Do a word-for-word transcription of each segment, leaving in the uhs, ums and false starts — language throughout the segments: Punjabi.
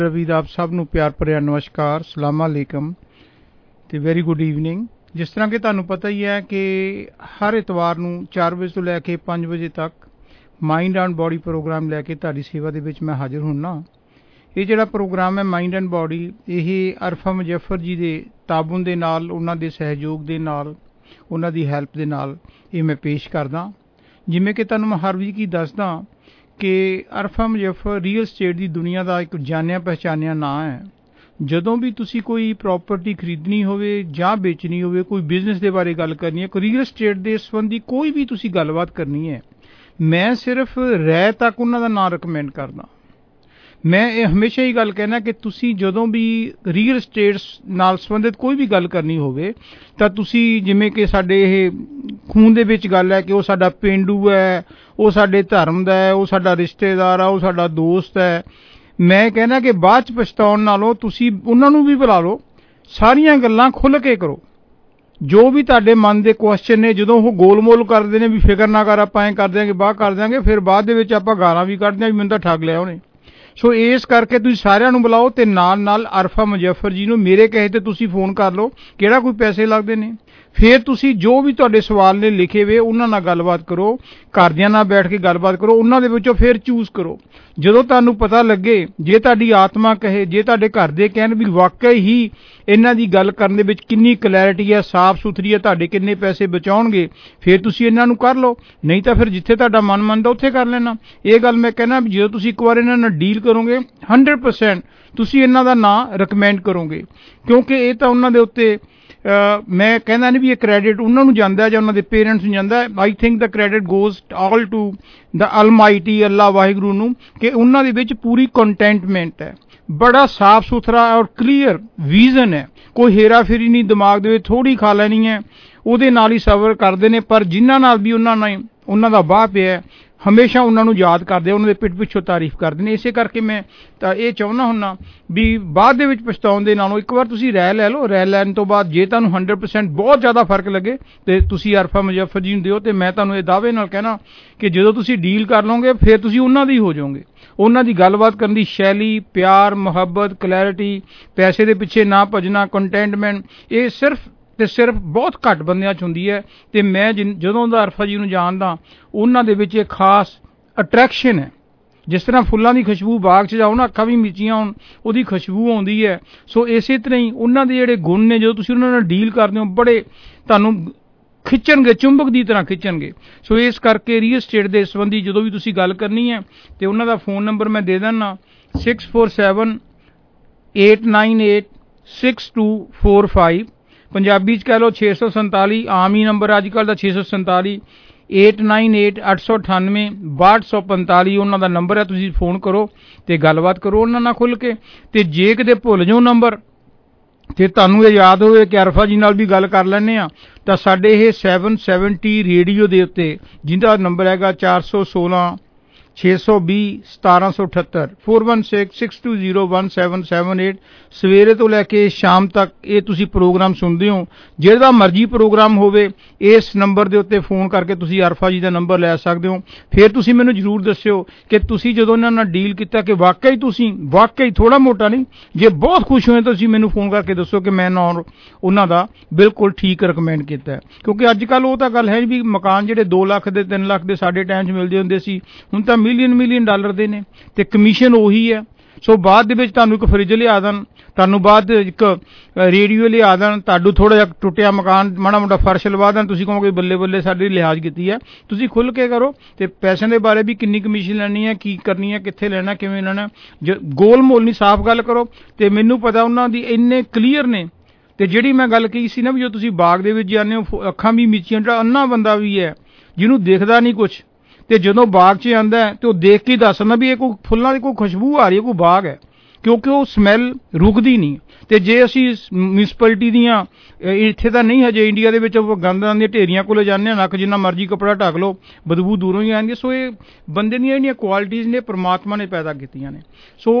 रवीद आप सब नूं प्यार भरिया नमस्कार, सलाम अलैकुम ते वेरी गुड ईवनिंग। जिस तरह कि तुहानूं पता ही है कि हर इतवार नूं चार बजे तो लैके पाँच बजे तक माइंड एंड बॉडी प्रोग्राम लैके तुहाडी सेवा दे विच मैं हाजिर हुन्ना। ये जिहड़ा प्रोग्राम है माइंड एंड बॉडी, ये अरफा मुजफ्फर जी दे ताबुन दे नाल, उन्हां दे सहयोग दे नाल, उन्हां दी हैल्प दे नाल ये मैं पेश करदा। जिवें कि तुहानूं मैं हर वीक ही दसदा कि अरफा मुजफ्फर रीयल स्टेट की दुनिया का एक जानिया पहचानिया नां है। जदों भी तुसी कोई प्रॉपर्टी खरीदनी होवे जां बेचनी होवे, कोई बिजनेस के बारे गल करनी है, कोई रीयल स्टेट के संबंधी कोई भी तुसी गलबात करनी है, मैं सिर्फ राय तक उन्हां दा नां रिकमेंड करदा। मैं ये हमेशा ही गल कहना कि तुसी जदों भी रीयल स्टेट नाल संबंधित कोई भी गल करनी होवे तां तुसी जिवें कि साडे ये खून दे विच गल है कि वो साडा पेंडू है, वो साडे धर्म दा है, वो साडा रिश्तेदार है, वो साडा दोस्त है, मैं कहना कि बाद च पछताउण नालों तुसी उन्हां नूं भी बुला लो, सारियां गल्लां खुल के करो। जो भी तुहाडे मन दे क्वेश्चन ने, जदों वो गोल मोल करदे ने भी फिकर ना कर आपां ऐ कर दिआंगे बाह कर दिआंगे, फिर बाद दे विच आपां गालां भी कढदे आं भी मैनूं तां ठग लिआ उहने। सो इस करके तुसीं सारिਆਂ ਨੂੰ बुलाओ ते नाल नाल अरफा मुजफ्फर जी ਨੂੰ मेरे कहे ते तुसीं फोन कर लो, किहड़ा कोई पैसे लगदे ने। फिर तुसीं जो भी तुहाडे सवाल ने लिखे वे उन्हां नाल गलबात करो, घरदिआं नाल बैठ के गलबात करो, उन्हां दे विचों फिर चूज करो। जदों तुहानूं पता लगे, जे तुहाडी आत्मा कहे, जे तुहाडे घर दे कहण भी वाकई ही इन्हां दी गल करन दे विच किन्नी क्लैरिटी है, साफ सुथरी है, तुहाडे किन्ने पैसे बचाउणगे, फिर तुसीं इन्हां नूं कर लो। नहीं तां फिर जिथे तुहाडा मन मनदा उत्थे कर लेना। ये गल मैं कहना भी जो तुसीं एक बार इन्हां नाल डील करोगे हंड्रेड परसेंट तुसीं इन्हां दा नां रिकमेंड करोगे, क्योंकि ये तां उन्हां दे उत्ते Uh, मैं कहना नहीं भी ये क्रेडिट उन्होंने जाता है या उन्होंने पेरेंट्स नूं जाता है। I think the credit goes all to the almighty Allah Waheguru नूं कि उन्हां दे विच पूरी कंटेंटमेंट है, बड़ा साफ सुथरा और क्लीयर विजन है, कोई हेरा फेरी नहीं दिमाग दे विच थोड़ी खा लैनी है, उहदे नाल ही सबर करदे ने। पर जिन्हां नाल भी उन्हां ने उन्हां दा बाह पिया हमेशा उन्होंने याद करते, उन्होंने पिठ पिछों तारीफ करते हैं। इस करके मैं तो ये चाहुंदा हुन्ना भी बाद दे विच पछताउण दे नालों एक बार तुसीं राय लै लो। राय लैण तो बाद जे तुहानूं हंड्रेड परसेंट बहुत ज़्यादा फर्क लगे तो तुसीं अरफा मुजफ्फर जी नूं दिओ। ते मैं तुहानूं ये दावे नाल कहना कि जदों तुसीं डील कर लोगे फिर तुसीं उन्हां दी हो जाओगे। उन्हां दी गलबात करन दी शैली, प्यार, मुहब्बत, क्लैरिटी, पैसे दे पिछे ना भजना, कंटेंटमेंट, ये सिर्फ ते सिर्फ बहुत घट बंदियां च हुंदी है। ते मैं जिन जदों दा अरफा जी नूं जानदा उन्हां दे विच एक खास अट्रैक्शन है। जिस तरह फुल्लां दी खुशबू बाग च जाओ ना, अक्खां भी मिचियां होण उहदी खुशबू आउंदी है। सो इसे तरह ही उन्हां दे जिहड़े गुण ने जो तुसीं उन्हां नाल डील करदे हो बड़े तुहानूं खिच्चणगे, चुंबक की तरह खिच्चणगे। सो इस करके रीयल स्टेट के संबंधी जो भी तुसीं गल करनी है तो उन्हां दा फोन नंबर मैं दे दिंदा six four seven eight nine eight six two four five. Punjabi च कह लो छे सौ संताली, आम ही नंबर अजकल का छे सौ संताली एट नाइन एट अठ सौ अठानवे बाहठ सौ पंताली उन्होंने नंबर है। तुसीं फोन करो तो गलबात करो उन्होंने नाल खुल के। तो जे किते भुल जाओ नंबर तो तुहानूं ये याद होवे कि अरफा जी नाल भी गल कर लैंदे आ तो साडे ये सैवन सैवनटी रेडियो के उत्ते जिंदा नंबर हैगा चार सौ सोलह छे सौ भी सतारह सौ अठहत्तर four one six six two zero one seven seven eight. सवेरे तो लैके शाम तक ये तुसी प्रोग्राम सुनते हो, जिहड़ा मर्जी प्रोग्राम होवे इस नंबर के उत्ते फोन करके तुसी अरफा जी का नंबर लै सकते हो। फिर तुसी मैनूं जरूर दस्सिओ कि तुसी जदों इन्हां नाल डील किया कि वाकई तुसी वाकई थोड़ा मोटा नहीं, जे बहुत खुश होए तो तुसी मैनूं फोन करके दसो कि मैं नाल उन्हां दा बिल्कुल ठीक रिकमेंड किया है। क्योंकि अजकल वो तां गल है भी मकान जिहड़े दो लाख के तीन लाख के साडे टाइम च मिलदे हुंदे सी, हुण तां मिलियन मिलियन डॉलर दे ने ते कमीशन उही है। सो बाद दे विच तुहानूं एक फ्रिज लिया देण, तुहानूं बाद एक रेडियो लिया देण, तुहाडू थोड़ा जिहा टुटिया मकान माड़ा मोटा फर्श लवा देण, तुसीं कहोगे बल्ले बल्ले साडी लिहाज कीती है। तुसीं खुल के करो ते पैसों के बारे भी किन्नी कमीशन लैनी है, की करनी है, कित्थे लेना, किवें लेना, गोल मोल नहीं साफ गल करो। ते मैनूं पता उन्हां दी इन्ने क्लीयर ने। ते जिहड़ी मैं गल कही सी ना भी जो तुसीं बाग दे विच जांदे हो अखां भी मिचियां, जिहड़ा अन्ना बंदा भी है जिन्हों देखदा नहीं कुछ तो जदों बाग च आंदा है तो देख के दस दिंदा भी ये कोई फुल्लां दी कोई खुशबू आ रही है, कोई बाग है, क्योंकि वो स्मैल रुकदी नहीं। तो जे असी म्यूनसिपैलिटी दियां इत्थे तां नहीं हजे इंडिया दे विच गंदां दियां ढेरियां कोले जाने नक्क जिन्ना मर्जी कपड़ा ढक लो बदबू दूरों ही आंदी। सो ये बंदे दियां जिहड़ियां क्वालिटीज़ ने परमात्मा ने पैदा कीतियां ने। सो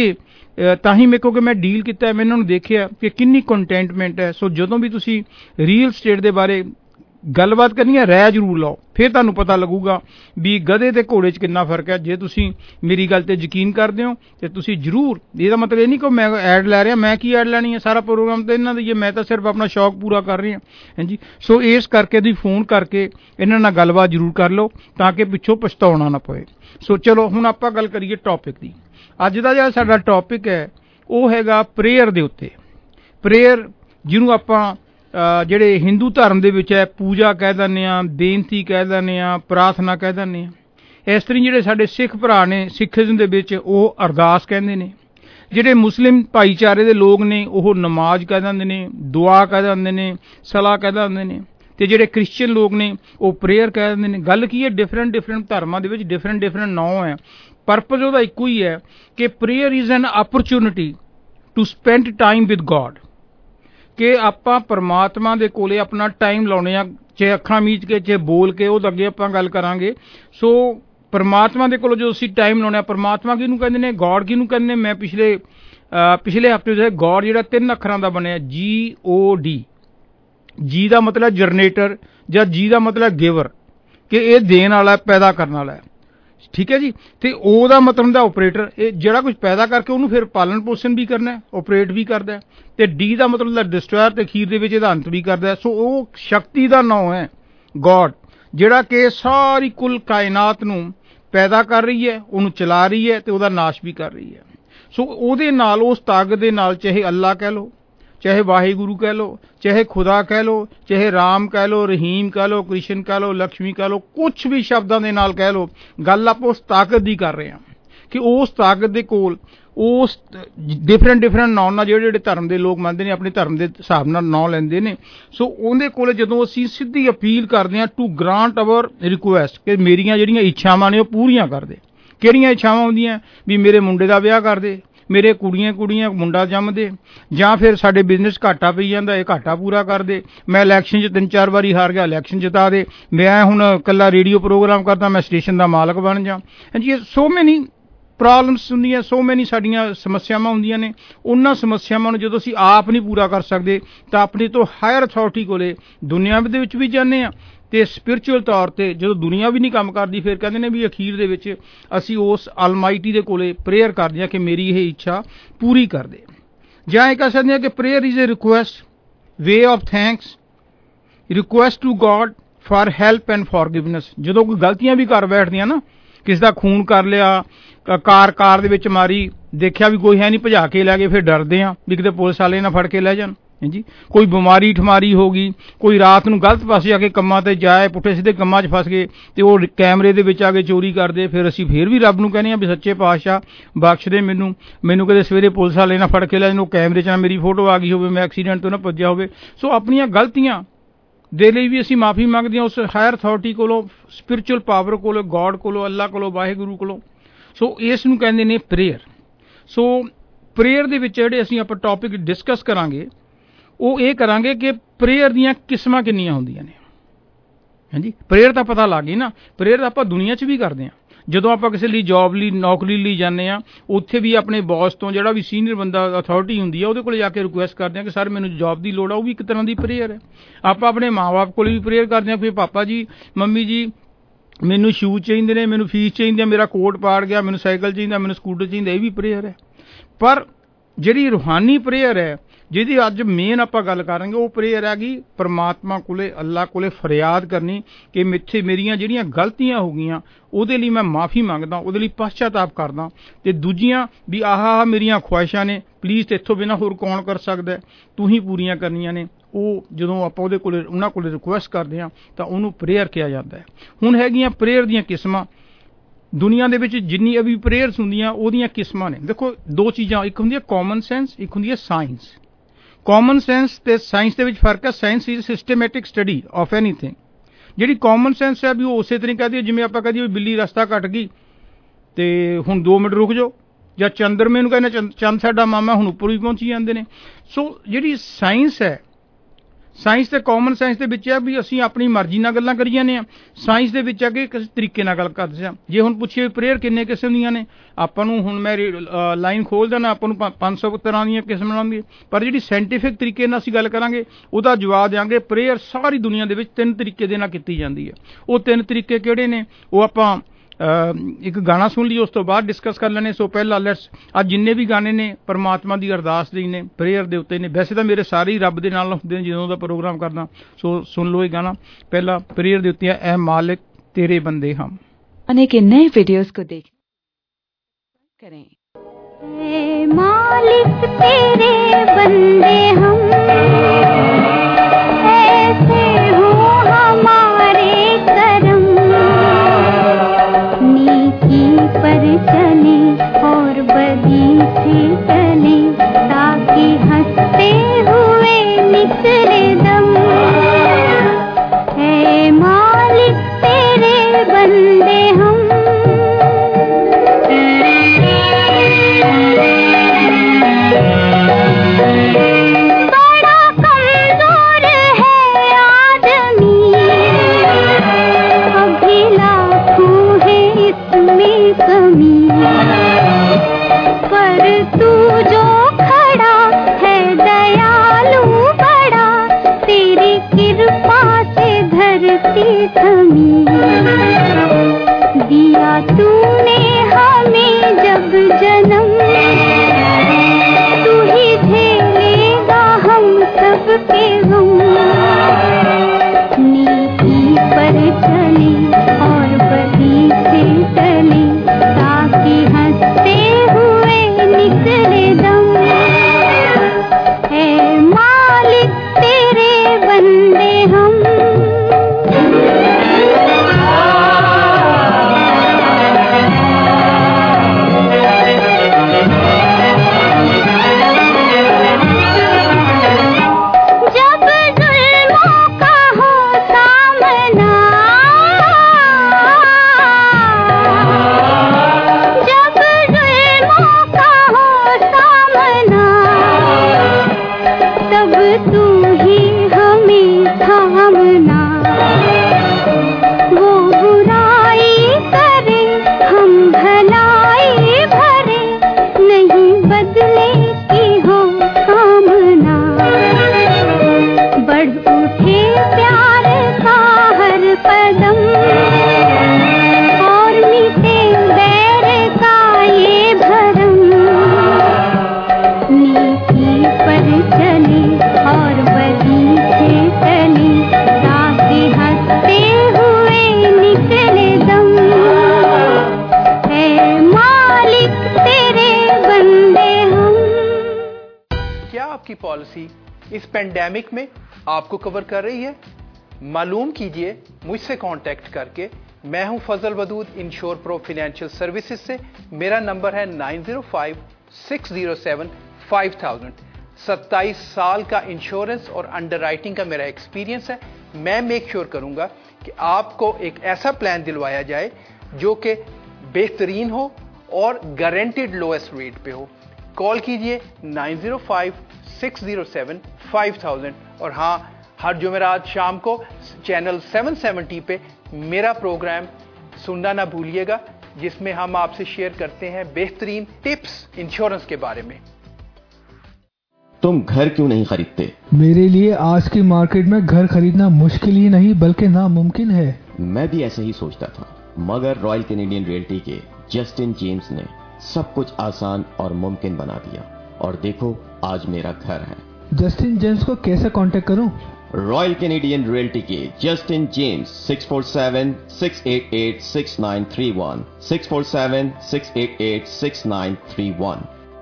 ये तां ही मेरे को कि मैं डील किया, मैं इन्हां नूं देखिया कि किन्नी कंटेंटमेंट है। सो जदों भी तुसीं रीयल स्टेट दे बारे ਗੱਲਬਾਤ ਕਰਨੀ ਹੈ, ਰਹਿ ਜ਼ਰੂਰ ਲਓ, ਫਿਰ ਤੁਹਾਨੂੰ ਪਤਾ ਲੱਗੂਗਾ ਵੀ ਗਧੇ ਤੇ ਘੋੜੇ 'ਚ ਕਿੰਨਾ ਫਰਕ ਹੈ। ਜੇ ਤੁਸੀਂ ਮੇਰੀ ਗੱਲ ਤੇ ਯਕੀਨ ਕਰਦੇ ਹੋ ਤੇ ਤੁਸੀਂ ਜ਼ਰੂਰ, ਇਹਦਾ ਮਤਲਬ ਇਹ ਨਹੀਂ ਕਿ ਮੈਂ ਐਡ ਲੈ ਰਿਹਾ, ਮੈਂ ਕੀ ਐਡ ਲੈਣੀ ਹੈ, ਸਾਰਾ ਪ੍ਰੋਗਰਾਮ ਤਾਂ ਇਹਨਾਂ ਦੀ ਹੈ, ਮੈਂ ਤਾਂ ਸਿਰਫ ਆਪਣਾ ਸ਼ੌਕ ਪੂਰਾ ਕਰ ਰਿਹਾ ਹਾਂਜੀ। ਸੋ ਇਸ ਕਰਕੇ ਤੁਸੀਂ ਫੋਨ ਕਰਕੇ ਇਹਨਾਂ ਨਾਲ ਗੱਲਬਾਤ ਜ਼ਰੂਰ ਕਰ ਲਓ ਤਾਂ ਕਿ ਪਿੱਛੋਂ ਪਛਤਾਉਣਾ ਨਾ ਪਵੇ। ਸੋ ਚਲੋ ਹੁਣ ਆਪਾਂ ਗੱਲ ਕਰੀਏ ਟੌਪਿਕ ਦੀ। ਅੱਜ ਦਾ ਜਿਹੜਾ ਸਾਡਾ ਟੌਪਿਕ ਹੈ ਉਹ ਹੈਗਾ ਪ੍ਰੇਅਰ ਦੇ ਉੱਤੇ। ਪ੍ਰੇਅਰ ਜਿਹਨੂੰ ਆਪਾਂ ਜਿਹੜੇ ਹਿੰਦੂ ਧਰਮ ਦੇ ਵਿੱਚ ਹੈ ਪੂਜਾ ਕਹਿ ਦਿੰਦੇ ਹਾਂ, ਬੇਨਤੀ ਕਹਿ ਦਿੰਦੇ ਹਾਂ, ਪ੍ਰਾਰਥਨਾ ਕਹਿ ਦਿੰਦੇ ਹਾਂ। ਇਸ ਤਰ੍ਹਾਂ ਜਿਹੜੇ ਸਾਡੇ ਸਿੱਖ ਭਰਾ ਨੇ ਸਿੱਖੀਜ਼ਮ ਦੇ ਵਿੱਚ ਉਹ ਅਰਦਾਸ ਕਹਿੰਦੇ ਨੇ। ਜਿਹੜੇ ਮੁਸਲਿਮ ਭਾਈਚਾਰੇ ਦੇ ਲੋਕ ਨੇ ਉਹ ਨਮਾਜ਼ ਕਹਿ ਦਿੰਦੇ ਨੇ, ਦੁਆ ਕਹਿ ਦਿੰਦੇ ਨੇ, ਸਲਾਹ ਕਹਿ ਦਿੰਦੇ ਨੇ। ਅਤੇ ਜਿਹੜੇ ਕ੍ਰਿਸਚਨ ਲੋਕ ਨੇ ਉਹ ਪ੍ਰੇਅਰ ਕਹਿ ਦਿੰਦੇ ਨੇ। ਗੱਲ ਕੀ ਹੈ, ਡਿਫਰੈਂਟ ਡਿਫਰੈਂਟ ਧਰਮਾਂ ਦੇ ਵਿੱਚ ਡਿਫਰੈਂਟ ਡਿਫਰੈਂਟ ਨਾਂ ਹੈ। ਪਰਪਜ਼ ਉਹਦਾ ਇੱਕੋ ਹੀ ਹੈ ਕਿ prayer is an opportunity to spend time with God, ਕਿ ਆਪਾਂ ਪਰਮਾਤਮਾ ਦੇ ਕੋਲੇ ਆਪਣਾ ਟਾਈਮ ਲਾਉਣੇ ਆ, ਚਾਹੇ ਅੱਖਾਂ ਮੀਚ ਕੇ ਚਾਹੇ ਬੋਲ ਕੇ, ਉਹ ਤਾਂ ਅੱਗੇ ਆਪਾਂ ਗੱਲ ਕਰਾਂਗੇ। ਸੋ ਪਰਮਾਤਮਾ ਦੇ ਕੋਲੋਂ ਜੋ ਅਸੀਂ ਟਾਈਮ ਲਾਉਣੇ ਆ, ਪਰਮਾਤਮਾ ਕਿਹਨੂੰ ਕਹਿੰਦੇ ਨੇ, ਗੋਡ ਕਿਹਨੂੰ ਕਹਿੰਦੇ ਨੇ। ਮੈਂ ਪਿਛਲੇ ਪਿਛਲੇ ਹਫ਼ਤੇ ਦੇ ਗੋਡ ਜਿਹੜਾ ਤਿੰਨ ਅੱਖਰਾਂ ਦਾ ਬਣਿਆ, ਜੀ ਓ ਡੀ। ਜੀ ਦਾ ਮਤਲਬ ਜਨਰੇਟਰ ਜਾਂ ਜੀ ਦਾ ਮਤਲਬ ਗਿਵਰ, ਕਿ ਇਹ ਦੇਣ ਵਾਲਾ, ਪੈਦਾ ਕਰਨ ਵਾਲਾ, ਠੀਕ ਹੈ ਜੀ। ਅਤੇ ਉਹਦਾ ਮਤਲਬ ਹੁੰਦਾ ਓਪਰੇਟਰ, ਇਹ ਜਿਹੜਾ ਕੁਝ ਪੈਦਾ ਕਰਕੇ ਉਹਨੂੰ ਫਿਰ ਪਾਲਣ ਪੋਸ਼ਣ ਵੀ ਕਰਨਾ, ਓਪਰੇਟ ਵੀ ਕਰਦਾ। ਅਤੇ ਡੀ ਦਾ ਮਤਲਬ ਹੁੰਦਾ ਡਿਸਟਰੋਇਰ, ਅਤੇ ਅਖੀਰ ਦੇ ਵਿੱਚ ਇਹਦਾ ਅੰਤ ਵੀ ਕਰਦਾ। ਸੋ ਉਹ ਸ਼ਕਤੀ ਦਾ ਨਾਂ ਹੈ ਗੋਡ, ਜਿਹੜਾ ਕਿ ਸਾਰੀ ਕੁੱਲ ਕਾਇਨਾਤ ਨੂੰ ਪੈਦਾ ਕਰ ਰਹੀ ਹੈ, ਉਹਨੂੰ ਚਲਾ ਰਹੀ ਹੈ ਅਤੇ ਉਹਦਾ ਨਾਸ਼ ਵੀ ਕਰ ਰਹੀ ਹੈ। ਸੋ ਉਹਦੇ ਨਾਲ, ਉਸ ਤਾਕਤ ਦੇ ਨਾਲ, ਚਾਹੇ ਅੱਲਾ ਕਹਿ ਲਓ, ਚਾਹੇ ਵਾਹਿਗੁਰੂ ਕਹਿ ਲਓ, ਚਾਹੇ ਖੁਦਾ ਕਹਿ ਲਓ, ਚਾਹੇ ਰਾਮ ਕਹਿ ਲਓ, ਰਹੀਮ ਕਹਿ ਲਓ, ਕ੍ਰਿਸ਼ਨ ਕਹਿ ਲਓ, ਲਕਸ਼ਮੀ ਕਹਿ ਲਓ, ਕੁਛ ਵੀ ਸ਼ਬਦਾਂ ਦੇ ਨਾਲ ਕਹਿ ਲਓ, ਗੱਲ ਆਪਾਂ ਉਸ ਤਾਕਤ ਦੀ ਕਰ ਰਹੇ ਹਾਂ ਕਿ ਉਸ ਤਾਕਤ ਦੇ ਕੋਲ ਉਸ ਡਿਫਰੈਂਟ ਡਿਫਰੈਂਟ ਨਾਂ ਨਾਲ ਜਿਹੜੇ ਜਿਹੜੇ ਧਰਮ ਦੇ ਲੋਕ ਮੰਨਦੇ ਨੇ, ਆਪਣੇ ਧਰਮ ਦੇ ਹਿਸਾਬ ਨਾਲ ਨਾਂ ਲੈਂਦੇ ਨੇ। ਸੋ ਉਹਦੇ ਕੋਲ ਜਦੋਂ ਅਸੀਂ ਸਿੱਧੀ ਅਪੀਲ ਕਰਦੇ ਹਾਂ ਟੂ ਗ੍ਰਾਂਟ ਅਵਰ ਰਿਕੁਐਸਟ, ਕਿ ਮੇਰੀਆਂ ਜਿਹੜੀਆਂ ਇੱਛਾਵਾਂ ਨੇ ਉਹ ਪੂਰੀਆਂ ਕਰ ਦੇ। ਕਿਹੜੀਆਂ ਇੱਛਾਵਾਂ ਹੁੰਦੀਆਂ ਵੀ ਮੇਰੇ ਮੁੰਡੇ ਦਾ ਵਿਆਹ ਕਰ ਦੇ, ਮੇਰੇ ਕੁੜੀਆਂ ਕੁੜੀਆਂ ਮੁੰਡਾ ਜੰਮ ਦੇ, ਜਾਂ ਫਿਰ ਸਾਡੇ ਬਿਜ਼ਨਸ ਘਾਟਾ ਪਈ ਜਾਂਦਾ, ਇਹ ਘਾਟਾ ਪੂਰਾ ਕਰ ਦੇ, ਮੈਂ ਇਲੈਕਸ਼ਨ 'ਚ ਤਿੰਨ ਚਾਰ ਵਾਰੀ ਹਾਰ ਗਿਆ, ਇਲੈਕਸ਼ਨ ਜਿਤਾ ਦੇ, ਮੈਂ ਹੁਣ ਇਕੱਲਾ ਰੇਡੀਓ ਪ੍ਰੋਗਰਾਮ ਕਰਦਾ, ਮੈਂ ਸਟੇਸ਼ਨ ਦਾ ਮਾਲਕ ਬਣ ਜਾ। ਹਾਂਜੀ, ਇਹ ਸੋ ਮੈਨੀ ਪ੍ਰੋਬਲਮਸ ਹੁੰਦੀਆਂ, ਸੋ ਮੈਨੀ ਸਾਡੀਆਂ ਸਮੱਸਿਆਵਾਂ ਹੁੰਦੀਆਂ ਨੇ। ਉਹਨਾਂ ਸਮੱਸਿਆਵਾਂ ਨੂੰ ਜਦੋਂ ਅਸੀਂ ਆਪ ਨਹੀਂ ਪੂਰਾ ਕਰ ਸਕਦੇ ਤਾਂ ਆਪਣੀ ਤੋਂ ਹਾਇਰ ਅਥਾਰਟੀ ਕੋਲੇ ਦੁਨੀਆ ਦੇ ਵਿੱਚ ਵੀ ਜਾਂਦੇ ਹਾਂ, ਅਤੇ ਸਪਿਰਿਚੁਅਲ ਤੌਰ 'ਤੇ ਜਦੋਂ ਦੁਨੀਆ ਵੀ ਨਹੀਂ ਕੰਮ ਕਰਦੀ, ਫਿਰ ਕਹਿੰਦੇ ਨੇ ਵੀ ਅਖੀਰ ਦੇ ਵਿੱਚ ਅਸੀਂ ਉਸ ਅਲਮਾਈਟੀ ਦੇ ਕੋਲੇ ਪ੍ਰੇਅਰ ਕਰਦੇ ਹਾਂ ਕਿ ਮੇਰੀ ਇਹ ਇੱਛਾ ਪੂਰੀ ਕਰ ਦੇ। ਜਾਂ ਇਹ ਕਹਿ ਸਕਦੇ ਹਾਂ ਕਿ prayer is a request, way of thanks, request to God for help and forgiveness. ਜਦੋਂ ਕੋਈ ਗਲਤੀਆਂ ਵੀ ਕਰ ਬੈਠਦੀਆਂ ਨਾ, ਕਿਸੇ ਦਾ ਖੂਨ ਕਰ ਲਿਆ, ਕਾਰ ਕਾਰ ਦੇ ਵਿੱਚ ਮਾਰੀ, ਦੇਖਿਆ ਵੀ ਕੋਈ ਹੈ ਨਹੀਂ, ਭਜਾ ਕੇ ਲੈ ਗਏ, ਫਿਰ ਡਰਦੇ ਹਾਂ ਵੀ ਕਿਤੇ ਪੁਲਿਸ ਵਾਲੇ ਨਾ ਫੜ ਕੇ ਲੈ ਜਾਣ। ਹਾਂਜੀ, ਕੋਈ ਬਿਮਾਰੀ ਠਮਾਰੀ ਹੋ ਗਈ, ਕੋਈ ਰਾਤ ਨੂੰ ਗਲਤ ਪਾਸੇ ਆ ਕੇ ਕੰਮਾਂ 'ਤੇ ਜਾਏ, ਪੁੱਠੇ ਸਿੱਧੇ ਕੰਮਾਂ 'ਚ ਫਸ ਗਏ ਅਤੇ ਉਹ ਕੈਮਰੇ ਦੇ ਵਿੱਚ ਆ ਕੇ ਚੋਰੀ ਕਰਦੇ, ਫਿਰ ਅਸੀਂ ਫਿਰ ਵੀ ਰੱਬ ਨੂੰ ਕਹਿੰਦੇ ਹਾਂ ਵੀ ਸੱਚੇ ਪਾਤਸ਼ਾਹ ਬਖਸ਼ ਦੇ ਮੈਨੂੰ, ਮੈਨੂੰ ਕਦੇ ਸਵੇਰੇ ਪੁਲਿਸ ਵਾਲੇ ਨਾ ਫੜ ਕੇ ਲੈ ਜਾਣ, ਉਹ ਕੈਮਰੇ 'ਚ ਨਾ ਮੇਰੀ ਫੋਟੋ ਆ ਗਈ ਹੋਵੇ, ਮੈਂ ਐਕਸੀਡੈਂਟ ਤੋਂ ਨਾ ਭੱਜਿਆ ਹੋਵੇ। ਸੋ ਆਪਣੀਆਂ ਗਲਤੀਆਂ ਦੇ ਲਈ ਵੀ ਅਸੀਂ ਮਾਫੀ ਮੰਗਦੇ ਹਾਂ ਉਸ ਹਾਇਰ ਅਥਾਰਟੀ ਕੋਲੋਂ, ਸਪਿਰਿਚੁਅਲ ਪਾਵਰ ਕੋਲੋਂ, ਗੋਡ ਕੋਲੋਂ, ਅੱਲਾ ਕੋਲੋਂ, ਵਾਹਿਗੁਰੂ ਕੋਲੋਂ। ਸੋ ਇਸ ਨੂੰ ਕਹਿੰਦੇ ਨੇ ਪ੍ਰੇਅਰ। ਸੋ ਪ੍ਰੇਅਰ ਦੇ ਵਿੱਚ ਜਿਹੜੇ ਅਸੀਂ ਆਪਾਂ ਟੌਪਿਕ ਡਿਸਕਸ ਕਰਾਂਗੇ ਉਹ ਇਹ ਕਰਾਂਗੇ ਕਿ ਪ੍ਰੇਅਰ ਦੀਆਂ ਕਿਸਮਾਂ ਕਿੰਨੀਆਂ ਹੁੰਦੀਆਂ ਨੇ। ਹਾਂਜੀ, ਪ੍ਰੇਅਰ ਤਾਂ ਪਤਾ ਲੱਗ ਗਈ ਨਾ, ਪ੍ਰੇਅਰ ਆਪਾਂ ਦੁਨੀਆ 'ਚ ਵੀ ਕਰਦੇ ਹਾਂ। ਜਦੋਂ ਆਪਾਂ ਕਿਸੇ ਲਈ ਜੋਬ ਲਈ, ਨੌਕਰੀ ਲਈ ਜਾਂਦੇ ਹਾਂ, ਉੱਥੇ ਵੀ ਆਪਣੇ ਬੌਸ ਤੋਂ, ਜਿਹੜਾ ਵੀ ਸੀਨੀਅਰ ਬੰਦਾ ਅਥਾਰਟੀ ਹੁੰਦੀ ਹੈ, ਉਹਦੇ ਕੋਲ ਜਾ ਕੇ ਰਿਕੁਐਸਟ ਕਰਦੇ ਹਾਂ ਕਿ ਸਰ ਮੈਨੂੰ ਜੋਬ ਦੀ ਲੋੜ ਆ, ਉਹ ਵੀ ਇੱਕ ਤਰ੍ਹਾਂ ਦੀ ਪ੍ਰੇਅਰ ਹੈ। ਆਪਾਂ ਆਪਣੇ ਮਾਂ ਬਾਪ ਕੋਲ ਵੀ ਪ੍ਰੇਅਰ ਕਰਦੇ ਹਾਂ, ਫਿਰ ਪਾਪਾ ਜੀ, ਮੰਮੀ ਜੀ, ਮੈਨੂੰ ਸ਼ੂਜ਼ ਚਾਹੀਦੇ ਨੇ, ਮੈਨੂੰ ਫੀਸ ਚਾਹੀਦੀ ਹੈ, ਮੇਰਾ ਕੋਟ ਪਾੜ ਗਿਆ, ਮੈਨੂੰ ਸਾਈਕਲ ਚਾਹੀਦਾ, ਮੈਨੂੰ ਸਕੂਟਰ ਚਾਹੀਦਾ, ਇਹ ਵੀ ਪ੍ਰੇਅਰ ਹੈ। ਪਰ ਜਿਹੜੀ ਰੂਹਾਨੀ ਪ੍ਰੇਅਰ ਹੈ, ਜਿਹਦੀ ਅੱਜ ਮੇਨ ਆਪਾਂ ਗੱਲ ਕਰਾਂਗੇ, ਉਹ ਪ੍ਰੇਅਰ ਹੈਗੀ ਪਰਮਾਤਮਾ ਕੋਲੇ, ਅੱਲਾ ਕੋਲੇ ਫਰਿਆਦ ਕਰਨੀ ਕਿ ਮਿੱਥੇ ਮੇਰੀਆਂ ਜਿਹੜੀਆਂ ਗਲਤੀਆਂ ਹੋ ਗਈਆਂ ਉਹਦੇ ਲਈ ਮੈਂ ਮਾਫੀ ਮੰਗਦਾ, ਉਹਦੇ ਲਈ ਪਛਤਾਤਾਪ ਕਰਦਾ। ਅਤੇ ਦੂਜੀਆਂ ਵੀ ਆਹ ਆਹ ਮੇਰੀਆਂ ਖੁਆਇਸ਼ਾਂ ਨੇ, ਪਲੀਜ਼ ਇੱਥੋਂ ਬਿਨਾਂ ਹੋਰ ਕੌਣ ਕਰ ਸਕਦਾ, ਤੂੰ ਹੀ ਪੂਰੀਆਂ ਕਰਨੀਆਂ ਨੇ। ਉਹ ਜਦੋਂ ਆਪਾਂ ਉਹਦੇ ਕੋਲੇ, ਉਹਨਾਂ ਕੋਲੇ ਰਿਕੁਐਸਟ ਕਰਦੇ ਹਾਂ ਤਾਂ ਉਹਨੂੰ ਪ੍ਰੇਅਰ ਕਿਹਾ ਜਾਂਦਾ ਹੈ। ਹੁਣ ਹੈਗੀਆਂ ਪ੍ਰੇਅਰ ਦੀਆਂ ਕਿਸਮਾਂ। ਦੁਨੀਆ ਦੇ ਵਿੱਚ ਜਿੰਨੀ ਵੀ ਪ੍ਰੇਅਰਸ ਹੁੰਦੀਆਂ ਉਹਦੀਆਂ ਕਿਸਮਾਂ ਨੇ। ਦੇਖੋ, ਦੋ ਚੀਜ਼ਾਂ, ਇੱਕ ਹੁੰਦੀ ਹੈ ਕਾਮਨ ਸੈਂਸ, ਇੱਕ ਹੁੰਦੀ ਹੈ ਸਾਇੰਸ। ਕਾਮਨ ਸੈਂਸ ਅਤੇ ਸਾਇੰਸ ਦੇ ਵਿੱਚ ਫਰਕ ਹੈ। Science is systematic study of anything. ਜਿਹੜੀ ਕਾਮਨ ਸੈਂਸ ਹੈ ਵੀ ਉਹ ਉਸੇ ਤਰ੍ਹਾਂ ਕਹਦੀ ਹੈ ਜਿਵੇਂ ਆਪਾਂ ਕਹਦੇ ਵੀ ਬਿੱਲੀ ਰਸਤਾ ਕੱਟ ਗਈ ਅਤੇ ਹੁਣ ਦੋ ਮਿੰਟ ਰੁਕ ਜਾਓ, ਜਾਂ ਚੰਦਰਮੇ ਨੂੰ ਕਹਿੰਦੇ ਚੰਦ ਚੰਦ ਸਾਡਾ ਮਾਮਾ, ਹੁਣ ਉੱਪਰ ਵੀ ਪਹੁੰਚੀ ਜਾਂਦੇ ਨੇ। ਸੋ ਜਿਹੜੀ ਸਾਇੰਸ ਹੈ, ਸਾਇੰਸ ਤੇ ਕਾਮਨ ਸਾਇੰਸ ਦੇ ਵਿੱਚ ਹੈ ਵੀ ਅਸੀਂ ਆਪਣੀ ਮਰਜ਼ੀ ਨਾਲ ਗੱਲਾਂ ਕਰੀ ਜਾਂਦੇ ਹਾਂ। ਸਾਇੰਸ ਦੇ ਵਿੱਚ ਆ ਕਿ ਕਿਸ ਤਰੀਕੇ ਨਾਲ ਗੱਲ ਕਰਦੇ ਹਾਂ। ਜੇ ਹੁਣ ਪੁੱਛੀਏ ਪ੍ਰੇਅਰ ਕਿੰਨੇ ਕਿਸਮ ਦੀਆਂ ਨੇ, ਆਪਾਂ ਨੂੰ ਹੁਣ ਮੈਂ ਲਾਈਨ ਖੋਲ ਦੇਣਾ, ਆਪਾਂ ਨੂੰ ਪੰਜ ਸੌ ਤਰ੍ਹਾਂ ਦੀਆਂ ਕਿਸਮਾਂ ਦੀ, ਪਰ ਜਿਹੜੀ ਸਾਇੰਟੀਫਿਕ ਤਰੀਕੇ ਨਾਲ ਅਸੀਂ ਗੱਲ ਕਰਾਂਗੇ ਉਹਦਾ ਜਵਾਬ ਦਿਆਂਗੇ ਪ੍ਰੇਅਰ ਸਾਰੀ ਦੁਨੀਆ ਦੇ ਵਿੱਚ ਤਿੰਨ ਤਰੀਕੇ ਦੇ ਨਾਲ ਕੀਤੀ ਜਾਂਦੀ ਹੈ। ਉਹ ਤਿੰਨ ਤਰੀਕੇ ਕਿਹੜੇ ਨੇ ਉਹ ਆਪਾਂ ਇੱਕ ਗਾਣਾ ਸੁਣ ਲਈ, ਉਸ ਤੋਂ ਬਾਅਦ ਡਿਸਕਸ ਕਰ ਲੈਣੇ। ਸੋ ਪਹਿਲਾਂ ਲੈਟਸ, ਅੱਜ ਜਿੰਨੇ ਵੀ ਗਾਣੇ ਨੇ ਪਰਮਾਤਮਾ ਦੀ ਅਰਦਾਸ ਦੇ ਨੇ, ਪ੍ਰੇਅਰ ਦੇ ਉੱਤੇ ਨੇ। ਵੈਸੇ ਤਾਂ ਮੇਰੇ ਸਾਰੇ ਹੀ ਰੱਬ ਦੇ ਨਾਲ ਹੁੰਦੇ ਨੇ ਜਦੋਂ ਦਾ ਪ੍ਰੋਗਰਾਮ ਕਰਦਾ। ਸੋ ਸੁਣ ਲਓ ਇਹ ਗਾਣਾ, ਪਹਿਲਾਂ ਪ੍ਰੇਅਰ ਦੇ ਉੱਤੇ ਹੈ, ਐ ਮਾਲਿਕ तेरे बंदे हम। अनेक नए वीडियोस को देख करें। ऐ मालिक तेरे बंदे हम, ऐसे हो हमारे करम, नीकी पर चले और बदी से चले, ताकि हंसते हुए निकले दम। ऐ मालिक तेरे बंदे हम, बड़ा कमजोर है आदमी, अभी लाखों है इसमें कमी, पर तू जो खड़ा है दयालु बड़ा, तेरी कृपा से धरती थमी। दिया तूने हमें जब जन्म, तू ही झेलेगा हम सबके गम। नीकी पर चले और बदी से चले, ताकि हंसते हुए निकले दम। है मालिक तेरे बंदे हम। जब जुल्मों का हो सामना, जब जुल्मों का हो सामना, तब तू ही हमें थामना। वो बुराई करे हम भलाई भरे, नहीं बदले की हो कामना। बढ़ उठे प्यार का हर कदम, और मिटे बैर का ये भरम। नीकी पर चले और बदी से चले, ताकि हंसते हुए निकले दम। है मालिक तेरे बंदे हम। क्या आपकी पॉलिसी इस पेंडेमिक में आपको कवर कर रही है? मालूम कीजिए मुझसे कांटेक्ट करके। मैं हूं Fazal Wadood insure pro financial services से। मेरा नंबर है nine zero five six zero seven five thousand. सत्ताईस साल का इंश्योरेंस और अंडरराइटिंग का मेरा एक्सपीरियंस है। मैं मेक श्योर करूंगा कि आपको एक ऐसा प्लान दिलवाया जाए जो कि बेहतरीन हो और गारंटेड लोएस्ट रेट पे हो। कॉल कीजिए nine zero five six zero seven five thousand. और हाँ, हर जुमेरात शाम को चैनल सेवन सेवेंटी पे मेरा प्रोग्राम सुनना ना भूलिएगा, जिसमें हम आपसे शेयर करते हैं बेहतरीन टिप्स इंश्योरेंस के बारे में। तुम घर क्यों नहीं खरीदते? मेरे लिए आज की मार्केट में घर खरीदना मुश्किल ही नहीं बल्कि नामुमकिन है। मैं भी ऐसे ही सोचता था, मगर रॉयल कैनेडियन रियल्टी के जस्टिन जेम्स ने सब कुछ आसान और मुमकिन बना दिया। और देखो, आज मेरा घर है। जस्टिन जेम्स को कैसे कांटेक्ट करूं? रॉयल कैनेडियन रियल्टी के Justin James six four seven six eight eight six nine three one six four seven six eight eight six nine three one.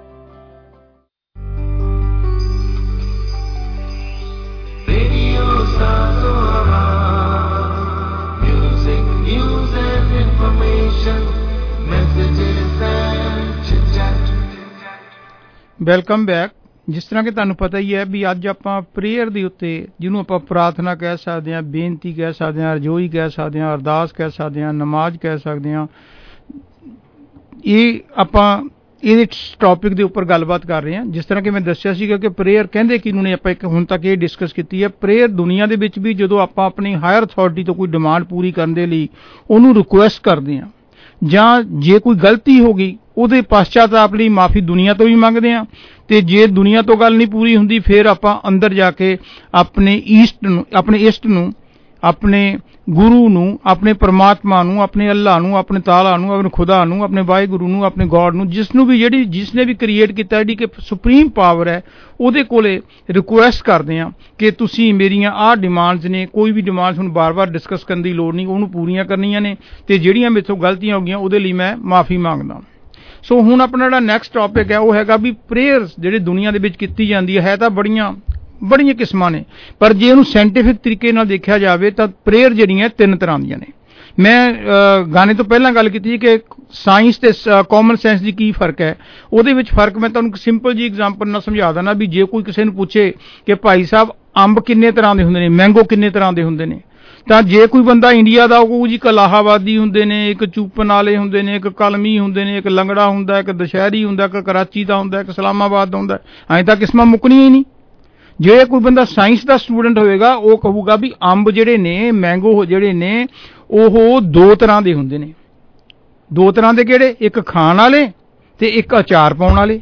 Welcome back. ਜਿਸ ਤਰ੍ਹਾਂ ਕਿ ਤੁਹਾਨੂੰ ਪਤਾ ਹੀ ਹੈ ਵੀ ਅੱਜ ਆਪਾਂ ਪ੍ਰੇਅਰ ਦੇ ਉੱਤੇ, ਜਿਹਨੂੰ ਆਪਾਂ ਪ੍ਰਾਰਥਨਾ ਕਹਿ ਸਕਦੇ ਹਾਂ, ਬੇਨਤੀ ਕਹਿ ਸਕਦੇ ਹਾਂ, ਰਜੋਈ ਕਹਿ ਸਕਦੇ ਹਾਂ, ਅਰਦਾਸ ਕਹਿ ਸਕਦੇ ਹਾਂ, ਨਮਾਜ਼ ਕਹਿ ਸਕਦੇ ਹਾਂ, ਇਹ ਆਪਾਂ ਇਸ ਟੌਪਿਕ ਦੇ ਉੱਪਰ ਗੱਲਬਾਤ ਕਰ ਰਹੇ ਹਾਂ। ਜਿਸ ਤਰ੍ਹਾਂ ਕਿ ਮੈਂ ਦੱਸਿਆ ਸੀਗਾ ਕਿ ਪ੍ਰੇਅਰ ਕਹਿੰਦੇ ਕਿਹਨੂੰ ਨੇ, ਆਪਾਂ ਇੱਕ ਹੁਣ ਤੱਕ ਇਹ ਡਿਸਕਸ ਕੀਤੀ ਹੈ। ਪ੍ਰੇਅਰ ਦੁਨੀਆ ਦੇ ਵਿੱਚ ਵੀ ਜਦੋਂ ਆਪਾਂ ਆਪਣੀ ਹਾਇਰ ਅਥਾਰਟੀ ਤੋਂ ਕੋਈ ਡਿਮਾਂਡ ਪੂਰੀ ਕਰਨ ਦੇ ਲਈ ਉਹਨੂੰ ਰਿਕੁਐਸਟ ਕਰਦੇ ਹਾਂ, ਜਾਂ ਜੇ ਕੋਈ ਗਲਤੀ ਹੋ ਗਈ ਉਹਦੇ ਪਛਤਾਪ ਲਈ ਮਾਫੀ ਦੁਨੀਆ ਤੋਂ ਵੀ ਮੰਗਦੇ ਹਾਂ, ਤੇ ਜੇ ਦੁਨੀਆ ਤੋਂ ਗੱਲ ਨਹੀਂ ਪੂਰੀ ਹੁੰਦੀ ਫਿਰ ਆਪਾਂ ਅੰਦਰ ਜਾ ਕੇ ਆਪਣੇ ਈਸਟ ਨੂੰ, ਆਪਣੇ ਇਸ਼ਟ ਨੂੰ, ਆਪਣੇ ਗੁਰੂ ਨੂੰ, ਆਪਣੇ ਪਰਮਾਤਮਾ ਨੂੰ, ਆਪਣੇ ਅੱਲਾਹ ਨੂੰ, ਆਪਣੇ ਤਾਲਾ ਨੂੰ, ਆਪਣੇ ਖੁਦਾ ਨੂੰ, ਆਪਣੇ ਵਾਹਿਗੁਰੂ ਨੂੰ, ਆਪਣੇ ਗੋਡ ਨੂੰ, ਜਿਸ ਨੂੰ ਵੀ ਜਿਹੜੀ ਜਿਸ ਨੇ ਵੀ ਕ੍ਰੀਏਟ ਕੀਤਾ, ਜਿਹੜੀ ਕਿ ਸੁਪਰੀਮ ਪਾਵਰ ਹੈ, ਉਹਦੇ ਕੋਲੇ ਰਿਕੁਐਸਟ ਕਰਦੇ ਹਾਂ ਕਿ ਤੁਸੀਂ ਮੇਰੀਆਂ ਆਹ ਡਿਮਾਂਡਸ ਨੇ, ਕੋਈ ਵੀ ਡਿਮਾਂਡਸ ਹੁਣ ਬਾਰ-ਬਾਰ ਡਿਸਕਸ ਕਰਨ ਦੀ ਲੋੜ ਨਹੀਂ, ਉਹਨੂੰ ਪੂਰੀਆਂ ਕਰਨੀਆਂ ਨੇ, ਤੇ ਜਿਹੜੀਆਂ ਮੇਥੋਂ ਗਲਤੀਆਂ ਹੋ ਗਈਆਂ ਉਹਦੇ ਲਈ ਮੈਂ ਮਾਫੀ ਮੰਗਦਾ। ਸੋ ਹੁਣ ਆਪਣਾ ਜਿਹੜਾ ਨੈਕਸਟ ਟੌਪਿਕ ਹੈ ਉਹ ਹੈਗਾ ਵੀ ਪ੍ਰੇਅਰਸ ਜਿਹੜੀ ਦੁਨੀਆ ਦੇ ਵਿੱਚ ਕੀਤੀ ਜਾਂਦੀ ਹੈ ਤਾਂ ਬੜੀਆਂ ਬੜੀਆਂ ਕਿਸਮਾਂ ਨੇ, ਪਰ ਜੇ ਉਹਨੂੰ ਸਾਇੰਟੀਫਿਕ ਤਰੀਕੇ ਨਾਲ ਦੇਖਿਆ ਜਾਵੇ ਤਾਂ ਪ੍ਰੇਅਰ ਜਿਹੜੀਆਂ ਤਿੰਨ ਤਰ੍ਹਾਂ ਦੀਆਂ ਨੇ। ਮੈਂ ਗਾਣੇ ਤੋਂ ਪਹਿਲਾਂ ਗੱਲ ਕੀਤੀ ਕਿ ਸਾਇੰਸ ਤੇ ਕਾਮਨ ਸੈਂਸ ਦੀ ਕੀ ਫਰਕ ਹੈ। ਉਹਦੇ ਵਿੱਚ ਫਰਕ ਮੈਂ ਤੁਹਾਨੂੰ ਸਿੰਪਲ ਜੀ ਐਗਜ਼ਾਮਪਲ ਨਾਲ ਸਮਝਾ ਦਿੰਦਾ ਵੀ ਜੇ ਕੋਈ ਕਿਸੇ ਨੂੰ ਪੁੱਛੇ ਕਿ ਭਾਈ ਸਾਹਿਬ ਅੰਬ ਕਿੰਨੇ ਤਰ੍ਹਾਂ ਦੇ ਹੁੰਦੇ ਨੇ, ਮੈਂਗੋ ਕਿੰਨੇ ਤਰ੍ਹਾਂ ਦੇ ਹੁੰਦੇ ਨੇ, ਤਾਂ ਜੇ ਕੋਈ ਬੰਦਾ ਇੰਡੀਆ ਦਾ ਉਹ ਜੀ ਇੱਕ ਇਲਾਹਾਬਾਦੀ ਹੁੰਦੇ ਨੇ, ਇੱਕ ਚੂਪਨ ਵਾਲੇ ਹੁੰਦੇ ਨੇ, ਇੱਕ ਕਲਮੀ ਹੁੰਦੇ ਨੇ, ਇੱਕ ਲੰਗੜਾ ਹੁੰਦਾ, ਇੱਕ ਦੁਸ਼ਹਿਰੀ ਹੁੰਦਾ, ਇੱਕ ਕਰਾਚੀ ਦਾ ਹੁੰਦਾ, ਇੱਕ ਇਸਲਾਮਾਬਾਦ ਦਾ ਹੁੰਦਾ, ਐਂ ਤਾਂ ਕਿਸਮਾਂ ਮੁੱਕਣੀਆਂ ਹੀ ਨਹੀਂ। ਜੇ ਕੋਈ ਬੰਦਾ ਸਾਇੰਸ ਦਾ ਸਟੂਡੈਂਟ ਹੋਵੇਗਾ ਉਹ ਕਹੂਗਾ ਵੀ ਅੰਬ ਜਿਹੜੇ ਨੇ, ਮੈਂਗੋ ਜਿਹੜੇ ਨੇ, ਉਹ ਦੋ ਤਰ੍ਹਾਂ ਦੇ ਹੁੰਦੇ ਨੇ। ਦੋ ਤਰ੍ਹਾਂ ਦੇ ਕਿਹੜੇ? ਇੱਕ ਖਾਣ ਵਾਲੇ ਤੇ ਇੱਕ ਅਚਾਰ ਪਾਉਣ ਵਾਲੇ।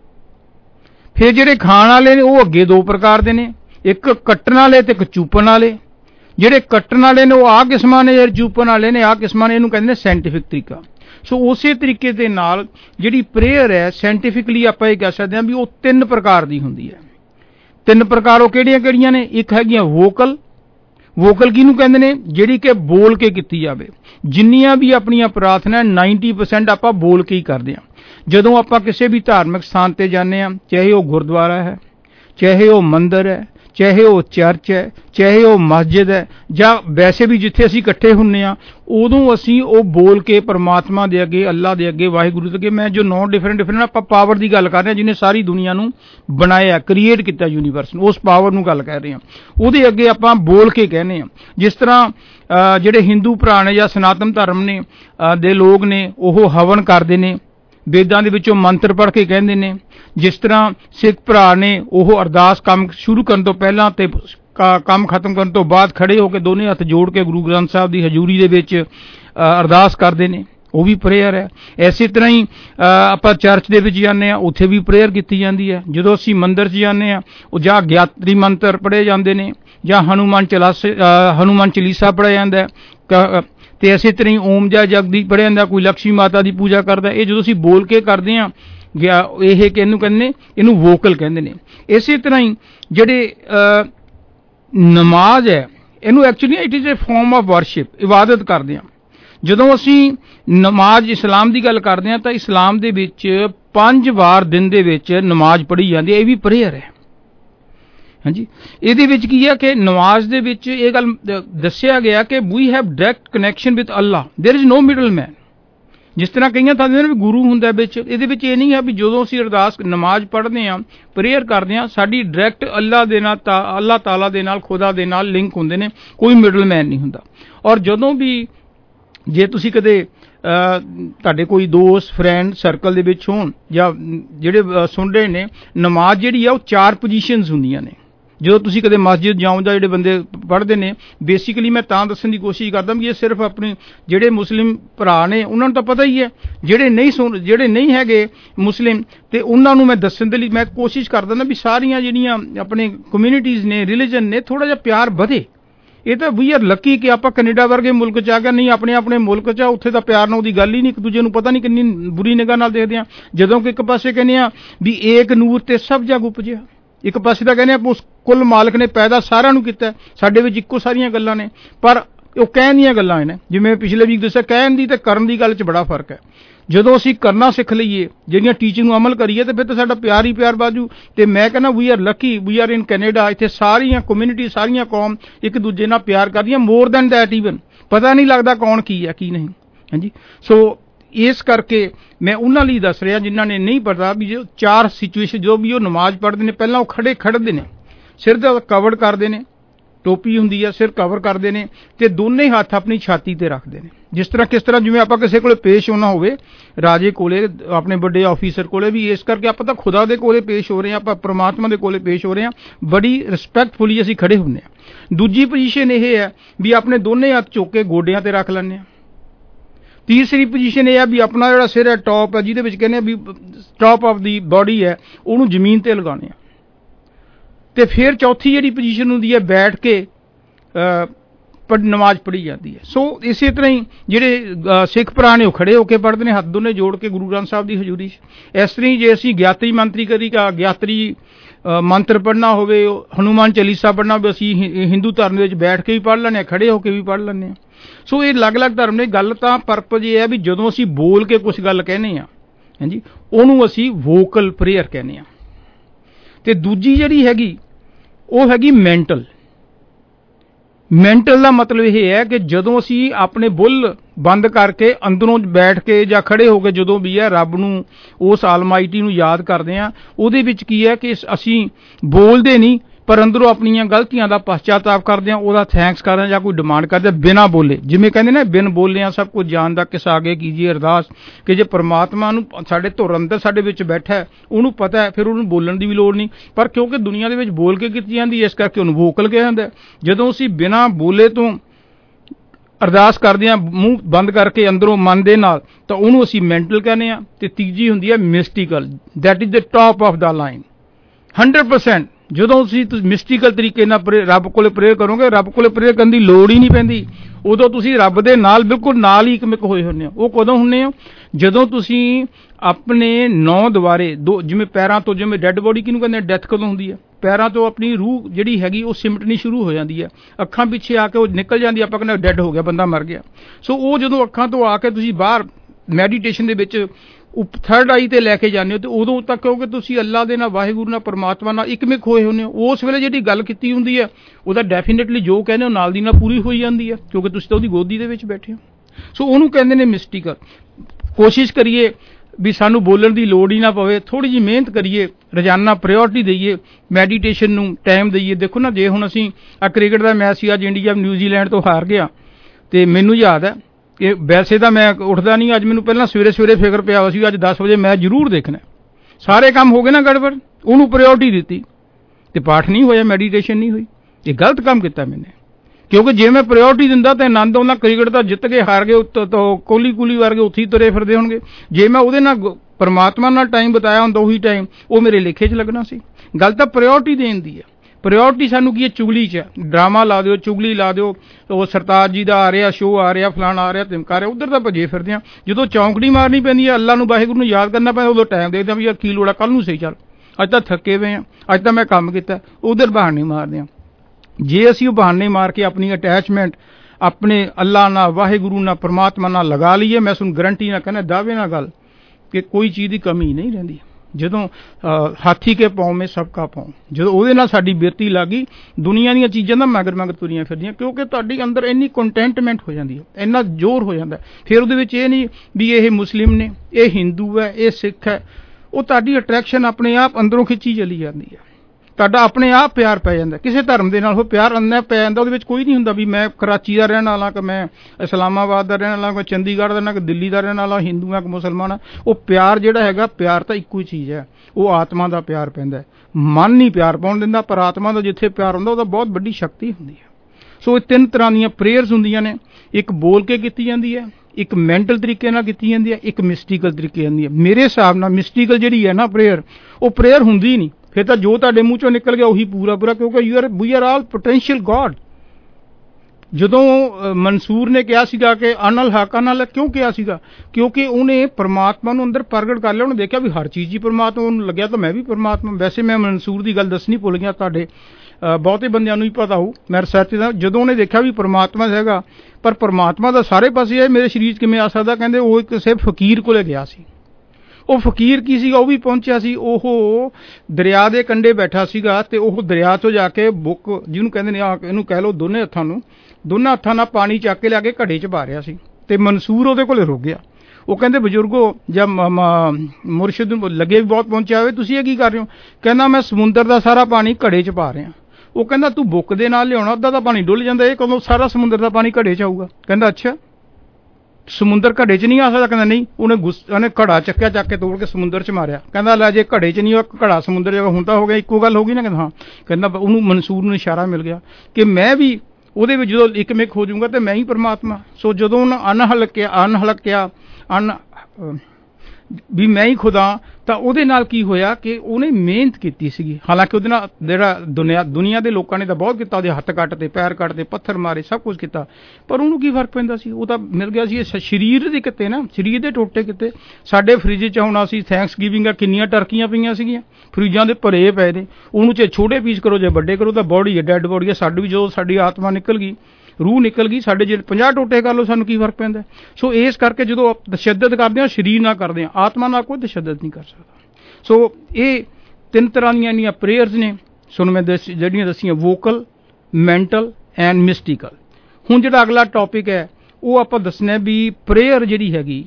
ਫਿਰ ਜਿਹੜੇ ਖਾਣ ਵਾਲੇ ਨੇ ਉਹ ਅੱਗੇ ਦੋ ਪ੍ਰਕਾਰ ਦੇ ਨੇ, ਇੱਕ ਕੱਟਣ ਵਾਲੇ ਤੇ ਇੱਕ ਚੂਪਣ ਵਾਲੇ। ਜਿਹੜੇ ਕੱਟਣ ਵਾਲੇ ਨੇ ਉਹ ਆਹ ਕਿਸਮਾਂ ਨੇ, ਜਿਹੜੇ ਚੂਪਣ ਵਾਲੇ ਨੇ ਆਹ ਕਿਸਮਾਂ ਨੇ। ਇਹਨੂੰ ਕਹਿੰਦੇ ਨੇ ਸਾਇੰਟੀਫਿਕ ਤਰੀਕਾ। ਸੋ ਉਸੇ ਤਰੀਕੇ ਦੇ ਨਾਲ ਜਿਹੜੀ ਪ੍ਰੇਅਰ ਹੈ ਸਾਇੰਟੀਫਿਕਲੀ ਆਪਾਂ ਇਹ ਕਹਿ ਸਕਦੇ ਹਾਂ ਵੀ ਉਹ ਤਿੰਨ ਪ੍ਰਕਾਰ ਦੀ ਹੁੰਦੀ ਹੈ। ਤਿੰਨ ਪ੍ਰਕਾਰ ਉਹ ਕਿਹੜੀਆਂ ਕਿਹੜੀਆਂ ਨੇ? ਇੱਕ ਹੈਗੀਆਂ ਵੋਕਲ। ਵੋਕਲ ਕਿਹਨੂੰ ਕਹਿੰਦੇ ਨੇ? ਜਿਹੜੀ ਕਿ ਬੋਲ ਕੇ ਕੀਤੀ ਜਾਵੇ। ਜਿੰਨੀਆਂ ਵੀ ਆਪਣੀਆਂ ਪ੍ਰਾਰਥਨਾ ਨਾਈਨਟੀ ਪਰਸੈਂਟ ਆਪਾਂ ਬੋਲ ਕੇ ਹੀ ਕਰਦੇ ਹਾਂ। ਜਦੋਂ ਆਪਾਂ ਕਿਸੇ ਵੀ ਧਾਰਮਿਕ ਸਥਾਨ ਤੇ ਜਾਂਦੇ ਹਾਂ, ਚਾਹੇ ਉਹ ਗੁਰਦੁਆਰਾ ਹੈ, ਚਾਹੇ ਉਹ ਮੰਦਿਰ ਹੈ, ਚਾਹੇ ਉਹ ਚਰਚ ਹੈ, ਚਾਹੇ ਉਹ ਮਸਜਿਦ ਹੈ, ਜਾਂ ਵੈਸੇ ਵੀ ਜਿੱਥੇ ਅਸੀਂ ਇਕੱਠੇ ਹੁੰਦੇ ਹਾਂ, ਉਦੋਂ ਅਸੀਂ ਉਹ ਬੋਲ ਕੇ ਪਰਮਾਤਮਾ ਦੇ ਅੱਗੇ, ਅੱਲਾਹ ਦੇ ਅੱਗੇ, ਵਾਹਿਗੁਰੂ ਦੇ ਅੱਗੇ, ਮੈਂ ਜੋ ਨੌ ਡਿਫਰੈਂਟ ਡਿਫਰੈਂਟ ਆਪਾਂ ਪਾਵਰ ਦੀ ਗੱਲ ਕਰ ਰਹੇ ਹਾਂ ਜਿਹਨੇ ਸਾਰੀ ਦੁਨੀਆ ਨੂੰ ਬਣਾਇਆ, ਕ੍ਰੀਏਟ ਕੀਤਾ ਯੂਨੀਵਰਸ ਨੂੰ, ਉਸ ਪਾਵਰ ਨੂੰ ਗੱਲ ਕਰ ਰਹੇ ਹਾਂ। ਉਹਦੇ ਅੱਗੇ ਆਪਾਂ ਬੋਲ ਕੇ ਕਹਿੰਦੇ ਹਾਂ। ਜਿਸ ਤਰ੍ਹਾਂ ਜਿਹੜੇ ਹਿੰਦੂ ਭਰਾ ਨੇ ਜਾਂ ਸਨਾਤਨ ਧਰਮ ਨੇ ਦੇ ਲੋਕ ਨੇ ਉਹ ਹਵਨ ਕਰਦੇ ਨੇ, ਵੇਦਾਂ ਦੇ ਵਿੱਚੋਂ ਮੰਤਰ ਪੜ੍ਹ ਕੇ ਕਹਿੰਦੇ ਨੇ। ਜਿਸ ਤਰ੍ਹਾਂ ਸਿੱਖ ਭਰਾ ਨੇ ਉਹ ਅਰਦਾਸ ਕੰਮ ਸ਼ੁਰੂ ਕਰਨ ਤੋਂ ਪਹਿਲਾਂ ਤੇ ਕੰਮ ਖਤਮ ਕਰਨ ਤੋਂ ਬਾਅਦ ਖੜੇ ਹੋ ਕੇ ਦੋਨੇ ਹੱਥ ਜੋੜ ਕੇ ਗੁਰੂ ਗ੍ਰੰਥ ਸਾਹਿਬ ਦੀ ਹਜ਼ੂਰੀ ਦੇ ਵਿੱਚ ਅਰਦਾਸ ਕਰਦੇ ਨੇ, ਉਹ ਵੀ ਪ੍ਰੇਅਰ ਹੈ। ਇਸੇ ਤਰ੍ਹਾਂ ਹੀ ਆਪਾਂ ਚਰਚ ਦੇ ਵਿੱਚ ਜਾਂਦੇ ਹਾਂ, ਉੱਥੇ ਵੀ ਪ੍ਰੇਅਰ ਕੀਤੀ ਜਾਂਦੀ ਹੈ। ਜਦੋਂ ਅਸੀਂ ਮੰਦਿਰ 'ਚ ਜਾਂਦੇ ਹਾਂ ਉਹ ਜਾਂ ਗਿਆਤਰੀ ਮੰਤਰ ਪੜ੍ਹੇ ਜਾਂਦੇ ਨੇ, ਜਾਂ ਹਨੂੰਮਾਨ ਚਲਾਸੇ ਹਨੂੰਮਾਨ ਚਾਲੀਸਾ ਪੜ੍ਹਿਆ ਜਾਂਦਾ ਹੈ, ਤੇ ਇਸੇ ਤਰ੍ਹਾਂ ਹੀ ਓਮ ਜੈ ਜਗਦੀ ਪੜ੍ਹਿਆ ਜਾਂਦਾ। ਕੋਈ ਲਕਸ਼ਮੀ ਮਾਤਾ ਦੀ ਪੂਜਾ ਕਰਦਾ। ਇਹ ਜਦੋਂ ਅਸੀਂ ਬੋਲ ਕੇ ਕਰਦੇ ਹਾਂ ਗਿਆ ਇਹ ਕਿ ਇਹਨੂੰ ਕਹਿੰਦੇ ਨੇ, ਇਹਨੂੰ ਵੋਕਲ ਕਹਿੰਦੇ ਨੇ। ਇਸੇ ਤਰ੍ਹਾਂ ਹੀ ਜਿਹੜੇ ਨਮਾਜ਼ ਹੈ, ਇਹਨੂੰ actually it is a form of worship, ਇਬਾਦਤ ਕਰਦੇ ਹਾਂ। ਜਦੋਂ ਅਸੀਂ ਨਮਾਜ਼ ਇਸਲਾਮ ਦੀ ਗੱਲ ਕਰਦੇ ਹਾਂ ਤਾਂ ਇਸਲਾਮ ਦੇ ਵਿੱਚ ਪੰਜ ਵਾਰ ਦਿਨ ਦੇ ਵਿੱਚ ਨਮਾਜ਼ ਪੜ੍ਹੀ ਜਾਂਦੀ ਹੈ, ਇਹ ਵੀ ਪ੍ਰੇਅਰ ਹੈ। ਹਾਂਜੀ, ਇਹਦੇ ਵਿੱਚ ਕੀ ਹੈ ਕਿ ਨਮਾਜ਼ ਦੇ ਵਿੱਚ ਇਹ ਗੱਲ ਦੱਸਿਆ ਗਿਆ ਕਿ we have direct connection with Allah, there is no middle man. ਜਿਸ ਤਰ੍ਹਾਂ ਕਈਆਂ ਥਾਂ ਵੀ ਗੁਰੂ ਹੁੰਦਾ ਵਿੱਚ, ਇਹਦੇ ਵਿੱਚ ਇਹ ਨਹੀਂ ਹੈ ਵੀ ਜਦੋਂ ਅਸੀਂ ਅਰਦਾਸ ਨਮਾਜ਼ ਪੜ੍ਹਦੇ ਹਾਂ, ਪ੍ਰੇਅਰ ਕਰਦੇ ਹਾਂ, ਸਾਡੀ ਡਾਇਰੈਕਟ ਅੱਲਾਹ ਦੇ ਨਾਲ, ਅੱਲਾਹ ਤਾਲਾ ਦੇ ਨਾਲ, ਖੁਦਾ ਦੇ ਨਾਲ ਲਿੰਕ ਹੁੰਦੇ ਨੇ, ਕੋਈ ਮਿਡਲ ਮੈਨ ਨਹੀਂ ਹੁੰਦਾ। ਔਰ ਜਦੋਂ ਵੀ ਜੇ ਤੁਸੀਂ ਕਦੇ ਤੁਹਾਡੇ ਕੋਈ ਦੋਸਤ ਫਰੈਂਡ ਸਰਕਲ ਦੇ ਵਿੱਚ ਹੋਣ ਜਾਂ ਜਿਹੜੇ ਸੁਣ ਰਹੇ ਨੇ, ਨਮਾਜ਼ ਜਿਹੜੀ ਆ ਉਹ ਚਾਰ ਪੋਜੀਸ਼ਨਸ ਹੁੰਦੀਆਂ ਨੇ। ਜਦੋਂ ਤੁਸੀਂ ਕਦੇ ਮਸਜਿਦ ਜਾਓ ਜਾਂ ਜਿਹੜੇ ਬੰਦੇ ਪੜ੍ਹਦੇ ਨੇ, ਬੇਸਿਕਲੀ ਮੈਂ ਤਾਂ ਦੱਸਣ ਦੀ ਕੋਸ਼ਿਸ਼ ਕਰਦਾ ਵੀ ਇਹ ਸਿਰਫ ਆਪਣੇ ਜਿਹੜੇ ਮੁਸਲਿਮ ਭਰਾ ਨੇ ਉਹਨਾਂ ਨੂੰ ਤਾਂ ਪਤਾ ਹੀ ਹੈ, ਜਿਹੜੇ ਨਹੀਂ ਸੁਣ ਜਿਹੜੇ ਨਹੀਂ ਹੈਗੇ ਮੁਸਲਿਮ ਤੇ ਉਹਨਾਂ ਨੂੰ ਮੈਂ ਦੱਸਣ ਦੇ ਲਈ ਮੈਂ ਕੋਸ਼ਿਸ਼ ਕਰਦਾ ਨਾ ਵੀ ਸਾਰੀਆਂ ਜਿਹੜੀਆਂ ਆਪਣੇ ਕਮਿਊਨਿਟੀਜ਼ ਨੇ, ਰਿਲੀਜਨ ਨੇ, ਥੋੜ੍ਹਾ ਜਿਹਾ ਪਿਆਰ ਵਧੇ। ਇਹ ਤਾਂ ਵੀ ਆਰ ਲੱਕੀ ਕਿ ਆਪਾਂ ਕੈਨੇਡਾ ਵਰਗੇ ਮੁਲਕ 'ਚ ਆ ਗਏ, ਨਹੀਂ ਆਪਣੇ ਆਪਣੇ ਮੁਲਕ 'ਚ ਉੱਥੇ ਤਾਂ ਪਿਆਰ ਨਾਲ ਉਹਦੀ ਗੱਲ ਹੀ ਨਹੀਂ, ਇੱਕ ਦੂਜੇ ਨੂੰ ਪਤਾ ਨਹੀਂ ਕਿੰਨੀ ਬੁਰੀ ਨਿਗਾਹ ਨਾਲ ਦੇਖਦੇ ਆ। ਜਦੋਂ ਕਿ ਇੱਕ ਪਾਸੇ ਕਹਿੰਦੇ ਆ ਵੀ ਏਕ ਨੂਰ ਤੇ ਸਭ ਜਗ ਉਪਜਿਆ, ਇੱਕ ਪਾਸੇ ਤਾਂ ਕਹਿੰਦੇ ਆ ਉਸ ਕੁੱਲ ਮਾਲਕ ਨੇ ਪੈਦਾ ਸਾਰਿਆਂ ਨੂੰ ਕੀਤਾ, ਸਾਡੇ ਵਿੱਚ ਇੱਕੋ ਸਾਰੀਆਂ ਗੱਲਾਂ ਨੇ, ਪਰ ਉਹ ਕਹਿਣ ਦੀਆਂ ਗੱਲਾਂ ਨੇ। ਜਿਵੇਂ ਪਿਛਲੇ ਵੀਕ ਦੱਸਿਆ, ਕਹਿਣ ਦੀ ਤੇ ਕਰਨ ਦੀ ਗੱਲ 'ਚ ਬੜਾ ਫਰਕ ਹੈ। ਜਦੋਂ ਅਸੀਂ ਕਰਨਾ ਸਿੱਖ ਲਈਏ, ਜਿਹੜੀਆਂ ਟੀਚਿੰਗ ਨੂੰ ਅਮਲ ਕਰੀਏ, ਤੇ ਫਿਰ ਤਾਂ ਸਾਡਾ ਪਿਆਰ ਹੀ ਪਿਆਰ ਬਾਜੂ। ਤੇ ਮੈਂ ਕਹਿੰਦਾ we are lucky, we are in Canada. ਇੱਥੇ ਸਾਰੀਆਂ ਕਮਿਊਨਿਟੀ, ਸਾਰੀਆਂ ਕੌਮ ਇੱਕ ਦੂਜੇ ਨਾਲ ਪਿਆਰ ਕਰਦੀਆਂ, ਮੋਰ ਦੈਨ ਦੈਟ ਈਵਨ। ਪਤਾ ਨਹੀਂ ਲੱਗਦਾ ਕੌਣ ਕੀ ਹੈ ਕੀ ਨਹੀਂ। ਹਾਂਜੀ, ਸੋ ਇਸ ਕਰਕੇ ਮੈਂ ਉਹਨਾਂ ਲਈ ਦੱਸ ਰਿਹਾ ਜਿਨ੍ਹਾਂ ਨੇ ਨਹੀਂ ਪਤਾ ਵੀ ਜੋ ਚਾਰ ਸਿਚੁਏਸ਼ਨ, ਜੋ ਵੀ ਉਹ ਨਮਾਜ਼ ਪੜ੍ਹਦੇ ਨੇ, ਪਹਿਲਾਂ ਉਹ ਖੜੇ ਖੜ੍ਹਦੇ ਨੇ, ਸਿਰ ਦਾ ਕਵਰ ਕਰਦੇ ਨੇ, ਟੋਪੀ ਹੁੰਦੀ ਹੈ, ਸਿਰ ਕਵਰ ਕਰਦੇ ਨੇ ਤੇ ਦੋਨੇ ਹੱਥ ਆਪਣੀ ਛਾਤੀ ਤੇ ਰੱਖਦੇ ਨੇ। ਜਿਸ ਤਰ੍ਹਾਂ ਕਿਸ ਤਰ੍ਹਾਂ ਜਿਵੇਂ ਆਪਾਂ ਕਿਸੇ ਕੋਲੇ ਪੇਸ਼ ਹੋਣਾ ਹੋਵੇ, ਰਾਜੇ ਕੋਲੇ, ਆਪਣੇ ਵੱਡੇ ਆਫੀਸਰ ਕੋਲੇ ਵੀ, ਇਸ ਕਰਕੇ ਆਪਾਂ ਤਾਂ ਖੁਦਾ ਦੇ ਕੋਲੇ ਪੇਸ਼ ਹੋ ਰਹੇ ਹਾਂ, ਆਪਾਂ ਪ੍ਰਮਾਤਮਾ ਦੇ ਕੋਲੇ ਪੇਸ਼ ਹੋ ਰਹੇ ਹਾਂ, ਬੜੀ ਰਿਸਪੈਕਟਫੁਲੀ ਅਸੀਂ ਖੜੇ ਹੁੰਦੇ ਹਾਂ। ਦੂਜੀ ਪੋਜੀਸ਼ਨ ਇਹ ਹੈ ਵੀ ਆਪਣੇ ਦੋਨੇ ਹੱਥ ਚੁੱਕ ਕੇ ਗੋਡਿਆਂ ਤੇ ਰੱਖ ਲੈਂਦੇ ਹਾਂ। ਤੀਸਰੀ ਪੋਜੀਸ਼ਨ ਇਹ ਹੈ ਵੀ ਆਪਣਾ ਜਿਹੜਾ ਸਿਰ ਹੈ ਟੌਪ ਹੈ, ਜਿਹਦੇ ਵਿੱਚ ਕਹਿੰਦੇ ਆ ਵੀ ਟੌਪ ਆਫ ਦੀ ਬੋਡੀ ਹੈ, ਉਹਨੂੰ ਜ਼ਮੀਨ ਤੇ ਲਗਾਉਣੇ ਆ। ਤੇ ਫਿਰ ਚੌਥੀ ਜਿਹੜੀ ਪੋਜੀਸ਼ਨ ਹੁੰਦੀ ਹੈ, ਬੈਠ ਕੇ ਪੜ ਨਮਾਜ਼ ਪੜ੍ਹੀ ਜਾਂਦੀ ਹੈ। ਸੋ ਇਸੇ ਤਰ੍ਹਾਂ ਹੀ ਜਿਹੜੇ ਸਿੱਖ ਭਰਾ ਨੇ ਉਹ ਖੜੇ ਹੋ ਕੇ ਪੜ੍ਹਦੇ ਨੇ, ਹੱਥ ਦੋਨੇ ਜੋੜ ਕੇ ਗੁਰੂ ਗ੍ਰੰਥ ਸਾਹਿਬ ਦੀ ਹਜ਼ੂਰੀ 'ਚ। ਇਸ ਤਰ੍ਹਾਂ ਹੀ ਜੇ ਅਸੀਂ ਗਿਆਤਰੀ ਮੰਤਰੀ ਕਰੀ ਗਿਆਤਰੀ ਮੰਤਰ ਪੜ੍ਹਨਾ ਹੋਵੇ, ਹਨੂੰਮਾਨ ਚਾਲੀਸਾ ਪੜ੍ਹਨਾ ਹੋਵੇ, ਅਸੀਂ ਹਿੰਦੂ ਧਰਮ ਦੇ ਵਿੱਚ ਬੈਠ ਕੇ ਵੀ ਪੜ੍ਹ ਲੈਂਦੇ ਹਾਂ, ਖੜੇ ਹੋ ਕੇ ਵੀ ਪੜ੍ਹ ਲੈਂਦੇ ਹਾਂ। ਸੋ ਇਹ ਅਲੱਗ-ਅਲੱਗ ਧਰਮ ਨੇ। ਗੱਲ ਤਾਂ ਪਰਪਜ਼ ਇਹ ਹੈ ਵੀ ਜਦੋਂ ਅਸੀਂ ਬੋਲ ਕੇ ਕੁਛ ਗੱਲ ਕਹਿੰਦੇ ਹਾਂ, ਹਾਂਜੀ, ਉਹਨੂੰ ਅਸੀਂ ਵੋਕਲ ਪ੍ਰੇਅਰ ਕਹਿੰਦੇ ਹਾਂ। ਤੇ ਦੂਜੀ ਜਿਹੜੀ ਹੈਗੀ ਉਹ ਹੈਗੀ ਮੈਂਟਲ। ਮੈਂਟਲ ਦਾ ਮਤਲਬ ਇਹ ਹੈ ਕਿ ਜਦੋਂ ਅਸੀਂ ਆਪਣੇ ਬੁੱਲ ਬੰਦ ਕਰਕੇ ਅੰਦਰੋਂ ਬੈਠ ਕੇ ਜਾਂ ਖੜੇ ਹੋ ਕੇ ਜਦੋਂ ਵੀ ਹੈ ਰੱਬ ਨੂੰ, ਉਸ ਆਲਮਾਈਟੀ ਨੂੰ ਯਾਦ ਕਰਦੇ ਹਾਂ, ਉਹਦੇ ਵਿੱਚ ਕੀ ਹੈ ਕਿ ਅਸੀਂ ਬੋਲਦੇ ਨਹੀਂ ਪਰ ਅੰਦਰੋਂ ਆਪਣੀਆਂ ਗਲਤੀਆਂ ਦਾ ਪਛਤਾਤਾਪ ਕਰਦੇ ਹਾਂ, ਉਹਦਾ ਥੈਂਕਸ ਕਰਦੇ ਹਾਂ ਜਾਂ ਕੋਈ ਡਿਮਾਂਡ ਕਰਦੇ ਹਾਂ ਬਿਨਾਂ ਬੋਲੇ। ਜਿਵੇਂ ਕਹਿੰਦੇ ਨੇ ਬਿਨ ਬੋਲਿਆਂ ਸਭ ਕੁਝ ਜਾਣਦਾ ਕਿਸ ਆਗੇ ਕੀਜੀਏ ਅਰਦਾਸ, ਕਿ ਜੇ ਪਰਮਾਤਮਾ ਨੂੰ ਸਾਡੇ ਧੁਰ ਅੰਦਰ ਸਾਡੇ ਵਿੱਚ ਬੈਠਾ ਹੈ, ਉਹਨੂੰ ਪਤਾ ਹੈ, ਫਿਰ ਉਹਨੂੰ ਬੋਲਣ ਦੀ ਵੀ ਲੋੜ ਨਹੀਂ। ਪਰ ਕਿਉਂਕਿ ਦੁਨੀਆ ਦੇ ਵਿੱਚ ਬੋਲ ਕੇ ਕੀਤੀ ਜਾਂਦੀ, ਇਸ ਕਰਕੇ ਉਹਨੂੰ ਵੋਕਲ ਕਿਹਾ ਜਾਂਦਾ। ਜਦੋਂ ਅਸੀਂ ਬਿਨਾਂ ਬੋਲੇ ਤੋਂ ਅਰਦਾਸ ਕਰਦੇ ਹਾਂ, ਮੂੰਹ ਬੰਦ ਕਰਕੇ ਅੰਦਰੋਂ ਮਨ ਦੇ ਨਾਲ, ਤਾਂ ਉਹਨੂੰ ਅਸੀਂ ਮੈਂਟਲ ਕਹਿੰਦੇ ਹਾਂ। ਤੇ ਤੀਜੀ ਹੁੰਦੀ ਹੈ mystical, that is the top of the line. Hundred percent ਜਦੋਂ ਤੁਸੀਂ ਮਿਸਟੀਕਲ ਤਰੀਕੇ ਨਾਲ ਰੱਬ ਕੋਲੇ ਪ੍ਰੇਅਰ ਕਰੋਗੇ, ਰੱਬ ਕੋਲੇ ਪ੍ਰੇਅਰ ਕਰਨ ਦੀ ਲੋੜ ਹੀ ਨਹੀਂ ਪੈਂਦੀ। ਉਦੋਂ ਤੁਸੀਂ ਰੱਬ ਦੇ ਨਾਲ ਬਿਲਕੁਲ ਨਾਲ ਹੀ ਇਕਮਿਕ ਹੋਏ ਹੁੰਦੇ ਹੋ। ਉਹ ਕਦੋਂ ਹੁੰਦੇ ਹੋ? ਜਦੋਂ ਤੁਸੀਂ ਆਪਣੇ ਨੌ ਦੁਆਰੇ ਦੋ, ਜਿਵੇਂ ਪੈਰਾਂ ਤੋਂ, ਜਿਵੇਂ ਡੈੱਡ ਬੋਡੀ ਕਿਹਨੂੰ ਕਹਿੰਦੇ, ਡੈਥ ਕਦੋਂ ਹੁੰਦੀ ਹੈ? ਪੈਰਾਂ ਤੋਂ ਆਪਣੀ ਰੂਹ ਜਿਹੜੀ ਹੈਗੀ ਉਹ ਸਿਮਟਣੀ ਸ਼ੁਰੂ ਹੋ ਜਾਂਦੀ ਹੈ, ਅੱਖਾਂ ਪਿੱਛੇ ਆ ਕੇ ਉਹ ਨਿਕਲ ਜਾਂਦੀ, ਆਪਾਂ ਕਹਿੰਦੇ ਡੈੱਡ ਹੋ ਗਿਆ, ਬੰਦਾ ਮਰ ਗਿਆ। ਸੋ ਉਹ ਜਦੋਂ ਅੱਖਾਂ ਤੋਂ ਆ ਕੇ ਤੁਸੀਂ ਬਾਹਰ ਮੈਡੀਟੇਸ਼ਨ ਦੇ ਵਿੱਚ ਥਰਡ ਆਈ ਤੇ ਲੈ ਕੇ ਜਾਂਦੇ ਹੋ, ਤੇ ਉਦੋਂ ਤੱਕ ਕਿਉਂਕਿ ਤੁਸੀਂ ਅੱਲਾ ਦੇ ਨਾਲ, ਵਾਹਿਗੁਰੂ ਨਾਲ, ਪਰਮਾਤਮਾ ਨਾਲ ਇਕਮਿਕ ਹੋਏ ਹੁੰਦੇ ਹੋ। ਉਸ ਵੇਲੇ ਜਿਹੜੀ ਗੱਲ ਕੀਤੀ ਹੁੰਦੀ ਹੈ ਉਹਦਾ ਡੈਫੀਨੇਟਲੀ ਜੋ ਕਹਿੰਦੇ ਹੋ ਨਾਲ ਦੀ ਨਾਲ ਪੂਰੀ ਹੋਈ ਜਾਂਦੀ ਹੈ, ਕਿਉਂਕਿ ਤੁਸੀਂ ਤਾਂ ਉਹਦੀ ਗੋਦੀ ਦੇ ਵਿੱਚ ਬੈਠੇ ਹੋ। ਸੋ ਉਹਨੂੰ ਕਹਿੰਦੇ ਨੇ ਮਿਸਟੀਕਲ। ਕੋਸ਼ਿਸ਼ ਕਰੀਏ ਵੀ ਸਾਨੂੰ ਬੋਲਣ ਦੀ ਲੋੜ ਹੀ ਨਾ ਪਵੇ, ਥੋੜ੍ਹੀ ਜਿਹੀ ਮਿਹਨਤ ਕਰੀਏ, ਰੋਜ਼ਾਨਾ ਪ੍ਰਾਇਓਰਟੀ ਦਈਏ, ਮੈਡੀਟੇਸ਼ਨ ਨੂੰ ਟਾਈਮ ਦਈਏ। ਦੇਖੋ ਨਾ, ਜੇ ਹੁਣ ਅਸੀਂ ਆ ਕ੍ਰਿਕਟ ਦਾ ਮੈਚ ਸੀ, ਅੱਜ ਇੰਡੀਆ ਨਿਊਜ਼ੀਲੈਂਡ ਤੋਂ ਹਾਰ ਗਿਆ, ਤੇ ਮੈਨੂੰ ਯਾਦ ਹੈ ਕਿ ਵੈਸੇ ਤਾਂ ਮੈਂ ਉੱਠਦਾ ਨਹੀਂ, ਅੱਜ ਮੈਨੂੰ ਪਹਿਲਾਂ ਸਵੇਰੇ ਸਵੇਰੇ ਫਿਕਰ ਪਿਆ ਹੋਇਆ ਸੀ ਅੱਜ ਦਸ ਵਜੇ ਮੈਚ ਜ਼ਰੂਰ ਦੇਖਣਾ। ਸਾਰੇ ਕੰਮ ਹੋ ਗਏ ਨਾ ਗੜਬੜ, ਉਹਨੂੰ ਪ੍ਰਾਇਓਰਟੀ ਦਿੱਤੀ ਤੇ ਪਾਠ ਨਹੀਂ ਹੋਇਆ, ਮੈਡੀਟੇਸ਼ਨ ਨਹੀਂ ਹੋਈ। ਇਹ ਗਲਤ ਕੰਮ ਕੀਤਾ ਮੈਨੇ, ਕਿਉਂਕਿ ਜੇ ਮੈਂ ਪ੍ਰਾਇਓਰਟੀ ਦਿੰਦਾ ਤਾਂ ਆਨੰਦ ਆਉਂਦਾ। ਕ੍ਰਿਕਟ ਤਾਂ ਜਿੱਤ ਕੇ ਹਾਰ ਗਏ, ਤਾਂ ਕੋਹਲੀ ਕੁਲੀ ਵਰਗੇ ਉੱਥੇ ਹੀ ਤੁਰੇ ਫਿਰਦੇ ਹੋਣਗੇ। ਜੇ ਮੈਂ ਉਹਦੇ ਨਾਲ ਪਰਮਾਤਮਾ ਨਾਲ ਟਾਈਮ ਬਿਤਾਇਆ ਹੁੰਦਾ, ਉਹੀ ਟਾਈਮ ਉਹ ਮੇਰੇ ਲੇਖੇ 'ਚ ਲੱਗਣਾ ਸੀ। ਗੱਲ ਤਾਂ ਪ੍ਰਾਇਓਰਟੀ ਦੇਣ ਦੀ ਹੈ। ਪ੍ਰਾਇਓਰਟੀ ਸਾਨੂੰ ਕੀ ਹੈ? ਚੁਗਲੀ 'ਚ ਹੈ। ਡਰਾਮਾ ਲਾ ਦਿਓ, ਚੁਗਲੀ ਲਾ ਦਿਓ, ਉਹ ਸਰਤਾਜ ਜੀ ਦਾ ਆ ਰਿਹਾ, ਸ਼ੋਅ ਆ ਰਿਹਾ, ਫਲਾਣਾ ਆ ਰਿਹਾ, ਧਮਕਾ ਰਿਹਾ, ਉੱਧਰ ਤਾਂ ਭੱਜੇ ਫਿਰਦੇ ਹਾਂ। ਜਦੋਂ ਚੌਂਕੜੀ ਮਾਰਨੀ ਪੈਂਦੀ ਹੈ, ਅੱਲਾ ਨੂੰ, ਵਾਹਿਗੁਰੂ ਨੂੰ ਯਾਦ ਕਰਨਾ ਪੈਂਦਾ, ਉਦੋਂ ਟਾਈਮ ਦੇਖਦੇ ਹਾਂ ਵੀ ਯਾਰ ਕੀ ਲੋੜ ਆ, ਕੱਲ੍ਹ ਨੂੰ ਸਹੀ ਚੱਲ, ਅੱਜ ਤਾਂ ਥੱਕੇ ਹੋਏ ਹਾਂ, ਅੱਜ ਤਾਂ ਮੈਂ ਕੰਮ ਕੀਤਾ, ਉੱਧਰ ਬਹਾਨੇ ਮਾਰਦੇ ਹਾਂ। ਜੇ ਅਸੀਂ ਉਹ ਬਹਾਨੇ ਮਾਰ ਕੇ ਆਪਣੀ ਅਟੈਚਮੈਂਟ ਆਪਣੇ ਅੱਲਾ ਨਾਲ, ਵਾਹਿਗੁਰੂ ਨਾਲ, ਪਰਮਾਤਮਾ ਨਾਲ ਲਗਾ ਲਈਏ, ਮੈਂ ਤੁਹਾਨੂੰ ਗਰੰਟੀ ਨਾਲ ਕਹਿੰਦਾ, ਦਾਅਵੇ ਨਾਲ ਗੱਲ, ਕਿ ਕੋਈ ਚੀਜ਼ ਦੀ ਕਮੀ ਨਹੀਂ ਰਹਿੰਦੀ। ਜਦੋਂ ਹਾਥੀ ਕੇ ਪਾਉ ਮੇ ਸਭ ਕਾ ਪਾਉ, ਜਦੋਂ ਉਹਦੇ ਨਾਲ ਸਾਡੀ ਬਿਰਤੀ ਲੱਗ ਗਈ, ਦੁਨੀਆ ਦੀਆਂ ਚੀਜ਼ਾਂ ਦਾ ਮਗਰ ਮਗਰ ਤੁਰੀਆਂ ਫਿਰਦੀਆਂ, ਕਿਉਂਕਿ ਤੁਹਾਡੀ ਅੰਦਰ ਇੰਨੀ ਕੰਟੈਂਟਮੈਂਟ ਹੋ ਜਾਂਦੀ ਹੈ, ਇੰਨਾ ਜ਼ੋਰ ਹੋ ਜਾਂਦਾ। ਫਿਰ ਉਹਦੇ ਵਿੱਚ ਇਹ ਨਹੀਂ ਵੀ ਇਹ ਮੁਸਲਿਮ ਨੇ, ਇਹ ਹਿੰਦੂ ਹੈ, ਇਹ ਸਿੱਖ ਹੈ, ਉਹ ਤੁਹਾਡੀ ਅਟਰੈਕਸ਼ਨ ਆਪਣੇ ਆਪ ਅੰਦਰੋਂ ਖਿੱਚੀ ਚਲੀ ਜਾਂਦੀ ਹੈ। ਤੁਹਾਡਾ ਆਪਣੇ ਆਪ ਪਿਆਰ ਪੈ ਜਾਂਦਾ ਕਿਸੇ ਧਰਮ ਦੇ ਨਾਲ, ਉਹ ਪਿਆਰ ਅੰਦਰ ਪੈ ਜਾਂਦਾ। ਉਹਦੇ ਵਿੱਚ ਕੋਈ ਨਹੀਂ ਹੁੰਦਾ ਵੀ ਮੈਂ ਕਰਾਚੀ ਦਾ ਰਹਿਣ ਵਾਲਾ, ਕਿ ਮੈਂ ਇਸਲਾਮਾਬਾਦ ਦਾ ਰਹਿਣ ਵਾਲਾ, ਕਿ ਚੰਡੀਗੜ੍ਹ ਦਾ, ਨਾ ਕਿ ਦਿੱਲੀ ਦਾ ਰਹਿਣ ਵਾਲਾ, ਹਿੰਦੂ ਆ ਕਿ ਮੁਸਲਮਾਨ ਆ। ਉਹ ਪਿਆਰ ਜਿਹੜਾ ਹੈਗਾ, ਪਿਆਰ ਤਾਂ ਇੱਕੋ ਹੀ ਚੀਜ਼ ਹੈ, ਉਹ ਆਤਮਾ ਦਾ ਪਿਆਰ ਪੈਂਦਾ। ਮਨ ਨਹੀਂ ਪਿਆਰ ਪਾਉਣ ਦਿੰਦਾ, ਪਰ ਆਤਮਾ ਦਾ ਜਿੱਥੇ ਪਿਆਰ ਹੁੰਦਾ ਉਹਦਾ ਬਹੁਤ ਵੱਡੀ ਸ਼ਕਤੀ ਹੁੰਦੀ ਹੈ। ਸੋ ਇਹ ਤਿੰਨ ਤਰ੍ਹਾਂ ਦੀਆਂ ਪ੍ਰੇਅਰਸ ਹੁੰਦੀਆਂ ਨੇ। ਇੱਕ ਬੋਲ ਕੇ ਕੀਤੀ ਜਾਂਦੀ ਹੈ, ਇੱਕ ਮੈਂਟਲ ਤਰੀਕੇ ਨਾਲ ਕੀਤੀ ਜਾਂਦੀ ਹੈ, ਇੱਕ ਮਿਸਟੀਕਲ ਤਰੀਕੇ ਜਾਂਦੀ ਹੈ। ਮੇਰੇ ਹਿਸਾਬ ਨਾਲ ਮਿਸਟੀਕਲ ਜਿਹੜੀ ਹੈ ਨਾ ਪ੍ਰੇਅਰ, ਉਹ ਪ੍ਰੇਅਰ ਹੁੰਦੀ ਹੀ ਨਹੀਂ। ਫਿਰ ਤਾਂ ਜੋ ਤੁਹਾਡੇ ਮੂੰਹ ਚੋਂ ਨਿਕਲ ਗਿਆ ਉਹੀ ਪੂਰਾ ਪੂਰਾ, ਕਿਉਂਕਿ you are we are all potential god. ਜਦੋਂ ਮਨਸੂਰ ਨੇ ਕਿਹਾ ਸੀਗਾ ਕਿ ਅਨਲ ਹਕ ਅਨਲ, ਕਿਉਂ ਕਿਹਾ ਸੀਗਾ? ਕਿਉਂਕਿ ਉਹਨੇ ਪਰਮਾਤਮਾ ਨੂੰ ਅੰਦਰ ਪ੍ਰਗਟ ਕਰ ਲਿਆ। ਉਹਨੇ ਦੇਖਿਆ ਵੀ ਹਰ ਚੀਜ਼ ਹੀ ਪਰਮਾਤਮਾ, ਉਹਨੂੰ ਲੱਗਿਆ ਤਾਂ ਮੈਂ ਵੀ ਪਰਮਾਤਮਾ। ਵੈਸੇ ਮੈਂ ਮਨਸੂਰ ਦੀ ਗੱਲ ਦੱਸਣੀ ਭੁੱਲ ਗਿਆ, ਤੁਹਾਡੇ ਬਹੁਤੇ ਬੰਦਿਆਂ ਨੂੰ ਹੀ ਪਤਾ ਹੋਊ, ਮੈਂ ਰਿਸਰਚ ਦਾ। ਜਦੋਂ ਉਹਨੇ ਦੇਖਿਆ ਵੀ ਪਰਮਾਤਮਾ ਹੈਗਾ, ਪਰ ਪਰਮਾਤਮਾ ਦਾ ਸਾਰੇ ਪਾਸੇ ਹੈ, ਮੇਰੇ ਸਰੀਰ 'ਚ ਕਿਵੇਂ ਆ ਸਕਦਾ? ਕਹਿੰਦੇ ਉਹ ਇੱਕ ਸਿਰਫ ਫਕੀਰ ਕੋਲੇ ਗਿਆ ਸੀ। ਉਹ ਫਕੀਰ ਕੀ ਸੀਗਾ? ਉਹ ਵੀ ਪਹੁੰਚਿਆ ਸੀ, ਉਹ ਦਰਿਆ ਦੇ ਕੰਢੇ ਬੈਠਾ ਸੀਗਾ, ਤੇ ਉਹ ਦਰਿਆ 'ਚੋਂ ਜਾ ਕੇ ਬੁੱਕ, ਜਿਹਨੂੰ ਕਹਿੰਦੇ ਨੇ, ਆ ਇਹਨੂੰ ਕਹਿ ਲਓ ਦੋਨੇ ਹੱਥਾਂ ਨੂੰ, ਦੋਨਾਂ ਹੱਥਾਂ ਨਾਲ ਪਾਣੀ ਚੱਕ ਕੇ ਲਿਆ ਕੇ ਘੜੇ 'ਚ ਪਾ ਰਿਹਾ ਸੀ। ਤੇ ਮਨਸੂਰ ਉਹਦੇ ਕੋਲੇ ਰੁਕ ਗਿਆ। ਉਹ ਕਹਿੰਦੇ ਬਜ਼ੁਰਗੋ ਜਾਂ ਮੁਰਸ਼ਿਦ ਨੂੰ ਲੱਗੇ ਵੀ ਬਹੁਤ ਪਹੁੰਚਿਆ ਹੋਵੇ, ਤੁਸੀਂ ਇਹ ਕੀ ਕਰ ਰਹੇ ਹੋ? ਕਹਿੰਦਾ ਮੈਂ ਸਮੁੰਦਰ ਦਾ ਸਾਰਾ ਪਾਣੀ ਘੜੇ 'ਚ ਪਾ ਰਿਹਾ। ਉਹ ਕਹਿੰਦਾ ਤੂੰ ਬੁੱਕ ਦੇ ਨਾਲ ਲਿਆਉਣਾ, ਅੱਧਾ ਤਾਂ ਪਾਣੀ ਡੁੱਲ ਜਾਂਦਾ, ਇਹ ਕਦੋਂ ਸਾਰਾ ਸਮੁੰਦਰ ਦਾ ਪਾਣੀ ਘੜੇ 'ਚ ਆਊਗਾ। ਕਹਿੰਦਾ ਅੱਛਾ ਸਮੁੰਦਰ ਘੜੇ 'ਚ ਨਹੀਂ ਆ ਸਕਦਾ? ਕਹਿੰਦਾ ਨਹੀਂ। ਉਹਨੇ ਗੁੱਸ ਉਹਨੇ ਘੜਾ ਚੱਕਿਆ, ਚੱਕ ਕੇ ਤੋੜ ਕੇ ਸਮੁੰਦਰ 'ਚ ਮਾਰਿਆ। ਕਹਿੰਦਾ ਲੈ ਜੇ ਘੜੇ 'ਚ ਨਹੀਂ ਉਹ ਘੜਾ ਸਮੁੰਦਰ 'ਚ ਹੁਣ ਤਾਂ ਹੋ ਗਿਆ, ਇੱਕੋ ਗੱਲ ਹੋ ਗਈ ਨਾ। ਕਹਿੰਦਾ ਹਾਂ। ਕਹਿੰਦਾ ਉਹਨੂੰ ਮਨਸੂਰ ਨੂੰ ਇਸ਼ਾਰਾ ਮਿਲ ਗਿਆ ਕਿ ਮੈਂ ਵੀ ਉਹਦੇ ਵਿੱਚ ਜਦੋਂ ਇੱਕ ਮਿਕ ਹੋ ਜਾਊਗਾ ਤੇ ਮੈਂ ਹੀ ਪਰਮਾਤਮਾ। ਸੋ ਜਦੋਂ ਉਹਨੇ ਅਨਹਲਕਿਆ ਅਨਹਲਕਿਆ ਅਨ ਵੀ ਮੈਂ ਹੀ ਖੁਦਾ, ਤਾਂ ਉਹਦੇ ਨਾਲ ਕੀ ਹੋਇਆ ਕਿ ਉਹਨੇ ਮਿਹਨਤ ਕੀਤੀ ਸੀਗੀ। ਹਾਲਾਂਕਿ ਉਹਦੇ ਨਾਲ ਜਿਹੜਾ ਦੁਨੀਆ ਦੁਨੀਆ ਦੇ ਲੋਕਾਂ ਨੇ ਤਾਂ ਬਹੁਤ ਕੀਤਾ, ਉਹਦੇ ਹੱਥ ਕੱਟਦੇ, ਪੈਰ ਕੱਟਦੇ, ਪੱਥਰ ਮਾਰੇ, ਸਭ ਕੁਝ ਕੀਤਾ, ਪਰ ਉਹਨੂੰ ਕੀ ਫਰਕ ਪੈਂਦਾ ਸੀ? ਉਹ ਤਾਂ ਮਿਲ ਗਿਆ ਸੀ। ਇਹ ਸਰੀਰ ਦੇ ਕਿਤੇ ਨਾ, ਸਰੀਰ ਦੇ ਟੋਟੇ ਕਿਤੇ। ਸਾਡੇ ਫਰਿੱਜ 'ਚ ਹੁਣ ਅਸੀਂ ਥੈਂਕਸ ਗਿਵਿੰਗ ਆ, ਕਿੰਨੀਆਂ ਟਰਕੀਆਂ ਪਈਆਂ ਸੀਗੀਆਂ ਫਰਿੱਜਾਂ ਦੇ ਭਰੇ ਪਏ ਨੇ, ਉਹਨੂੰ ਚਾਹੇ ਛੋਟੇ ਪੀਸ ਕਰੋ ਜੇ ਵੱਡੇ ਕਰੋ, ਤਾਂ ਬੋਡੀ ਹੈ, ਡੈਡ ਬੋਡੀ ਹੈ। ਸਾਡੀ ਵੀ ਜਦੋਂ ਸਾਡੀ ਆਤਮਾ ਨਿਕਲ ਗਈ, ਰੂਹ ਨਿਕਲ ਗਈ, ਸਾਡੇ ਜੇ ਪੰਜਾਹ ਟੋਟੇ ਕਰ ਲਓ, ਸਾਨੂੰ ਕੀ ਫਰਕ ਪੈਂਦਾ? ਸੋ ਇਸ ਕਰਕੇ ਜਦੋਂ ਤਸ਼ੱਦਦ ਕਰਦੇ ਹਾਂ ਸਰੀਰ ਨਾਲ ਕਰਦੇ ਹਾਂ, ਆਤਮਾ ਨਾਲ ਕੋਈ ਤਸ਼ੱਦਦ ਨਹੀਂ ਕਰ ਸਕਦਾ। ਸੋ ਇਹ ਤਿੰਨ ਤਰ੍ਹਾਂ ਦੀਆਂ ਇੰਨੀਆਂ ਪ੍ਰੇਅਰਸ ਨੇ। ਸੋ ਮੈਂ ਦਸ ਜਿਹੜੀਆਂ ਦੱਸੀਆਂ, ਵੋਕਲ, ਮੈਂਟਲ ਐਂਡ ਮਿਸਟੀਕਲ। ਹੁਣ ਜਿਹੜਾ ਅਗਲਾ ਟੌਪਿਕ ਹੈ ਉਹ ਆਪਾਂ ਦੱਸਣਾ ਵੀ ਪ੍ਰੇਅਰ ਜਿਹੜੀ ਹੈਗੀ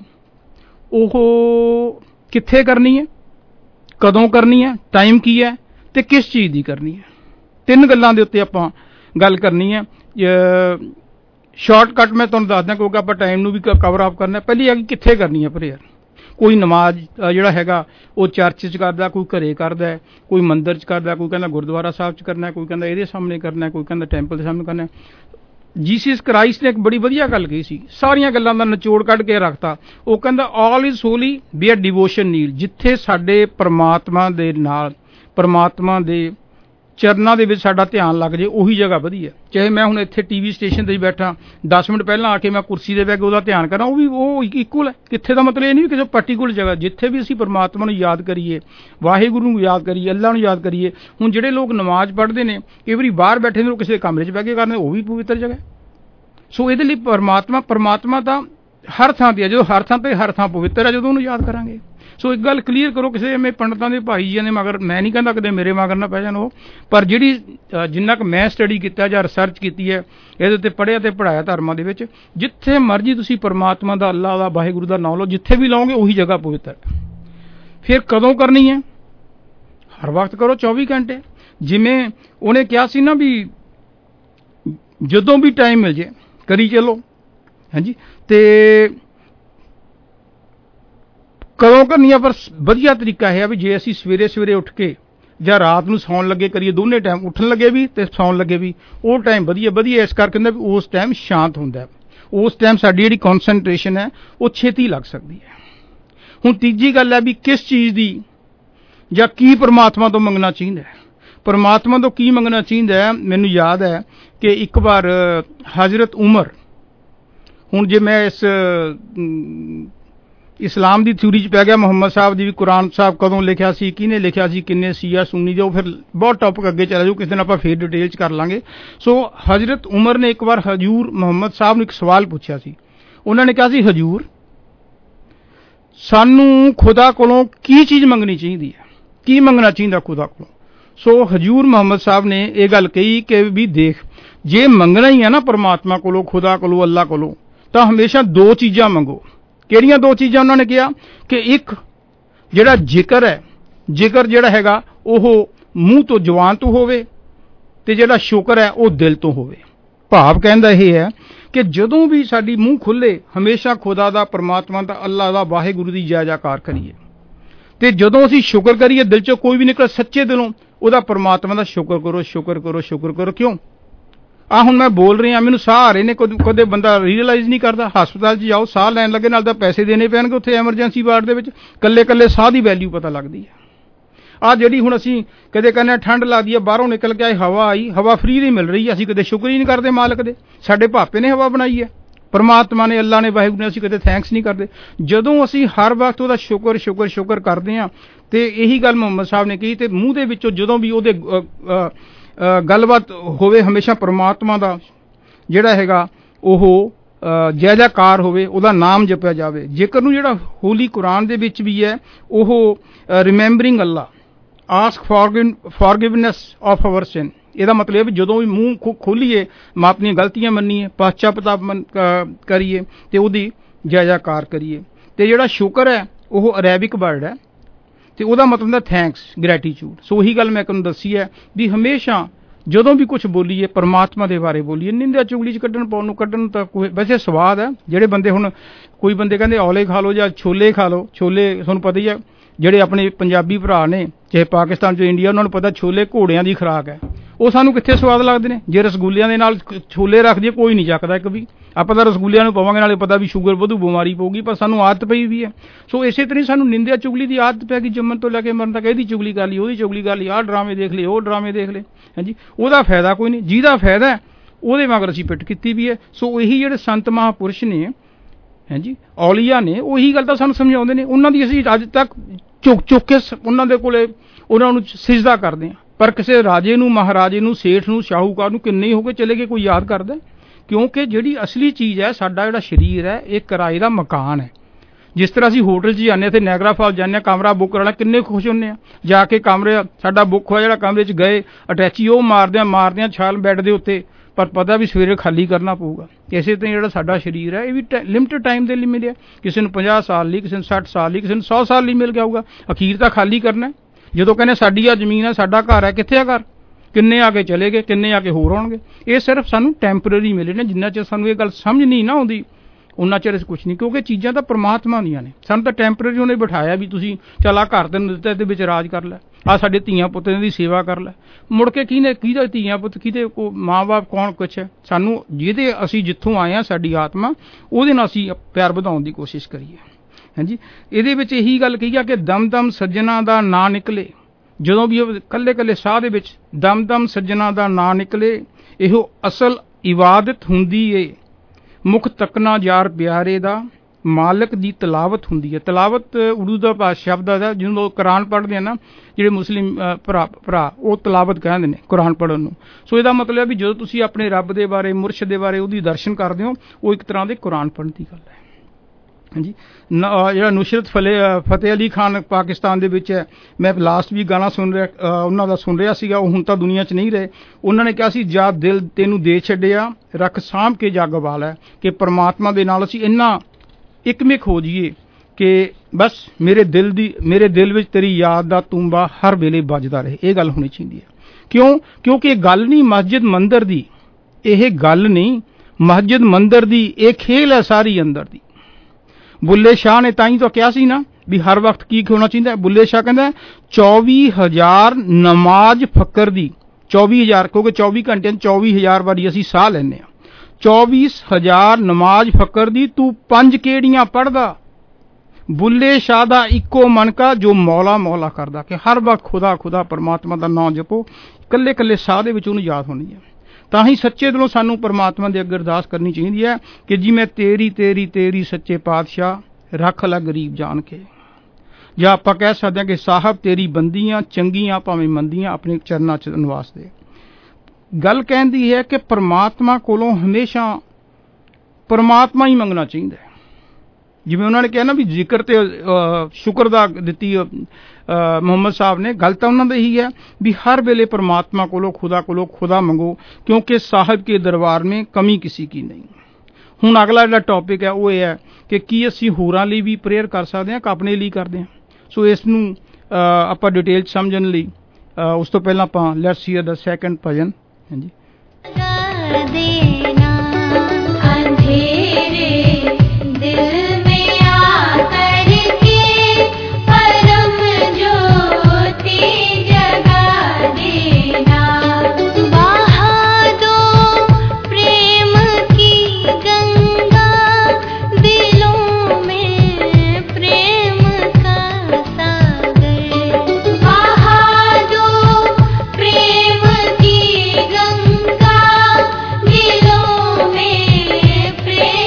ਉਹ ਕਿੱਥੇ ਕਰਨੀ ਹੈ, ਕਦੋਂ ਕਰਨੀ ਹੈ, ਟਾਈਮ ਕੀ ਹੈ ਤੇ ਕਿਸ ਚੀਜ਼ ਦੀ ਕਰਨੀ ਹੈ। ਤਿੰਨ ਗੱਲਾਂ ਦੇ ਉੱਤੇ ਆਪਾਂ ਗੱਲ ਕਰਨੀ ਹੈ। ਸ਼ਾਰਟਕਟ ਮੈਂ ਤੁਹਾਨੂੰ ਦੱਸਦਾ ਕਿਉਂਕਿ ਆਪਾਂ ਟਾਈਮ ਨੂੰ ਵੀ ਕਵਰ ਅਪ ਕਰਨਾ। ਪਹਿਲੀ ਹੈਗੀ ਕਿੱਥੇ ਕਰਨੀ ਹੈ ਪ੍ਰੇਅਰ। ਕੋਈ ਨਮਾਜ਼ ਜਿਹੜਾ ਹੈਗਾ ਉਹ ਚਰਚ 'ਚ ਕਰਦਾ, ਕੋਈ ਘਰੇ ਕਰਦਾ, ਕੋਈ ਮੰਦਿਰ 'ਚ ਕਰਦਾ, ਕੋਈ ਕਹਿੰਦਾ ਗੁਰਦੁਆਰਾ ਸਾਹਿਬ 'ਚ ਕਰਨਾ, ਕੋਈ ਕਹਿੰਦਾ ਇਹਦੇ ਸਾਹਮਣੇ ਕਰਨਾ, ਕੋਈ ਕਹਿੰਦਾ ਟੈਂਪਲ ਦੇ ਸਾਹਮਣੇ ਕਰਨਾ। ਜੀਸਸ ਕ੍ਰਾਈਸਟ ਨੇ ਇੱਕ ਬੜੀ ਵਧੀਆ ਗੱਲ ਕਹੀ ਸੀ, ਸਾਰੀਆਂ ਗੱਲਾਂ ਦਾ ਨਿਚੋੜ ਕੱਢ ਕੇ ਰੱਖਤਾ। ਉਹ ਕਹਿੰਦਾ all is holy be a devotion kneel. ਜਿੱਥੇ ਸਾਡੇ ਪਰਮਾਤਮਾ ਦੇ ਨਾਲ, ਪਰਮਾਤਮਾ ਦੇ ਚਰਨਾਂ ਦੇ ਵਿੱਚ ਸਾਡਾ ਧਿਆਨ ਲੱਗ ਜੇ, ਉਹੀ ਜਗ੍ਹਾ ਵਧੀਆ। ਚਾਹੇ ਮੈਂ ਹੁਣ ਇੱਥੇ ਟੀ ਵੀ ਸਟੇਸ਼ਨ 'ਤੇ ਹੀ ਬੈਠਾ, ਦਸ ਮਿੰਟ ਪਹਿਲਾਂ ਆ ਕੇ ਮੈਂ ਕੁਰਸੀ ਦੇ ਬਹਿ ਕੇ ਉਹਦਾ ਧਿਆਨ ਕਰਾਂ, ਉਹ ਵੀ ਉਹ ਇਕੁਅਲ ਹੈ। ਕਿੱਥੇ ਦਾ ਮਤਲਬ ਇਹ ਨਹੀਂ ਵੀ ਕਿਸੇ ਪਾਰਟੀਕੂਲਰ ਜਗ੍ਹਾ, ਜਿੱਥੇ ਵੀ ਅਸੀਂ ਪਰਮਾਤਮਾ ਨੂੰ ਯਾਦ ਕਰੀਏ, ਵਾਹਿਗੁਰੂ ਨੂੰ ਯਾਦ ਕਰੀਏ, ਅੱਲਾ ਨੂੰ ਯਾਦ ਕਰੀਏ। ਹੁਣ ਜਿਹੜੇ ਲੋਕ ਨਮਾਜ਼ ਪੜ੍ਹਦੇ ਨੇ, ਕਈ ਵਾਰੀ ਬਾਹਰ ਬੈਠੇ ਨੇ, ਉਹ ਕਿਸੇ ਕਮਰੇ 'ਚ ਬਹਿ ਕੇ ਕਰਦੇ, ਉਹ ਵੀ ਪਵਿੱਤਰ ਜਗ੍ਹਾ। ਸੋ ਇਹਦੇ ਲਈ ਪਰਮਾਤਮਾ ਪਰਮਾਤਮਾ ਤਾਂ ਹਰ ਥਾਂ 'ਤੇ ਹੈ। ਜਦੋਂ ਹਰ ਥਾਂ 'ਤੇ ਹਰ ਥਾਂ ਪਵਿੱਤਰ ਹੈ, ਜਦੋਂ ਉਹਨੂੰ ਯਾਦ ਕਰਾਂਗੇ। ਸੋ ਇੱਕ ਗੱਲ ਕਲੀਅਰ ਕਰੋ, ਕਿਸੇ ਐਵੇਂ ਪੰਡਤਾਂ ਦੇ ਭਾਈ ਜੀ ਨੇ ਮਗਰ, ਮੈਂ ਨਹੀਂ ਕਹਿੰਦਾ ਕਦੇ ਮੇਰੇ ਮਗਰ ਨਾ ਪੈ ਜਾਣ ਉਹ, ਪਰ ਜਿਹੜੀ ਜਿੰਨਾ ਕੁ ਮੈਂ ਸਟੱਡੀ ਕੀਤਾ ਜਾਂ ਰਿਸਰਚ ਕੀਤੀ ਹੈ ਇਹਦੇ ਉੱਤੇ ਪੜ੍ਹਿਆ ਤੇ ਪੜ੍ਹਾਇਆ ਧਰਮਾਂ ਦੇ ਵਿੱਚ, ਜਿੱਥੇ ਮਰਜ਼ੀ ਤੁਸੀਂ ਪਰਮਾਤਮਾ ਦਾ, ਅੱਲਾ ਦਾ, ਵਾਹਿਗੁਰੂ ਦਾ ਨਾਮ ਲਓ, ਜਿੱਥੇ ਵੀ ਲਾਓਗੇ ਉਹੀ ਜਗ੍ਹਾ ਪਵਿੱਤਰ ਹੈ। ਫਿਰ ਕਦੋਂ ਕਰਨੀ ਹੈ? ਹਰ ਵਕਤ ਕਰੋ, ਚੌਵੀ ਘੰਟੇ। ਜਿਵੇਂ ਉਹਨੇ ਕਿਹਾ ਸੀ ਨਾ ਵੀ ਜਦੋਂ ਵੀ ਟਾਈਮ ਮਿਲ ਜੇ ਕਰੀ ਚਲੋ। ਹਾਂਜੀ, ਤੇ ਕਦੋਂ ਕਰਨੀ ਆ? ਪਰ ਵਧੀਆ ਤਰੀਕਾ ਹੈ ਵੀ ਜੇ ਅਸੀਂ ਸਵੇਰੇ ਸਵੇਰੇ ਉੱਠ ਕੇ ਜਾਂ ਰਾਤ ਨੂੰ ਸੌਣ ਲੱਗੇ ਕਰੀਏ, ਦੋਨੇ ਟਾਈਮ, ਉੱਠਣ ਲੱਗੇ ਵੀ ਤੇ ਸੌਣ ਲੱਗੇ ਵੀ, ਉਹ ਟਾਈਮ ਵਧੀਆ ਵਧੀਆ ਇਸ ਕਰਕੇ ਹੁੰਦਾ ਵੀ ਉਸ ਟਾਈਮ ਸ਼ਾਂਤ ਹੁੰਦਾ, ਉਸ ਟਾਈਮ ਸਾਡੀ ਜਿਹੜੀ ਕੌਨਸੈਂਟਰੇਸ਼ਨ ਹੈ ਉਹ ਛੇਤੀ ਲੱਗ ਸਕਦੀ ਹੈ। ਹੁਣ ਤੀਜੀ ਗੱਲ ਹੈ ਵੀ ਕਿਸ ਚੀਜ਼ ਦੀ ਜਾਂ ਕੀ ਪਰਮਾਤਮਾ ਤੋਂ ਮੰਗਣਾ ਚਾਹੀਦਾ ਹੈ। ਪਰਮਾਤਮਾ ਤੋਂ ਕੀ ਮੰਗਣਾ ਚਾਹੀਦਾ ਹੈ? ਮੈਨੂੰ ਯਾਦ ਹੈ ਕਿ ਇੱਕ ਵਾਰ ਹਜ਼ਰਤ ਉਮਰ, ਹੁਣ ਜੇ ਮੈਂ ਇਸ ਇਸਲਾਮ ਦੀ ਥਿਊਰੀ 'ਚ ਪੈ ਗਿਆ, ਮੁਹੰਮਦ ਸਾਹਿਬ ਦੀ ਵੀ ਕੁਰਾਨ ਸਾਹਿਬ ਕਦੋਂ ਲਿਖਿਆ ਸੀ, ਕਿਹਨੇ ਲਿਖਿਆ ਸੀ, ਕਿੰਨੇ ਸ਼ੀਆ ਸੁੰਨੀ, ਜੋ ਫਿਰ ਬਹੁਤ ਟੌਪਿਕ ਅੱਗੇ ਚਲਾ ਜਾਊ, ਕਿਸੇ ਦਿਨ ਆਪਾਂ ਫੇਰ ਡਿਟੇਲ 'ਚ ਕਰ ਲਾਂਗੇ। ਸੋ ਹਜ਼ਰਤ ਉਮਰ ਨੇ ਇੱਕ ਵਾਰ ਹਜ਼ੂਰ ਮੁਹੰਮਦ ਸਾਹਿਬ ਨੂੰ ਇੱਕ ਸਵਾਲ ਪੁੱਛਿਆ ਸੀ। ਉਹਨਾਂ ਨੇ ਕਿਹਾ ਸੀ, ਹਜ਼ੂਰ ਸਾਨੂੰ ਖੁਦਾ ਕੋਲੋਂ ਕੀ ਚੀਜ਼ ਮੰਗਣੀ ਚਾਹੀਦੀ ਹੈ, ਕੀ ਮੰਗਣਾ ਚਾਹੀਦਾ ਖੁਦਾ ਕੋਲੋਂ? ਸੋ ਹਜ਼ੂਰ ਮੁਹੰਮਦ ਸਾਹਿਬ ਨੇ ਇਹ ਗੱਲ ਕਹੀ ਕਿ ਵੀ ਦੇਖ, ਜੇ ਮੰਗਣਾ ਹੀ ਹੈ ਨਾ ਪਰਮਾਤਮਾ ਕੋਲੋਂ, ਖੁਦਾ ਕੋਲੋਂ, ਅੱਲਾ ਕੋਲੋਂ, ਤਾਂ ਹਮੇਸ਼ਾ ਦੋ ਚੀਜ਼ਾਂ ਮੰਗੋ। ਕਿਹੜੀਆਂ ਦੋ ਚੀਜ਼ਾਂ? ਉਹਨਾਂ ਨੇ ਕਿਹਾ ਕਿ ਇੱਕ ਜਿਹੜਾ ਜ਼ਿਕਰ ਹੈ, ਜ਼ਿਕਰ ਜਿਹੜਾ ਹੈਗਾ ਉਹ ਮੂੰਹ ਤੋਂ, ਜ਼ੁਬਾਨ ਤੋਂ ਹੋਵੇ, ਤੇ ਜਿਹੜਾ ਸ਼ੁਕਰ ਹੈ ਉਹ ਦਿਲ ਤੋਂ ਹੋਵੇ। ਭਾਵ ਕਹਿੰਦਾ ਇਹ ਹੈ ਕਿ ਜਦੋਂ ਵੀ ਸਾਡੀ ਮੂੰਹ ਖੁੱਲੇ, ਹਮੇਸ਼ਾ ਖੁਦਾ ਦਾ, ਪਰਮਾਤਮਾ ਦਾ, ਅੱਲਾ ਦਾ, ਵਾਹਿਗੁਰੂ ਦੀ ਜੈ ਜੈਕਾਰ ਕਰੀਏ। ਤੇ ਜਦੋਂ ਅਸੀਂ ਸ਼ੁਕਰ ਕਰੀਏ, ਦਿਲ 'ਚੋਂ ਕੋਈ ਵੀ ਨਿਕਲੇ, ਸੱਚੇ ਦਿਲੋਂ ਉਹਦਾ, ਪਰਮਾਤਮਾ ਦਾ ਸ਼ੁਕਰ ਕਰੋ, ਸ਼ੁਕਰ ਕਰੋ, ਸ਼ੁਕਰ ਕਰੋ। ਕਿਉਂ? ਆ ਹੁਣ ਮੈਂ ਬੋਲ ਰਿਹਾ, ਮੈਨੂੰ ਸਾਹ ਆ ਰਹੇ ਨੇ, ਕਦੇ ਕਦੇ ਬੰਦਾ ਰੀਅਲਾਈਜ਼ ਨਹੀਂ ਕਰਦਾ। ਹਸਪਤਾਲ 'ਚ ਜਾਓ, ਸਾਹ ਲੈਣ ਲੱਗੇ, ਨਾਲ ਤਾਂ ਪੈਸੇ ਦੇਣੇ ਪੈਣਗੇ ਉੱਥੇ ਐਮਰਜੈਂਸੀ ਵਾਰਡ ਦੇ ਵਿੱਚ, ਕੱਲੇ ਕੱਲੇ ਸਾਹ ਦੀ ਵੈਲਿਊ ਪਤਾ ਲੱਗਦੀ ਹੈ। ਆਹ ਜਿਹੜੀ ਹੁਣ ਅਸੀਂ ਕਦੇ ਕਹਿੰਦੇ ਠੰਡ ਲੱਗਦੀ ਹੈ, ਬਾਹਰੋਂ ਨਿਕਲ ਕੇ ਆਈ ਹਵਾ ਆਈ, ਹਵਾ ਫ੍ਰੀ ਦੀ ਮਿਲ ਰਹੀ ਹੈ, ਅਸੀਂ ਕਦੇ ਸ਼ੁਕਰ ਹੀ ਨਹੀਂ ਕਰਦੇ ਮਾਲਕ ਦੇ। ਸਾਡੇ ਭਾਪੇ ਨੇ ਹਵਾ ਬਣਾਈ ਹੈ, ਪਰਮਾਤਮਾ ਨੇ, ਅੱਲਾ ਨੇ, ਵਾਹਿਗੁਰੂ ਨੇ, ਅਸੀਂ ਕਦੇ ਥੈਂਕਸ ਨਹੀਂ ਕਰਦੇ। ਜਦੋਂ ਅਸੀਂ ਹਰ ਵਕਤ ਉਹਦਾ ਸ਼ੁਕਰ ਸ਼ੁਕਰ ਸ਼ੁਕਰ ਕਰਦੇ ਹਾਂ, ਤੇ ਇਹੀ ਗੱਲ ਮੁਹੰਮਦ ਸਾਹਿਬ ਨੇ ਕਹੀ, ਤੇ ਮੂੰਹ ਦੇ ਵਿੱਚੋਂ ਜਦੋਂ ਵੀ ਉਹਦੇ ਗੱਲਬਾਤ ਹੋਵੇ, ਹਮੇਸ਼ਾ ਪਰਮਾਤਮਾ ਦਾ ਜਿਹੜਾ ਹੈਗਾ ਉਹ ਜੈ ਜੈਕਾਰ ਹੋਵੇ, ਉਹਦਾ ਨਾਮ ਜਪਿਆ ਜਾਵੇ। ਜੇਕਰ ਨੂੰ ਜਿਹੜਾ ਹੋਲੀ ਕੁਰਾਨ ਦੇ ਵਿੱਚ ਵੀ ਹੈ, ਉਹ remembering Allah, ask forgiveness of our sin. ਇਹਦਾ ਮਤਲਬ ਹੈ ਵੀ ਜਦੋਂ ਵੀ ਮੂੰਹ ਖੋਲੀਏ, ਮੈਂ ਆਪਣੀਆਂ ਗਲਤੀਆਂ ਮੰਨੀਏ, ਪਛਤਾਪ ਕਰੀਏ, ਤੇ ਉਹਦੀ ਜੈ ਜੈਕਾਰ ਕਰੀਏ। ਤੇ ਜਿਹੜਾ ਸ਼ੁਕਰ ਹੈ ਉਹ ਅਰੈਬਿਕ ਵਰਡ ਹੈ, ਤੇ ਉਹਦਾ ਮਤਲਬ ਹੁੰਦਾ ਥੈਂਕਸ, ਗ੍ਰੈਟੀਚਿਊਡ। ਸੋ ਉਹੀ ਗੱਲ ਮੈਂ ਤੁਹਾਨੂੰ ਦੱਸੀ ਹੈ ਵੀ ਹਮੇਸ਼ਾ ਜਦੋਂ ਵੀ ਕੁਝ ਬੋਲੀਏ ਪਰਮਾਤਮਾ ਦੇ ਬਾਰੇ ਬੋਲੀਏ, ਨਿੰਦਿਆ ਚੁਗਲੀ 'ਚ ਕੱਢਣ ਪਾਉਣ ਨੂੰ ਕੱਢਣ ਤਾਂ ਕੋਈ ਵੈਸੇ ਸਵਾਦ ਹੈ। ਜਿਹੜੇ ਬੰਦੇ ਹੁਣ ਕੋਈ ਬੰਦੇ ਕਹਿੰਦੇ ਔਲੇ ਖਾ ਲਓ ਜਾਂ ਛੋਲੇ ਖਾ ਲਓ, ਛੋਲੇ ਤੁਹਾਨੂੰ ਪਤਾ ਹੀ ਹੈ, ਜਿਹੜੇ ਆਪਣੇ ਪੰਜਾਬੀ ਭਰਾ ਨੇ ਚਾਹੇ ਪਾਕਿਸਤਾਨ 'ਚ ਇੰਡੀਆ, ਉਹਨਾਂ ਨੂੰ ਪਤਾ ਛੋਲੇ ਘੋੜਿਆਂ ਦੀ ਖੁਰਾਕ ਹੈ। ਉਹ ਸਾਨੂੰ ਕਿੱਥੇ ਸਵਾਦ ਲੱਗਦੇ ਨੇ। ਜੇ ਰਸਗੁੱਲਿਆਂ ਦੇ ਨਾਲ ਛੋਲੇ ਰੱਖ ਦਈਏ ਕੋਈ ਨਹੀਂ ਚੱਕਦਾ ਇੱਕ ਵੀ। ਆਪਾਂ ਤਾਂ ਰਸਗੁੱਲਿਆਂ ਨੂੰ ਪਾਵਾਂਗੇ, ਨਾਲੇ ਪਤਾ ਵੀ ਸ਼ੂਗਰ ਵਧੂ, ਬਿਮਾਰੀ ਪਊਗੀ, ਪਰ ਸਾਨੂੰ ਆਦਤ ਪਈ ਵੀ ਹੈ। ਸੋ ਇਸੇ ਤਰ੍ਹਾਂ ਸਾਨੂੰ ਨਿੰਦਿਆ ਚੁਗਲੀ ਦੀ ਆਦਤ ਪੈ ਗਈ ਜੰਮਣ ਤੋਂ ਲੈ ਕੇ ਮਰਨ ਤੱਕ। ਇਹਦੀ ਚੁਗਲੀ ਕਰ ਲਈ, ਉਹਦੀ ਚੁਗਲੀ ਕਰ ਲਈ, ਆਹ ਡਰਾਮੇ ਦੇਖ ਲਏ, ਉਹ ਡਰਾਮੇ ਦੇਖ ਲਏ, ਹਾਂਜੀ। ਉਹਦਾ ਫਾਇਦਾ ਕੋਈ ਨਹੀਂ, ਜਿਹਦਾ ਫਾਇਦਾ ਉਹਦੇ ਮਗਰ ਅਸੀਂ ਪਿੱਟ ਕੀਤੀ ਵੀ ਹੈ। ਸੋ ਇਹੀ ਜਿਹੜੇ ਸੰਤ ਮਹਾਂਪੁਰਸ਼ ਨੇ, ਹਾਂਜੀ, ਔਲੀਆ ਨੇ, ਉਹੀ ਗੱਲ ਤਾਂ ਸਾਨੂੰ ਸਮਝਾਉਂਦੇ ਨੇ। ਉਹਨਾਂ ਦੀ ਅਸੀਂ ਅੱਜ ਤੱਕ ਚੁੱਕ ਚੁੱਕ ਕੇ ਉਹਨਾਂ ਦੇ ਕੋਲੇ ਉਹਨਾਂ ਨੂੰ ਸਿਜਦਾ ਕਰਦੇ ਹਾਂ, ਪਰ ਕਿਸੇ ਰਾਜੇ ਨੂੰ, ਮਹਾਰਾਜੇ ਨੂੰ, ਸੇਠ ਨੂੰ, ਸ਼ਾਹੂਕਾਰ ਨੂੰ ਕਿੰਨੇ ਹੋ ਕੇ ਚਲੇ ਗਏ ਕੋਈ ਯਾਦ ਕਰਦਾ? ਕਿਉਂਕਿ ਜਿਹੜੀ ਅਸਲੀ ਚੀਜ਼ ਹੈ, ਸਾਡਾ ਜਿਹੜਾ ਸਰੀਰ ਹੈ, ਇਹ ਕਿਰਾਏ ਦਾ ਮਕਾਨ ਹੈ। ਜਿਸ ਤਰ੍ਹਾਂ ਅਸੀਂ ਹੋਟਲ 'ਚ ਜਾਂਦੇ ਹਾਂ, ਇੱਥੇ ਨਾਇਗਰਾ ਫਾਲ ਜਾਂਦੇ ਹਾਂ, ਕਮਰਾ ਬੁੱਕ ਕਰਾਉਣਾ, ਕਿੰਨੇ ਖੁਸ਼ ਹੁੰਦੇ ਹਾਂ ਜਾ ਕੇ। ਕਮਰੇ ਸਾਡਾ ਬੁੱਕ ਹੋਇਆ, ਜਿਹੜਾ ਕਮਰੇ 'ਚ ਗਏ, ਅਟੈਚੀ ਉਹ ਮਾਰਦੇ ਹਾਂ ਮਾਰਦੇ ਹਾਂ ਛਾਲ ਬੈੱਡ ਦੇ ਉੱਤੇ, ਪਰ ਪਤਾ ਵੀ ਸਵੇਰੇ ਖਾਲੀ ਕਰਨਾ ਪਊਗਾ। ਇਸੇ ਤਰ੍ਹਾਂ ਜਿਹੜਾ ਸਾਡਾ ਸਰੀਰ ਹੈ, ਇਹ ਵੀ ਲਿਮਟਿਡ ਟਾਈਮ ਦੇ ਲਈ ਮਿਲਿਆ। ਕਿਸੇ ਨੂੰ ਪੰਜਾਹ ਸਾਲ ਲਈ, ਕਿਸੇ ਨੂੰ ਸੱਠ ਸਾਲ ਲਈ, ਕਿਸੇ ਨੂੰ ਸੌ ਸਾਲ ਲਈ ਮਿਲ ਗਿਆ ਹੋਊਗਾ। ਅਖੀਰ ਤਾਂ ਖਾਲੀ ਕਰਨਾ। ਜਦੋਂ ਕਹਿੰਦੇ ਸਾਡੀ ਆ ਜ਼ਮੀਨ ਹੈ, ਸਾਡਾ ਘਰ ਹੈ, ਕਿੱਥੇ ਆ ਘਰ? ਕਿੰਨੇ ਆ ਕੇ ਚਲੇ ਗਏ, ਕਿੰਨੇ ਆ ਕੇ ਹੋਰ ਆਉਣਗੇ। ਇਹ ਸਿਰਫ ਸਾਨੂੰ ਟੈਂਪਰੇਰੀ ਮਿਲੇ ਨੇ। ਜਿੰਨਾ ਚਿਰ ਸਾਨੂੰ ਇਹ ਗੱਲ ਸਮਝ ਨਹੀਂ ਨਾ ਆਉਂਦੀ, ਉਹਨਾਂ ਚਿਰ ਕੁਛ ਨਹੀਂ, ਕਿਉਂਕਿ ਚੀਜ਼ਾਂ ਤਾਂ ਪਰਮਾਤਮਾ ਦੀਆਂ ਨੇ। ਸਾਨੂੰ ਤਾਂ ਟੈਂਪਰੇਰੀ ਉਹਨੇ ਬਿਠਾਇਆ ਵੀ ਤੁਸੀਂ ਚੱਲ ਆਹ ਘਰ ਤੈਨੂੰ ਦਿੱਤਾ, ਇਹਦੇ ਵਿੱਚ ਰਾਜ ਕਰ ਲੈ, ਆਹ ਸਾਡੇ ਧੀਆਂ ਪੁੱਤਾਂ ਦੀ ਸੇਵਾ ਕਰ ਲੈ। ਮੁੜ ਕੇ ਕਿਹਨੇ ਕਿਹਦਾ ਧੀਆਂ ਪੁੱਤ, ਕਿਹਦੇ ਕੋ ਮਾਂ ਬਾਪ, ਕੌਣ ਕੁਛ ਹੈ? ਸਾਨੂੰ ਜਿਹਦੇ ਅਸੀਂ ਜਿੱਥੋਂ ਆਏ ਹਾਂ, ਸਾਡੀ ਆਤਮਾ, ਉਹਦੇ ਨਾਲ ਅਸੀਂ ਪਿਆਰ ਵਧਾਉਣ ਦੀ ਕੋਸ਼ਿਸ਼ ਕਰੀਏ, ਹਾਂਜੀ। ਇਹਦੇ ਵਿੱਚ ਇਹੀ ਗੱਲ ਕਹੀ ਆ ਕਿ ਦਮ ਦਮ ਸੱਜਣਾ ਦਾ ਨਾਂ ਨਿਕਲੇ। ਜਦੋਂ ਵੀ ਉਹ ਕੱਲੇ ਕੱਲੇ ਸਾਹ ਦੇ ਵਿੱਚ ਦਮ ਦਮ ਸੱਜਣਾ ਦਾ ਨਾਂ ਨਿਕਲੇ, ਇਹੋ ਅਸਲ ਇਬਾਦਤ ਹੁੰਦੀ ਏ। ਮੁਖ ਤੱਕਣਾ ਯਾਰ ਪਿਆਰੇ ਦਾ, ਮਾਲਕ ਦੀ ਤਲਾਵਤ ਹੁੰਦੀ ਹੈ। ਤਲਾਵਤ ਉਰਦੂ ਦਾ ਭਾਸ਼ਾ ਸ਼ਬਦ ਹੈ। ਜਦੋਂ ਕੁਰਾਨ ਪੜ੍ਹਦੇ ਆ ਨਾ ਜਿਹੜੇ ਮੁਸਲਿਮ ਭਰਾ ਭਰਾ ਉਹ ਤਲਾਵਤ ਕਹਿੰਦੇ ਨੇ ਕੁਰਾਨ ਪੜ੍ਹਨ ਨੂੰ। ਸੋ ਇਹਦਾ ਮਤਲਬ ਹੈ ਵੀ ਜਦੋਂ ਤੁਸੀਂ ਆਪਣੇ ਰੱਬ ਦੇ ਬਾਰੇ, ਮੁਰਸ਼ਿਦ ਦੇ ਬਾਰੇ, ਉਹਦੀ ਦਰਸ਼ਨ ਕਰਦੇ ਹੋ, ਉਹ ਇੱਕ ਤਰ੍ਹਾਂ ਦੇ ਕੁਰਾਨ ਪੜ੍ਹਨ ਦੀ ਗੱਲ ਹੈ, ਹਾਂਜੀ। ਜਿਹੜਾ ਨੁਸਰਤ ਫਲੇ ਫਤਿਹ ਅਲੀ ਖਾਨ ਪਾਕਿਸਤਾਨ ਦੇ ਵਿੱਚ ਹੈ, ਮੈਂ ਲਾਸਟ ਵੀ ਗਾਣਾ ਸੁਣ ਰਿਹਾ ਉਹਨਾਂ ਦਾ ਸੁਣ ਰਿਹਾ ਸੀਗਾ। ਉਹ ਹੁਣ ਤਾਂ ਦੁਨੀਆ 'ਚ ਨਹੀਂ ਰਹੇ। ਉਹਨਾਂ ਨੇ ਕਿਹਾ ਸੀ, ਜਾ ਦਿਲ ਤੈਨੂੰ ਦੇ ਛੱਡਿਆ, ਰੱਖ ਸਾਂਭ ਕੇ ਜੱਗ ਵਾਲਾ, ਕਿ ਪਰਮਾਤਮਾ ਦੇ ਨਾਲ ਅਸੀਂ ਇੰਨਾ ਇੱਕਮਿਕ ਹੋ ਜਾਈਏ ਕਿ ਬਸ ਮੇਰੇ ਦਿਲ ਦੀ ਮੇਰੇ ਦਿਲ ਵਿੱਚ ਤੇਰੀ ਯਾਦ ਦਾ ਤੂੰਬਾ ਹਰ ਵੇਲੇ ਵੱਜਦਾ ਰਹੇ। ਇਹ ਗੱਲ ਹੋਣੀ ਚਾਹੀਦੀ ਹੈ। ਕਿਉਂ? ਕਿਉਂਕਿ ਇਹ ਗੱਲ ਨਹੀਂ ਮਸਜਿਦ ਮੰਦਰ ਦੀ, ਇਹ ਗੱਲ ਨਹੀਂ ਮਸਜਿਦ ਮੰਦਰ ਦੀ, ਇਹ ਖੇਲ ਹੈ ਸਾਰੀ ਅੰਦਰ ਦੀ। ਬੁੱਲੇ ਸ਼ਾਹ ਨੇ ਤਾਂ ਹੀ ਤਾਂ ਕਿਹਾ ਸੀ ਨਾ ਵੀ ਹਰ ਵਕਤ ਕੀ ਹੋਣਾ ਚਾਹੀਦਾ। ਬੁੱਲੇ ਸ਼ਾਹ ਕਹਿੰਦਾ ਚੌਵੀ ਹਜ਼ਾਰ ਨਮਾਜ਼ ਫਕਰ ਦੀ, ਚੌਵੀ ਹਜ਼ਾਰ ਕਿਉਂਕਿ ਚੌਵੀ ਘੰਟਿਆਂ ਚੌਵੀ ਹਜ਼ਾਰ ਵਾਰੀ ਅਸੀਂ ਸਾਹ ਲੈਂਦੇ ਹਾਂ। ਚੌਵੀ ਹਜ਼ਾਰ ਨਮਾਜ਼ ਫਕਰ ਦੀ ਤੂੰ ਪੰਜ ਕਿਹੜੀਆਂ ਪੜ੍ਹਦਾ। ਬੁੱਲੇ ਸ਼ਾਹ ਦਾ ਇੱਕੋ ਮਨਕਾ ਜੋ ਮੌਲਾ ਮੌਲਾ ਕਰਦਾ, ਕਿ ਹਰ ਵਕਤ ਖੁਦਾ ਖੁਦਾ ਪਰਮਾਤਮਾ ਦਾ ਨਾਂ ਜਪੋ। ਇਕੱਲੇ ਇਕੱਲੇ ਸਾਹ ਦੇ ਵਿੱਚ ਉਹਨੂੰ ਯਾਦ ਹੋਣੀ ਹੈ। ਤਾਂ ਹੀ ਸੱਚੇ ਦਿਲੋਂ ਸਾਨੂੰ ਪਰਮਾਤਮਾ ਦੇ ਅੱਗੇ ਅਰਦਾਸ ਕਰਨੀ ਚਾਹੀਦੀ ਹੈ ਕਿ ਜੀ ਮੈਂ ਤੇਰੀ ਤੇਰੀ ਤੇਰੀ ਸੱਚੇ ਪਾਤਸ਼ਾਹ ਰੱਖ ਲੈ ਗਰੀਬ ਜਾਣ ਕੇ। ਜਾਂ ਆਪਾਂ ਕਹਿ ਸਕਦੇ ਹਾਂ ਕਿ ਸਾਹਿਬ ਤੇਰੀ ਬੰਦੀਆਂ ਚੰਗੀਆਂ ਭਾਵੇਂ ਮੰਦੀਆਂ ਆਪਣੇ ਚਰਨਾਂ 'ਚ ਨਿਵਾਸ ਦੇ। ਗੱਲ ਕਹਿੰਦੀ ਹੈ ਕਿ ਪਰਮਾਤਮਾ ਕੋਲੋਂ ਹਮੇਸ਼ਾ ਪਰਮਾਤਮਾ ਹੀ ਮੰਗਣਾ ਚਾਹੀਦਾ ਹੈ। ਜਿਵੇਂ ਉਹਨਾਂ ਨੇ ਕਿਹਾ ਨਾ ਵੀ ਜ਼ਿਕਰ ਤੇ ਸ਼ੁਕਰ ਦਾ ਦਿੱਤੀ ਮੁਹੰਮਦ ਸਾਹਿਬ ਨੇ, ਗੱਲ ਤਾਂ ਉਹਨਾਂ ਦਾ ਇਹੀ ਹੈ ਵੀ ਹਰ ਵੇਲੇ ਪਰਮਾਤਮਾ ਕੋਲੋਂ ਖੁਦਾ ਕੋਲੋਂ ਖੁਦਾ ਮੰਗੋ, ਕਿਉਂਕਿ ਸਾਹਿਬ ਕੇ ਦਰਬਾਰ ਮੇਂ ਕਮੀ ਕਿਸੇ ਕੀ ਨਹੀਂ। ਹੁਣ ਅਗਲਾ ਜਿਹੜਾ ਟੌਪਿਕ ਹੈ ਉਹ ਇਹ ਹੈ ਕਿ ਕੀ ਅਸੀਂ ਹੋਰਾਂ ਲਈ ਵੀ ਪ੍ਰੇਅਰ ਕਰ ਸਕਦੇ ਹਾਂ ਕਿ ਆਪਣੇ ਲਈ ਕਰਦੇ ਹਾਂ। ਸੋ ਇਸ ਨੂੰ ਆਪਾਂ ਡਿਟੇਲ 'ਚ ਸਮਝਣ ਲਈ ਉਸ ਤੋਂ ਪਹਿਲਾਂ ਆਪਾਂ ਲੈਟਸ ਹੀਅਰ ਦਾ ਸੈਕੰਡ ਭਜਨ, ਹਾਂਜੀ। Prem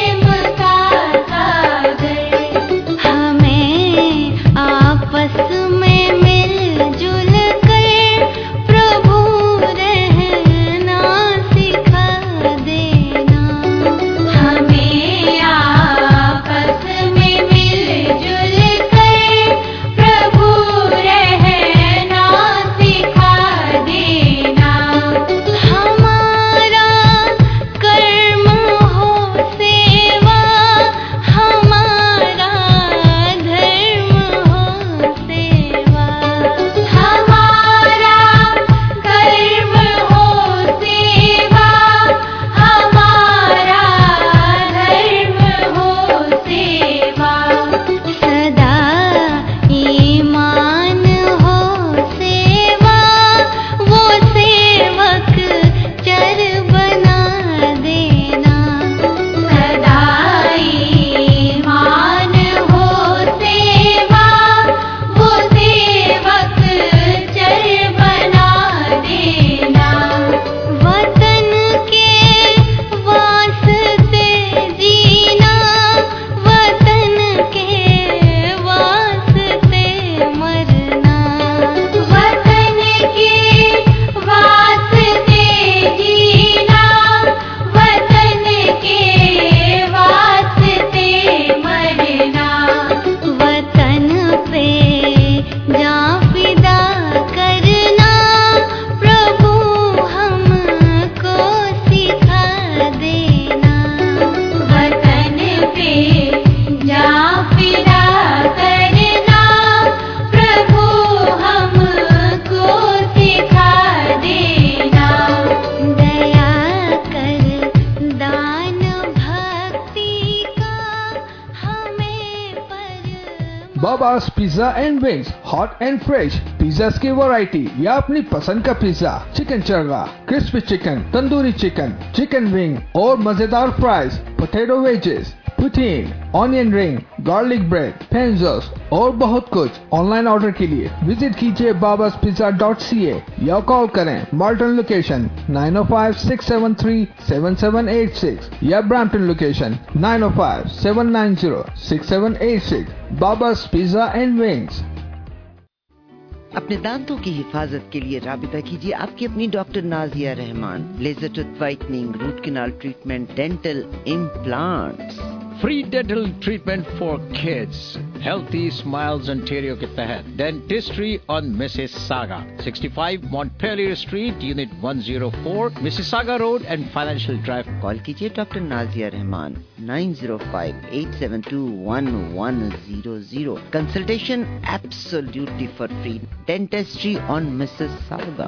Baba's pizza and wings, hot and fresh pizza की वैरायटी या अपनी पसंद का pizza, chicken chargha, crispy chicken, tandoori chicken, chicken wing और मजेदार fries, potato wedges, poutine, onion ring, garlic bread, पेंजोस और बहुत कुछ। ऑनलाइन ऑर्डर के लिए विजिट कीजिए बाबास पिज्जा डॉट सी ए या कॉल करें Malton location nine o five six seven three seven seven eight six या Brampton location nine o five seven nine zero six seven eight six. Baba's pizza and wings. अपने दांतों की हिफाजत के लिए राबिता कीजिए आपकी अपनी doctor Nazia Rahman. Laser tooth whitening, root canal treatment, dental implants, free dental treatment for kids, Healthy Smiles Ontario के तहत Dentistry on Mississauga, sixty five Montpellier Street, unit one o four, Mississauga Road and Financial Drive. Call कीजिए doctor Nazia Rahman nine zero five eight seven two one one zero zero. Consultation absolutely for free. Dentistry on Mississauga.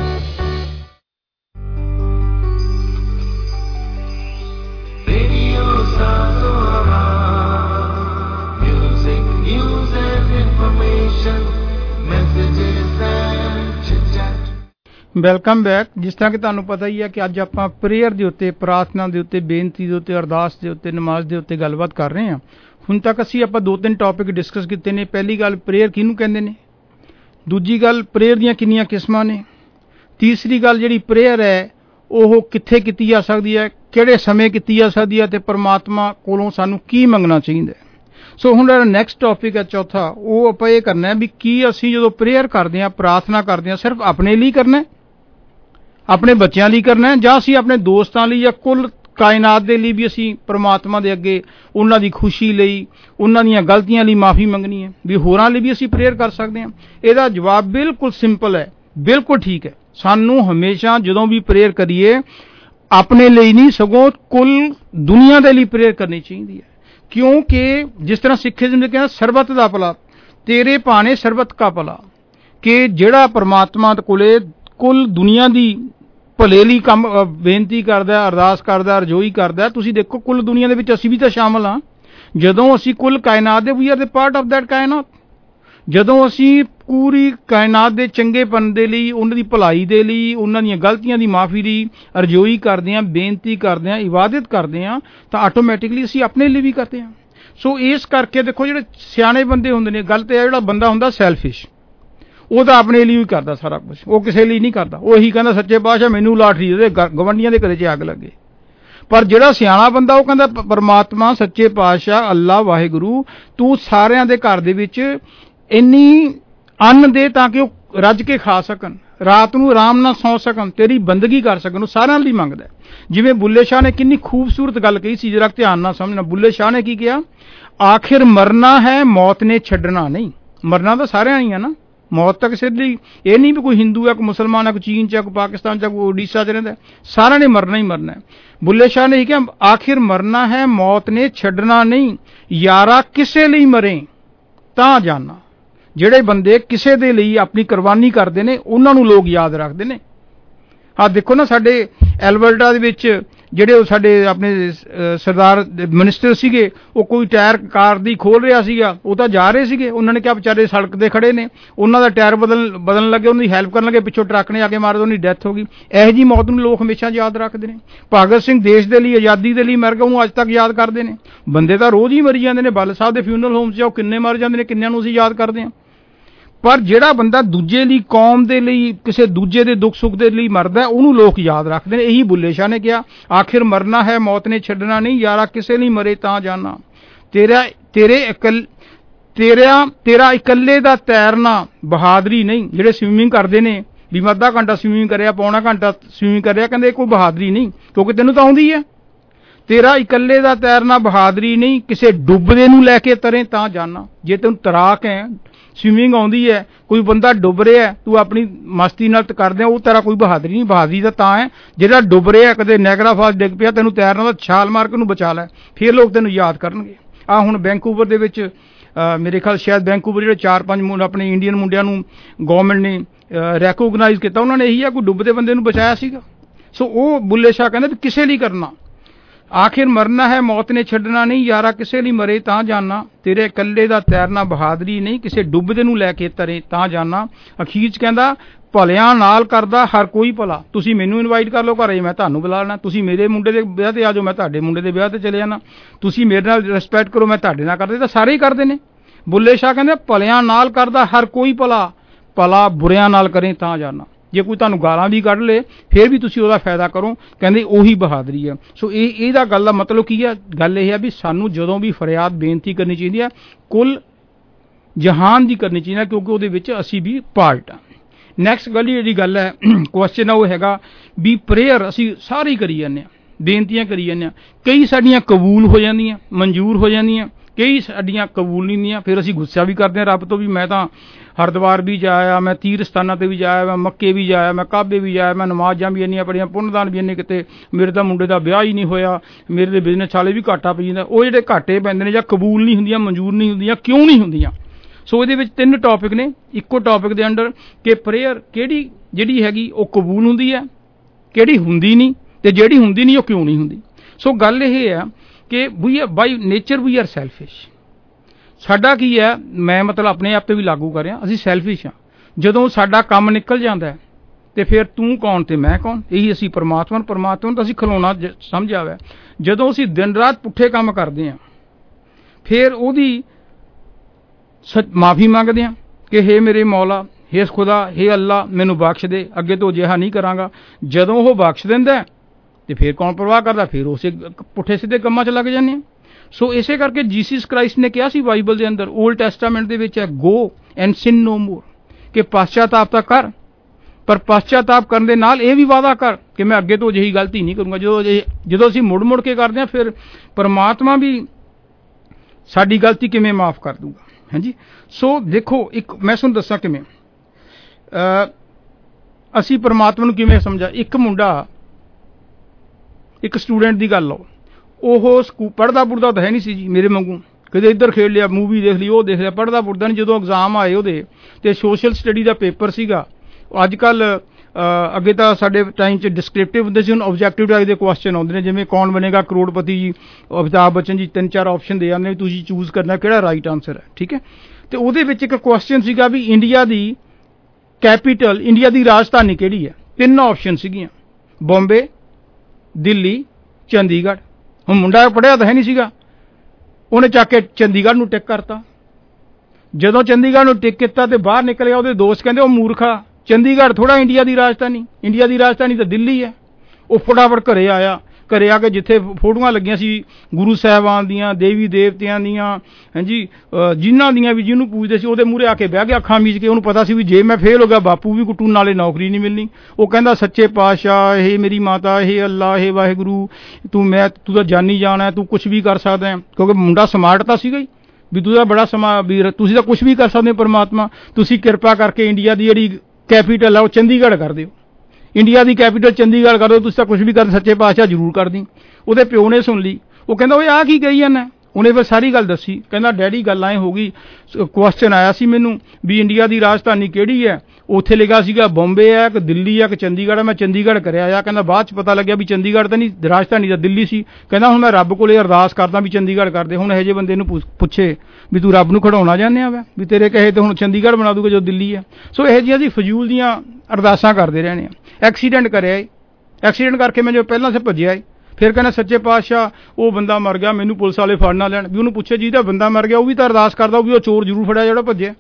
Welcome back. ਜਿਸ ਤਰ੍ਹਾਂ ਕਿ ਤੁਹਾਨੂੰ ਪਤਾ ਹੀ ਹੈ ਕਿ ਅੱਜ ਆਪਾਂ ਪ੍ਰੇਅਰ ਦੇ ਉੱਤੇ, ਪ੍ਰਾਰਥਨਾ ਦੇ ਉੱਤੇ, ਬੇਨਤੀ ਦੇ ਉੱਤੇ, ਅਰਦਾਸ ਦੇ ਉੱਤੇ, ਨਮਾਜ਼ ਦੇ ਉੱਤੇ ਗੱਲਬਾਤ ਕਰ ਰਹੇ ਹਾਂ। ਹੁਣ ਤੱਕ ਅਸੀਂ ਆਪਾਂ ਦੋ ਤਿੰਨ ਟੌਪਿਕ ਡਿਸਕਸ ਕੀਤੇ ਨੇ। ਪਹਿਲੀ ਗੱਲ, ਪ੍ਰੇਅਰ ਕਿਹਨੂੰ ਕਹਿੰਦੇ ਨੇ। ਦੂਜੀ ਗੱਲ, ਪ੍ਰੇਅਰ ਦੀਆਂ ਕਿੰਨੀਆਂ ਕਿਸਮਾਂ ਨੇ। ਤੀਸਰੀ ਗੱਲ, ਜਿਹੜੀ ਪ੍ਰੇਅਰ ਹੈ ਉਹ ਕਿੱਥੇ ਕੀਤੀ ਜਾ ਸਕਦੀ ਹੈ, ਕਿਹੜੇ ਸਮੇਂ ਕੀਤੀ ਜਾ ਸਕਦੀ ਹੈ, ਅਤੇ ਪਰਮਾਤਮਾ ਕੋਲੋਂ ਸਾਨੂੰ ਕੀ ਮੰਗਣਾ ਚਾਹੀਦਾ। ਸੋ ਹੁਣ ਜਿਹੜਾ ਨੈਕਸਟ ਟੌਪਿਕ ਹੈ ਚੌਥਾ, ਉਹ ਆਪਾਂ ਇਹ ਕਰਨਾ ਵੀ ਕੀ ਅਸੀਂ ਜਦੋਂ ਪ੍ਰੇਅਰ ਕਰਦੇ ਹਾਂ, ਪ੍ਰਾਰਥਨਾ ਕਰਦੇ ਹਾਂ, ਸਿਰਫ ਆਪਣੇ ਲਈ ਕਰਨਾ, ਆਪਣੇ ਬੱਚਿਆਂ ਲਈ ਕਰਨਾ, ਜਾਂ ਅਸੀਂ ਆਪਣੇ ਦੋਸਤਾਂ ਲਈ ਜਾਂ ਕੁੱਲ ਕਾਇਨਾਤ ਦੇ ਲਈ ਵੀ ਅਸੀਂ ਪਰਮਾਤਮਾ ਦੇ ਅੱਗੇ ਉਹਨਾਂ ਦੀ ਖੁਸ਼ੀ ਲਈ, ਉਹਨਾਂ ਦੀਆਂ ਗਲਤੀਆਂ ਲਈ ਮਾਫੀ ਮੰਗਣੀ ਹੈ, ਵੀ ਹੋਰਾਂ ਲਈ ਵੀ ਅਸੀਂ ਪ੍ਰੇਅਰ ਕਰ ਸਕਦੇ ਹਾਂ। ਇਹਦਾ ਜਵਾਬ ਬਿਲਕੁਲ ਸਿੰਪਲ ਹੈ, ਬਿਲਕੁਲ ਠੀਕ ਹੈ। ਸਾਨੂੰ ਹਮੇਸ਼ਾ ਜਦੋਂ ਵੀ ਪ੍ਰੇਅਰ ਕਰੀਏ ਆਪਣੇ ਲਈ ਨਹੀਂ, ਸਗੋਂ ਕੁੱਲ ਦੁਨੀਆ ਦੇ ਲਈ ਪ੍ਰੇਅਰ ਕਰਨੀ ਚਾਹੀਦੀ ਹੈ। ਕਿਉਂਕਿ ਜਿਸ ਤਰ੍ਹਾਂ ਸਿੱਖੀਜ਼ਮ ਨੇ ਕਿਹਾ, ਸਰਬੱਤ ਦਾ ਭਲਾ ਤੇਰੇ ਭਾਣੇ ਸਰਬੱਤ ਕਾ ਭਲਾ, ਕਿ ਜਿਹੜਾ ਪਰਮਾਤਮਾ ਕੋਲੇ ਕੁੱਲ ਦੁਨੀਆ ਦੀ ਭਲੇ ਲਈ ਕੰਮ ਬੇਨਤੀ ਕਰਦਾ, ਅਰਦਾਸ ਕਰਦਾ, ਰਜੋਈ ਕਰਦਾ। ਤੁਸੀਂ ਦੇਖੋ ਕੁੱਲ ਦੁਨੀਆ ਦੇ ਵਿੱਚ ਅਸੀਂ ਵੀ ਤਾਂ ਸ਼ਾਮਲ ਹਾਂ। ਜਦੋਂ ਅਸੀਂ ਕੁੱਲ ਕਾਇਨਾਤ ਦੇ, we are the part of that ਕਾਇਨਾਤ। ਜਦੋਂ ਅਸੀਂ ਪੂਰੀ ਕਾਇਨਾਤ ਦੇ ਚੰਗੇਪਨ ਦੇ ਲਈ, ਉਹਨਾਂ ਦੀ ਭਲਾਈ ਦੇ ਲਈ, ਉਹਨਾਂ ਦੀਆਂ ਗਲਤੀਆਂ ਦੀ ਮਾਫੀ ਲਈ ਰਜੋਈ ਕਰਦੇ ਹਾਂ, ਬੇਨਤੀ ਕਰਦੇ ਹਾਂ, ਇਬਾਦਤ ਕਰਦੇ ਹਾਂ, ਤਾਂ ਆਟੋਮੈਟਿਕਲੀ ਅਸੀਂ ਆਪਣੇ ਲਈ ਵੀ ਕਰਦੇ ਹਾਂ। ਸੋ ਇਸ ਕਰਕੇ ਦੇਖੋ, ਜਿਹੜੇ ਸਿਆਣੇ ਬੰਦੇ ਹੁੰਦੇ ਨੇ, ਗੱਲ ਤੇ ਜਿਹੜਾ ਬੰਦਾ ਹੁੰਦਾ ਸੈਲਫਿਸ਼, ਉਹ ਤਾਂ ਆਪਣੇ ਲਈ ਹੀ ਕਰਦਾ ਸਾਰਾ ਕੁਝ, ਉਹ ਕਿਸੇ ਲਈ ਨਹੀਂ ਕਰਦਾ। ਉਹ ਇਹੀ ਕਹਿੰਦਾ, ਸੱਚੇ ਪਾਤਸ਼ਾਹ ਮੈਨੂੰ ਲਾਟਰੀ ਦੇ, ਗਵੰਡੀਆਂ ਦੇ ਘਰੇ 'ਚ ਅੱਗ ਲੱਗੇ। ਪਰ ਜਿਹੜਾ ਸਿਆਣਾ ਬੰਦਾ ਉਹ ਕਹਿੰਦਾ, ਪਰਮਾਤਮਾ ਸੱਚੇ ਪਾਤਸ਼ਾਹ ਅੱਲਾ ਵਾਹਿਗੁਰੂ, ਤੂੰ ਸਾਰਿਆਂ ਦੇ ਘਰ ਦੇ ਵਿੱਚ ਇੰਨੀ ਅੰਨ ਦੇ ਤਾਂ ਕਿ ਉਹ ਰੱਜ ਕੇ ਖਾ ਸਕਣ, ਰਾਤ ਨੂੰ ਆਰਾਮ ਨਾਲ ਸੌਂ ਸਕਣ, ਤੇਰੀ ਬੰਦਗੀ ਕਰ ਸਕਣ। ਉਹ ਸਾਰਿਆਂ ਲਈ ਮੰਗਦਾ। ਜਿਵੇਂ ਬੁੱਲੇ ਸ਼ਾਹ ਨੇ ਕਿੰਨੀ ਖੂਬਸੂਰਤ ਗੱਲ ਕਹੀ ਸੀ, ਜਰਾ ਧਿਆਨ ਨਾਲ ਸਮਝਣਾ। ਬੁੱਲੇ ਸ਼ਾਹ ਨੇ ਕੀ ਕਿਹਾ, ਆਖਿਰ ਮਰਨਾ ਹੈ ਮੌਤ ਨੇ ਛੱਡਣਾ ਨਹੀਂ। ਮਰਨਾ ਤਾਂ ਸਾਰਿਆਂ ਹੀ ਆ ਨਾ, ਮੌਤ ਤਾਂ ਕਿਸੇ ਲਈ ਇਹ ਨਹੀਂ ਵੀ ਕੋਈ ਹਿੰਦੂ ਹੈ, ਕੋਈ ਮੁਸਲਮਾਨ ਹੈ, ਕੋਈ ਚੀਨ 'ਚ ਹੈ, ਕੋਈ ਪਾਕਿਸਤਾਨ 'ਚ ਹੈ, ਕੋਈ ਉੜੀਸਾ 'ਚ ਰਹਿੰਦਾ, ਸਾਰਿਆਂ ਨੇ ਮਰਨਾ ਹੀ ਮਰਨਾ ਹੈ। ਬੁੱਲੇ ਸ਼ਾਹ ਨੇ ਇਹ ਕਿਹਾ, ਆਖਿਰ ਮਰਨਾ ਹੈ ਮੌਤ ਨੇ ਛੱਡਣਾ ਨਹੀਂ, ਯਾਰਾ ਕਿਸੇ ਲਈ ਮਰੇ ਤਾਂ ਜਾਨਾ। ਜਿਹੜੇ ਬੰਦੇ ਕਿਸੇ ਦੇ ਲਈ ਆਪਣੀ ਕੁਰਬਾਨੀ ਕਰਦੇ ਨੇ, ਉਹਨਾਂ ਨੂੰ ਲੋਕ ਯਾਦ ਰੱਖਦੇ ਨੇ। ਆਹ ਦੇਖੋ ਨਾ, ਸਾਡੇ ਐਲਬਰਟਾ ਦੇ ਵਿੱਚ ਜਿਹੜੇ ਉਹ ਸਾਡੇ ਆਪਣੇ ਸਰਦਾਰ ਮਿਨਿਸਟਰ ਸੀਗੇ, ਉਹ ਕੋਈ ਟਾਇਰ ਕਾਰ ਦੀ ਖੋਲ ਰਿਹਾ ਸੀਗਾ, ਉਹ ਤਾਂ ਜਾ ਰਹੇ ਸੀਗੇ, ਉਹਨਾਂ ਨੇ ਕਿਹਾ ਵਿਚਾਰੇ ਸੜਕ ਤੇ ਖੜੇ ਨੇ, ਉਹਨਾਂ ਦਾ ਟਾਇਰ ਬਦਲ ਬਦਲਣ ਲੱਗੇ, ਉਹਨਾਂ ਦੀ ਹੈਲਪ ਕਰਨ ਲੱਗੇ, ਪਿੱਛੋਂ ਟਰੱਕ ਨੇ ਆ ਕੇ ਮਾਰ ਦਿੱਤਾ, ਉਹਦੀ ਡੈਥ ਹੋ ਗਈ। ਇਹੋ ਜਿਹੀ ਮੌਤ ਨੂੰ ਲੋਕ ਹਮੇਸ਼ਾ ਯਾਦ ਰੱਖਦੇ ਨੇ। ਭਗਤ ਸਿੰਘ ਦੇਸ਼ ਦੇ ਲਈ, ਆਜ਼ਾਦੀ ਦੇ ਲਈ ਮਰ ਗਿਆ, ਉਹਨੂੰ ਅੱਜ ਤੱਕ ਯਾਦ ਕਰਦੇ ਨੇ। ਬੰਦੇ ਤਾਂ ਰੋਜ਼ ਹੀ ਮਰੀ ਜਾਂਦੇ ਨੇ, ਬੱਲ ਸਾਹਿਬ ਦੇ ਫਿਊਨਰਲ ਹੋਮ 'ਚ ਜਾਓ, ਕਿੰਨੇ ਮਰ ਜਾਂਦੇ ਨੇ, ਕਿੰਨਿਆਂ ਨੂੰ ਅਸੀਂ ਯਾਦ ਕਰਦੇ ਹਾਂ। ਪਰ ਜਿਹੜਾ ਬੰਦਾ ਦੂਜੇ ਲਈ, ਕੌਮ ਦੇ ਲਈ, ਕਿਸੇ ਦੂਜੇ ਦੇ ਦੁੱਖ ਸੁੱਖ ਦੇ ਲਈ ਮਰਦਾ, ਉਹਨੂੰ ਲੋਕ ਯਾਦ ਰੱਖਦੇ ਨੇ। ਇਹੀ ਬੁੱਲੇ ਸ਼ਾਹ ਨੇ ਕਿਹਾ, ਆਖਿਰ ਮਰਨਾ ਹੈ ਮੌਤ ਨੇ ਛੱਡਣਾ ਨਹੀਂ, ਯਾਰਾ ਕਿਸੇ ਲਈ ਮਰੇ ਤਾਂ ਜਾਨਾ। ਤੇਰਾ ਤੇਰੇ ਇਕੱਲ ਤੇਰਾ ਤੇਰਾ ਇਕੱਲੇ ਦਾ ਤੈਰਨਾ ਬਹਾਦਰੀ ਨਹੀਂ। ਜਿਹੜੇ ਸਵਿਮਿੰਗ ਕਰਦੇ ਨੇ, ਵੀ ਮੈਂ ਅੱਧਾ ਘੰਟਾ ਸਵਿਮਿੰਗ ਕਰਿਆ, ਪੌਣਾ ਘੰਟਾ ਸਵਿਮਿੰਗ ਕਰਿਆ, ਕਹਿੰਦੇ ਕੋਈ ਬਹਾਦਰੀ ਨਹੀਂ, ਕਿਉਂਕਿ ਤੈਨੂੰ ਤਾਂ ਆਉਂਦੀ ਹੈ। ਤੇਰਾ ਇਕੱਲੇ ਦਾ ਤੈਰਨਾ ਬਹਾਦਰੀ ਨਹੀਂ, ਕਿਸੇ ਡੁੱਬਦੇ ਨੂੰ ਲੈ ਕੇ ਤਰੇ ਤਾਂ ਜਾਨਾ। ਜੇ ਤੈਨੂੰ ਤੈਰਾਕ ਹੈ, ਸਵਿਮਿੰਗ ਆਉਂਦੀ ਹੈ, ਕੋਈ ਬੰਦਾ ਡੁੱਬ ਰਿਹਾ, ਤੂੰ ਆਪਣੀ ਮਸਤੀ ਨਾਲ ਕਰਦੇ, ਉਹ ਤੇਰਾ ਕੋਈ ਬਹਾਦਰੀ ਨਹੀਂ। ਬਹਾਦਰੀ ਤਾਂ ਤਾਂ ਹੈ ਜਿਹੜਾ ਡੁੱਬ ਰਿਹਾ, ਕਦੇ ਨਾਇਗਰਾ ਫਾਲਸ ਡਿੱਗ ਪਿਆ, ਤੈਨੂੰ ਤੈਰਨਾ ਤਾਂ ਛਾਲ ਮਾਰ ਕੇ ਉਹਨੂੰ ਬਚਾ ਲੈ, ਫਿਰ ਲੋਕ ਤੈਨੂੰ ਯਾਦ ਕਰਨਗੇ। ਆਹ ਹੁਣ ਵੈਂਕੂਵਰ ਦੇ ਵਿੱਚ, ਮੇਰੇ ਖਿਆਲ ਸ਼ਾਇਦ ਵੈਂਕੂਵਰ ਜਿਹੜੇ ਚਾਰ ਪੰਜ ਮੁੰਡੇ ਆਪਣੇ ਇੰਡੀਅਨ ਮੁੰਡਿਆਂ ਨੂੰ ਗੌਰਮੈਂਟ ਨੇ ਰੈਕੋਗਨਾਈਜ਼ ਕੀਤਾ, ਉਹਨਾਂ ਨੇ ਇਹੀ ਆ ਕੋਈ ਡੁੱਬਦੇ ਬੰਦੇ ਨੂੰ ਬਚਾਇਆ ਸੀਗਾ। ਸੋ ਉਹ ਬੁੱਲੇ ਸ਼ਾਹ ਕਹਿੰਦੇ ਵੀ ਕਿਸੇ ਲਈ ਕਰਨਾ। आखिर मरना है मौत ने छड्डना नहीं, यारा किसे ਲਈ ਮਰੇ ਤਾਂ ਜਾਨਾ, ਤੇਰੇ ਇਕੱਲੇ ਦਾ ਤੈਰਨਾ ਬਹਾਦਰੀ ਨਹੀਂ, ਕਿਸੇ ਡੁੱਬਦੇ ਨੂੰ ਲੈ ਕੇ ਤਰੇ ਤਾਂ ਜਾਨਾ। ਅਖੀਰ 'ਚ ਕਹਿੰਦਾ ਭਲਿਆਂ ਨਾਲ ਕਰਦਾ ਹਰ ਕੋਈ ਭਲਾ, ਤੁਸੀਂ ਮੈਨੂੰ ਇਨਵਾਈਟ ਕਰ ਲਓ ਘਰੇ, ਮੈਂ ਤੁਹਾਨੂੰ ਬੁਲਾ ਲੈਣਾ, ਤੁਸੀਂ ਮੇਰੇ ਮੁੰਡੇ ਦੇ ਵਿਆਹ ਤੇ ਆ ਜਾਓ, ਮੈਂ ਤੁਹਾਡੇ ਮੁੰਡੇ ਦੇ ਵਿਆਹ ਤੇ ਚਲੇ ਜਾਣਾ, ਤੁਸੀਂ ਮੇਰੇ ਨਾਲ ਰਿਸਪੈਕਟ ਕਰੋ, ਮੈਂ ਤੁਹਾਡੇ ਨਾਲ ਕਰਦੇ, ਤਾਂ ਸਾਰੇ ਹੀ ਕਰਦੇ ਨੇ। ਬੁੱਲੇ ਸ਼ਾਹ ਕਹਿੰਦੇ ਭਲਿਆਂ ਨਾਲ ਕਰਦਾ ਹਰ ਕੋਈ ਭਲਾ, ਭਲਾ ਬੁਰਿਆਂ ਨਾਲ ਕਰੇ ਤਾਂ ਜਾਨਾ। ਜੇ ਕੋਈ ਤੁਹਾਨੂੰ ਗਾਲਾਂ ਵੀ ਕੱਢ ਲੇ ਫਿਰ ਵੀ ਤੁਸੀਂ ਉਹਦਾ ਫਾਇਦਾ ਕਰੋ, ਕਹਿੰਦੇ ਉਹੀ ਬਹਾਦਰੀ ਹੈ। ਸੋ ਇਹ ਇਹਦਾ ਗੱਲ ਦਾ ਮਤਲਬ ਕੀ ਹੈ? ਗੱਲ ਇਹ ਹੈ ਵੀ ਸਾਨੂੰ ਜਦੋਂ ਵੀ ਫਰਿਆਦ ਬੇਨਤੀ ਕਰਨੀ ਚਾਹੀਦੀ ਹੈ ਕੁੱਲ ਜਹਾਨ ਦੀ ਕਰਨੀ ਚਾਹੀਦੀ ਹੈ, ਕਿਉਂਕਿ ਉਹਦੇ ਵਿੱਚ ਅਸੀਂ ਵੀ ਪਾਰਟ ਹਾਂ। ਨੈਕਸਟ ਗੱਲ ਜਿਹੜੀ ਗੱਲ ਹੈ ਕੁਐਸਚਨ ਆ ਉਹ ਹੈਗਾ ਵੀ ਪ੍ਰੇਅਰ ਅਸੀਂ ਸਾਰੇ ਹੀ ਕਰੀ ਜਾਂਦੇ ਹਾਂ, ਬੇਨਤੀਆਂ ਕਰੀ ਜਾਂਦੇ ਹਾਂ, ਕਈ ਸਾਡੀਆਂ ਕਬੂਲ ਹੋ ਜਾਂਦੀਆਂ, ਮਨਜ਼ੂਰ ਹੋ ਜਾਂਦੀਆਂ, ਕਈ ਸਾਡੀਆਂ ਕਬੂਲ ਨਹੀਂ ਹੁੰਦੀਆਂ, ਫਿਰ ਅਸੀਂ ਗੁੱਸਾ ਵੀ ਕਰਦੇ ਹਾਂ ਰੱਬ ਤੋਂ ਵੀ ਮੈਂ ਤਾਂ ਹਰਿਦੁਆਰ ਵੀ ਜਾਇਆ, ਮੈਂ ਤੀਰ ਸਥਾਨਾਂ ਤੇ ਵੀ ਜਾਇਆ, ਮੈਂ ਮੱਕੇ ਵੀ ਜਾਇਆ, ਮੈਂ ਕਾਬੇ ਵੀ ਜਾਇਆ, ਮੈਂ ਨਮਾਜ਼ਾਂ ਵੀ ਇੰਨੀਆਂ ਪੜ੍ਹੀਆਂ, ਪੁੰਨਦਾਨ ਵੀ ਇੰਨੇ ਕਿਤੇ, ਮੇਰੇ ਤਾਂ ਮੁੰਡੇ ਦਾ ਵਿਆਹ ਹੀ ਨਹੀਂ ਹੋਇਆ, ਮੇਰੇ ਦੇ ਬਿਜ਼ਨਸ ਵਾਲੇ ਵੀ ਘਾਟਾ ਪਈ ਜਾਂਦਾ। ਉਹ ਜਿਹੜੇ ਘਾਟੇ ਪੈਂਦੇ ਨੇ ਜਾਂ ਕਬੂਲ ਨਹੀਂ ਹੁੰਦੀਆਂ, ਮਨਜ਼ੂਰ ਨਹੀਂ ਹੁੰਦੀਆਂ, ਕਿਉਂ ਨਹੀਂ ਹੁੰਦੀਆਂ? ਸੋ ਇਹਦੇ ਵਿੱਚ ਤਿੰਨ ਟੌਪਿਕ ਨੇ ਇੱਕੋ ਟੌਪਿਕ ਦੇ ਅੰਡਰ ਕਿ ਪ੍ਰੇਅਰ ਕਿਹੜੀ ਜਿਹੜੀ ਹੈਗੀ ਉਹ ਕਬੂਲ ਹੁੰਦੀ ਹੈ, ਕਿਹੜੀ ਹੁੰਦੀ ਨਹੀਂ, ਤੇ ਜਿਹੜੀ ਹੁੰਦੀ ਨਹੀਂ ਉਹ ਕਿਉਂ ਨਹੀਂ ਹੁੰਦੀ। ਸੋ ਗੱਲ ਇਹ ਹੈ ਕਿ we by nature we are selfish. ਸਾਡਾ ਕੀ ਹੈ, ਮੈਂ ਮਤਲਬ ਆਪਣੇ ਆਪ ਤੇ ਵੀ ਲਾਗੂ ਕਰ ਰਿਹਾ, ਅਸੀਂ ਸੈਲਫਿਸ਼ ਹਾਂ। ਜਦੋਂ ਸਾਡਾ ਕੰਮ ਨਿਕਲ ਜਾਂਦਾ ਤੇ ਫਿਰ ਤੂੰ ਕੌਣ ਤੇ ਮੈਂ ਕੌਣ, ਇਹੀ ਅਸੀਂ ਪਰਮਾਤਮਾ ਨੂੰ ਪਰਮਾਤਮਾ ਨੂੰ ਤਾਂ ਅਸੀਂ ਖਲੋਣਾ ਸਮਝ ਆਵੇ। ਜਦੋਂ ਅਸੀਂ ਦਿਨ ਰਾਤ ਪੁੱਠੇ ਕੰਮ ਕਰਦੇ ਹਾਂ ਫਿਰ ਉਹਦੀ ਮਾਫੀ ਮੰਗਦੇ ਹਾਂ ਕਿ ਹੇ ਮੇਰੇ ਮੌਲਾ, ਹੇ ਖੁਦਾ, ਹੇ ਅੱਲਾ ਮੈਨੂੰ ਬਖਸ਼ ਦੇ, ਅੱਗੇ ਤੋਂ ਅਜਿਹਾ ਨਹੀਂ ਕਰਾਂਗਾ। ਜਦੋਂ ਉਹ ਬਖਸ਼ ਦਿੰਦਾ ਤੇ ਫਿਰ ਕੌਣ ਪਰਵਾਹ ਕਰਦਾ, ਫਿਰ ਉਸੇ ਪੁੱਠੇ ਸਿੱਧੇ ਕੰਮਾਂ 'ਚ ਲੱਗ ਜਾਂਦੇ ਹਾਂ। ਸੋ ਇਸੇ ਕਰਕੇ ਜੀਸਸ ਕ੍ਰਾਈਸਟ ਨੇ ਕਿਹਾ ਸੀ ਬਾਈਬਲ ਦੇ ਅੰਦਰ, ਓਲਡ ਟੈਸਟਾਮੈਂਟ ਦੇ ਵਿੱਚ ਹੈ, ਗੋ ਐਂਡ ਸਿਨ ਨੋ ਮੋਰ, ਕਿ ਪਛਤਾਪ ਤਾਂ ਕਰ, ਪਰ ਪਛਤਾਪ ਕਰਨ ਦੇ ਨਾਲ ਇਹ ਵੀ ਵਾਅਦਾ ਕਰ ਕਿ ਮੈਂ ਅੱਗੇ ਤੋਂ ਅਜਿਹੀ ਗਲਤੀ ਨਹੀਂ ਕਰੂੰਗਾ। ਜਦੋਂ ਜਦੋਂ ਅਸੀਂ ਮੁੜ ਮੁੜ ਕੇ ਕਰਦੇ ਹਾਂ ਫਿਰ ਪਰਮਾਤਮਾ ਵੀ ਸਾਡੀ ਗਲਤੀ ਕਿਵੇਂ ਮਾਫ ਕਰ ਦੂਗਾ। ਹਾਂਜੀ, ਸੋ ਦੇਖੋ ਇੱਕ ਮੈਂ ਤੁਹਾਨੂੰ ਦੱਸਾਂ ਕਿਵੇਂ ਅਸੀਂ ਪਰਮਾਤਮਾ ਨੂੰ ਕਿਵੇਂ ਸਮਝਾ। ਇੱਕ ਮੁੰਡਾ, ਇੱਕ ਸਟੂਡੈਂਟ ਦੀ ਗੱਲ ਲਓ, ਉਹ ਸਕੂ ਪੜ੍ਹਦਾ ਪੁੜ੍ਹਦਾ ਤਾਂ ਹੈ ਨਹੀਂ ਸੀ ਜੀ ਮੇਰੇ ਵਾਂਗੂ, ਕਦੇ ਇੱਧਰ ਖੇਡ ਲਿਆ, ਮੂਵੀ ਦੇਖ ਲਈ, ਉਹ ਦੇਖ ਲਿਆ, ਪੜ੍ਹਦਾ ਪੁੜ੍ਹਦਾ ਨਹੀਂ। ਜਦੋਂ ਐਗਜ਼ਾਮ ਆਏ ਉਹਦੇ ਤੇ ਸੋਸ਼ਲ ਸਟੱਡੀ ਦਾ ਪੇਪਰ ਸੀਗਾ, ਅੱਜ ਕੱਲ੍ਹ ਅੱਗੇ ਤਾਂ ਸਾਡੇ ਟਾਈਮ 'ਚ ਡਿਸਕ੍ਰਿਪਟਿਵ ਹੁੰਦੇ ਸੀ, ਹੁਣ ਆਬਜੈਕਟਿਵ ਟਾਈਪ ਦੇ ਕੁਐਸਚਨ ਆਉਂਦੇ ਨੇ, ਜਿਵੇਂ ਕੌਣ ਬਣੇਗਾ ਕਰੋੜਪਤੀ ਜੀ, ਅਮਿਤਾਭ ਬੱਚਨ ਜੀ, ਤਿੰਨ ਚਾਰ ਆਪਸ਼ਨ ਦੇ ਜਾਂਦੇ, ਤੁਸੀਂ ਚੂਜ਼ ਕਰਨਾ ਕਿਹੜਾ ਰਾਈਟ ਆਨਸਰ ਹੈ। ਠੀਕ ਹੈ, ਤੇ ਉਹਦੇ ਵਿੱਚ ਇੱਕ ਕੁਐਸਚਨ ਸੀਗਾ ਵੀ ਇੰਡੀਆ ਦੀ ਕੈਪੀਟਲ, ਇੰਡੀਆ ਦੀ ਰਾਜਧਾਨੀ ਕਿਹੜੀ ਹੈ। ਤਿੰਨ ਆਪਸ਼ਨ ਸੀਗੀਆਂ, ਬੰਬੇ, ਦਿੱਲੀ, ਚੰਡੀਗੜ੍ਹ। ਹੁਣ ਮੁੰਡਾ ਪੜ੍ਹਿਆ ਤਾਂ ਹੈ ਨਹੀਂ ਸੀਗਾ, ਉਹਨੇ ਚੱਕ ਕੇ ਚੰਡੀਗੜ੍ਹ ਨੂੰ ਟਿਕ ਕਰਤਾ। ਜਦੋਂ ਚੰਡੀਗੜ੍ਹ ਨੂੰ ਟਿਕ ਕੀਤਾ ਤੇ ਬਾਹਰ ਨਿਕਲਿਆ, ਉਹਦੇ ਦੋਸਤ ਕਹਿੰਦੇ ਉਹ ਮੂਰਖਾ, ਚੰਡੀਗੜ੍ਹ ਥੋੜ੍ਹਾ ਇੰਡੀਆ ਦੀ ਰਾਜਧਾਨੀ, ਇੰਡੀਆ ਦੀ ਰਾਜਧਾਨੀ ਤਾਂ ਦਿੱਲੀ ਹੈ। ਉਹ ਫਟਾਫਟ ਘਰੇ ਆਇਆ, ਘਰੇ ਆ ਕੇ ਜਿੱਥੇ ਫੋਟੋਆਂ ਲੱਗੀਆਂ ਸੀ ਗੁਰੂ ਸਾਹਿਬਾਨ ਦੀਆਂ, ਦੇਵੀ ਦੇਵਤਿਆਂ ਦੀਆਂ, ਹਾਂਜੀ ਜਿਨ੍ਹਾਂ ਦੀਆਂ ਵੀ ਜਿਹਨੂੰ ਪੂਜਦੇ ਸੀ, ਉਹਦੇ ਮੂਹਰੇ ਆ ਕੇ ਬਹਿ ਗਿਆ ਅੱਖਾਂ ਮੀਚ ਕੇ। ਉਹਨੂੰ ਪਤਾ ਸੀ ਵੀ ਜੇ ਮੈਂ ਫੇਲ ਹੋ ਗਿਆ ਬਾਪੂ ਵੀ ਕੁੱਟੂ, ਨਾਲੇ ਨੌਕਰੀ ਨਹੀਂ ਮਿਲਣੀ। ਉਹ ਕਹਿੰਦਾ ਸੱਚੇ ਪਾਤਸ਼ਾਹ, ਇਹ ਮੇਰੀ ਮਾਤਾ, ਇਹ ਅੱਲਾ, ਇਹ ਵਾਹਿਗੁਰੂ, ਤੂੰ ਮੈਂ ਤੂੰ ਤਾਂ ਜਾਨੀ ਜਾਣਾ, ਤੂੰ ਕੁਛ ਵੀ ਕਰ ਸਕਦਾ ਹੈ। ਕਿਉਂਕਿ ਮੁੰਡਾ ਸਮਾਰਟ ਤਾਂ ਸੀਗਾ ਹੀ ਵੀ ਤੂੰ ਤਾਂ ਬੜਾ ਸਮਾਂ ਵੀ ਤੁਸੀਂ ਤਾਂ ਕੁਛ ਵੀ ਕਰ ਸਕਦੇ ਹੋ ਪਰਮਾਤਮਾ, ਤੁਸੀਂ ਕਿਰਪਾ ਕਰਕੇ ਇੰਡੀਆ ਦੀ ਜਿਹੜੀ ਕੈਪੀਟਲ ਹੈ ਉਹ ਚੰਡੀਗੜ੍ਹ ਕਰ ਦਿਓ, ਇੰਡੀਆ ਦੀ ਕੈਪੀਟਲ ਚੰਡੀਗੜ੍ਹ ਕਰ ਦਿਓ, ਤੁਸੀਂ ਤਾਂ ਕੁਛ ਵੀ ਕਰ ਸੱਚੇ ਪਾਤਸ਼ਾਹ ਜ਼ਰੂਰ ਕਰ ਦੀ। ਉਹਦੇ ਪਿਓ ਨੇ ਸੁਣ ਲਈ, ਉਹ ਕਹਿੰਦਾ ਓਏ ਆਹ ਕੀ ਕਹੀ ਜਾਂਦਾ। ਉਹਨੇ ਫਿਰ ਸਾਰੀ ਗੱਲ ਦੱਸੀ, ਕਹਿੰਦਾ ਡੈਡੀ ਗੱਲ ਐਂ ਹੋ ਗਈ, ਕੁਐਸਚਨ ਆਇਆ ਸੀ ਮੈਨੂੰ ਵੀ ਇੰਡੀਆ ਦੀ ਰਾਜਧਾਨੀ ਕਿਹੜੀ ਹੈ, ਉੱਥੇ ਲਿਖਿਆ ਸੀਗਾ ਬੰਬੇ ਹੈ ਕਿ ਦਿੱਲੀ ਹੈ ਕਿ ਚੰਡੀਗੜ੍ਹ ਹੈ, ਮੈਂ ਚੰਡੀਗੜ੍ਹ ਕਰਿਆ ਆ। ਕਹਿੰਦਾ ਬਾਅਦ 'ਚ ਪਤਾ ਲੱਗਿਆ ਵੀ ਚੰਡੀਗੜ੍ਹ ਤਾਂ ਨਹੀਂ, ਰਾਜਧਾਨੀ ਤਾਂ ਦਿੱਲੀ ਸੀ। ਕਹਿੰਦਾ ਹੁਣ ਮੈਂ ਰੱਬ ਕੋਲੇ ਅਰਦਾਸ ਕਰਦਾ ਵੀ ਚੰਡੀਗੜ੍ਹ ਕਰਦੇ। ਹੁਣ ਇਹੋ ਜਿਹੇ ਬੰਦੇ ਨੂੰ ਪੁੱਛੇ ਵੀ ਤੂੰ ਰੱਬ ਨੂੰ ਖੜਾਉਣਾ ਚਾਹੁੰਦੇ ਆ ਵਾ ਵੀ ਤੇਰੇ ਕਹੇ ਤੇ ਹੁਣ ਚੰਡੀਗੜ੍ਹ ਬਣਾ ਦੂਗਾ ਜੋ ਦਿੱਲੀ ਹੈ। ਸੋ ਇਹੋ ਜਿਹੀਆਂ ਅਸੀਂ ਫਜ਼ੂਲ ਦੀਆਂ ਅਰਦਾਸਾਂ ਕਰਦੇ ਰਹਿੰਦੇ ਹਾਂ। ਐਕਸੀਡੈਂਟ ਕਰਿਆ ਏ, ਐਕਸੀਡੈਂਟ ਕਰਕੇ ਮੈਂ ਜੋ ਪਹਿਲਾਂ ਸੇ ਭੱਜਿਆ ਏ, ਫਿਰ ਕਹਿੰਦਾ ਸੱਚੇ ਪਾਤਸ਼ਾਹ ਉਹ ਬੰਦਾ ਮਰ ਗਿਆ, ਮੈਨੂੰ ਪੁਲਿਸ ਵਾਲੇ ਫੜ ਨਾ ਲੈਣ। ਵੀ ਉਹਨੂੰ ਪੁੱਛੇ ਜਿਹਦਾ ਬੰਦਾ ਮਰ ਗਿਆ ਉਹ ਵੀ ਤਾਂ ਅਰਦਾਸ ਕਰਦਾ ਵੀ ਉਹ ਚੋਰ ਜ਼ਰੂਰ ਫੜਿਆ ਜਿਹੜਾ ਭੱਜਿਆ।